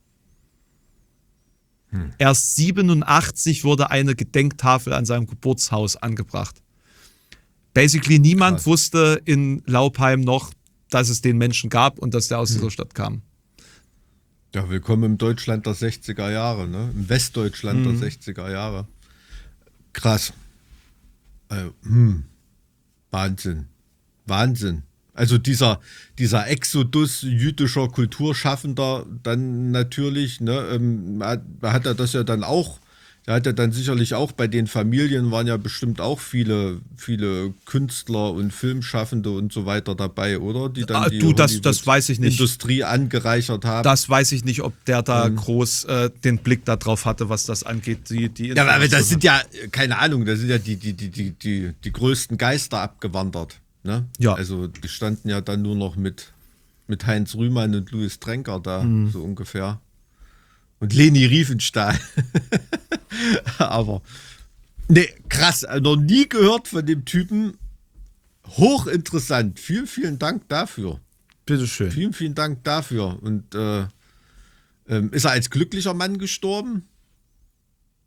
Hm. Erst siebenundachtzig wurde eine Gedenktafel an seinem Geburtshaus angebracht. Basically niemand Krass. wusste in Laupheim noch, dass es den Menschen gab und dass der aus dieser Stadt kam. Ja, willkommen im Deutschland der sechziger Jahre, ne? Im Westdeutschland der sechziger Jahre. Krass. Äh, hm. Wahnsinn. Wahnsinn. Also dieser, dieser Exodus jüdischer Kulturschaffender dann natürlich, ne, ähm, hat, hat er das ja dann auch, da hat er dann sicherlich auch bei den Familien waren ja bestimmt auch viele, viele Künstler und Filmschaffende und so weiter dabei, oder? Die dann Ah, die du, das- das weiß ich nicht. Industrie angereichert haben. Das weiß ich nicht, ob der da groß äh, den Blick darauf hatte, was das angeht. Die, die Ja, aber das Information. sind ja, keine Ahnung, das sind ja die, die, die, die, die, die größten Geister abgewandert. Ne? Ja. Also die standen ja dann nur noch mit, mit Heinz Rühmann und Louis Trenker da, so ungefähr. Und Leni Riefenstahl. Aber, nee, krass, noch nie gehört von dem Typen. Hochinteressant. Vielen, vielen Dank dafür. Bitteschön. Vielen, vielen Dank dafür. Und äh, ähm, ist er als glücklicher Mann gestorben?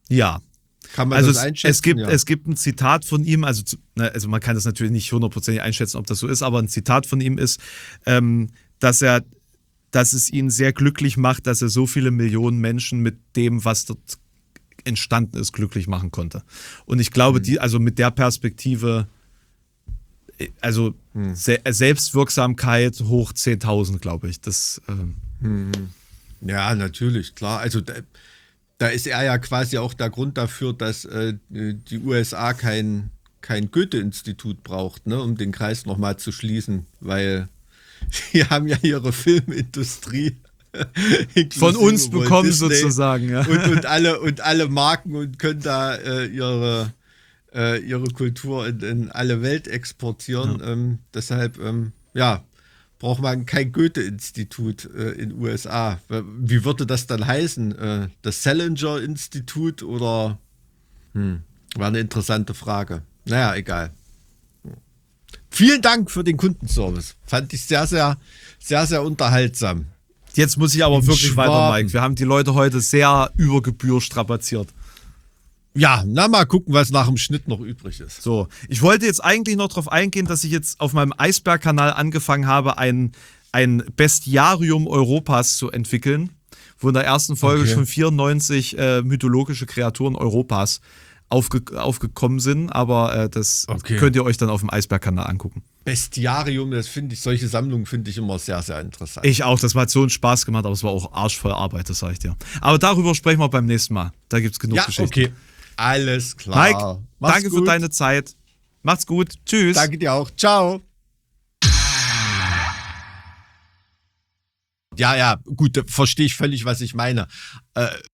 Ja. Kann man Also das es, einschätzen? es, gibt, ja. es gibt ein Zitat von ihm, also, zu- ne, also man kann das natürlich nicht hundertprozentig einschätzen, ob das so ist, aber ein Zitat von ihm ist, ähm, dass er, dass es ihn sehr glücklich macht, dass er so viele Millionen Menschen mit dem, was dort entstanden ist, glücklich machen konnte. Und ich glaube, Mhm. die, also mit der Perspektive, äh, also Mhm. Se Selbstwirksamkeit hoch zehntausend, glaube ich. Das, ähm, Ja, natürlich, klar. Also da, da ist er ja quasi auch der Grund dafür, dass äh, die U S A kein, kein Goethe-Institut braucht, ne, um den Kreis nochmal zu schließen, weil sie haben ja ihre Filmindustrie von uns inklusive Walt bekommen Disney sozusagen. Ja. und, und, alle, und alle Marken und können da äh, ihre, äh, ihre Kultur in, in alle Welt exportieren. Ja. Ähm, deshalb, ähm, ja, braucht man kein Goethe-Institut äh, in den U S A. Wie würde das dann heißen? Äh, das Salinger-Institut oder? Hm, war eine interessante Frage. Naja, egal. Vielen Dank für den Kundenservice. Fand ich sehr, sehr, sehr, sehr unterhaltsam. Jetzt muss ich aber In wirklich weiter, Schwaben. Mike. Wir haben die Leute heute sehr über Gebühr strapaziert. Ja, na mal gucken, was nach dem Schnitt noch übrig ist. So, ich wollte jetzt eigentlich noch darauf eingehen, dass ich jetzt auf meinem Eisberg-Kanal angefangen habe, ein, ein Bestiarium Europas zu entwickeln, wo in der ersten Folge Okay. schon vierundneunzig äh, mythologische Kreaturen Europas aufge aufgekommen sind, aber äh, das Okay. könnt ihr euch dann auf dem Eisberg-Kanal angucken. Bestiarium, das finde ich, solche Sammlungen finde ich immer sehr, sehr interessant. Ich auch, das hat so einen Spaß gemacht, aber es war auch arschvoll Arbeit, das sage ich dir. Aber darüber sprechen wir beim nächsten Mal. Da gibt es genug ja, Geschichten. okay. Alles klar. Mike, Mach's danke für gut. deine Zeit. Macht's gut. Tschüss. Danke dir auch. Ciao. Ja, ja, gut, da verstehe ich völlig, was ich meine. Äh,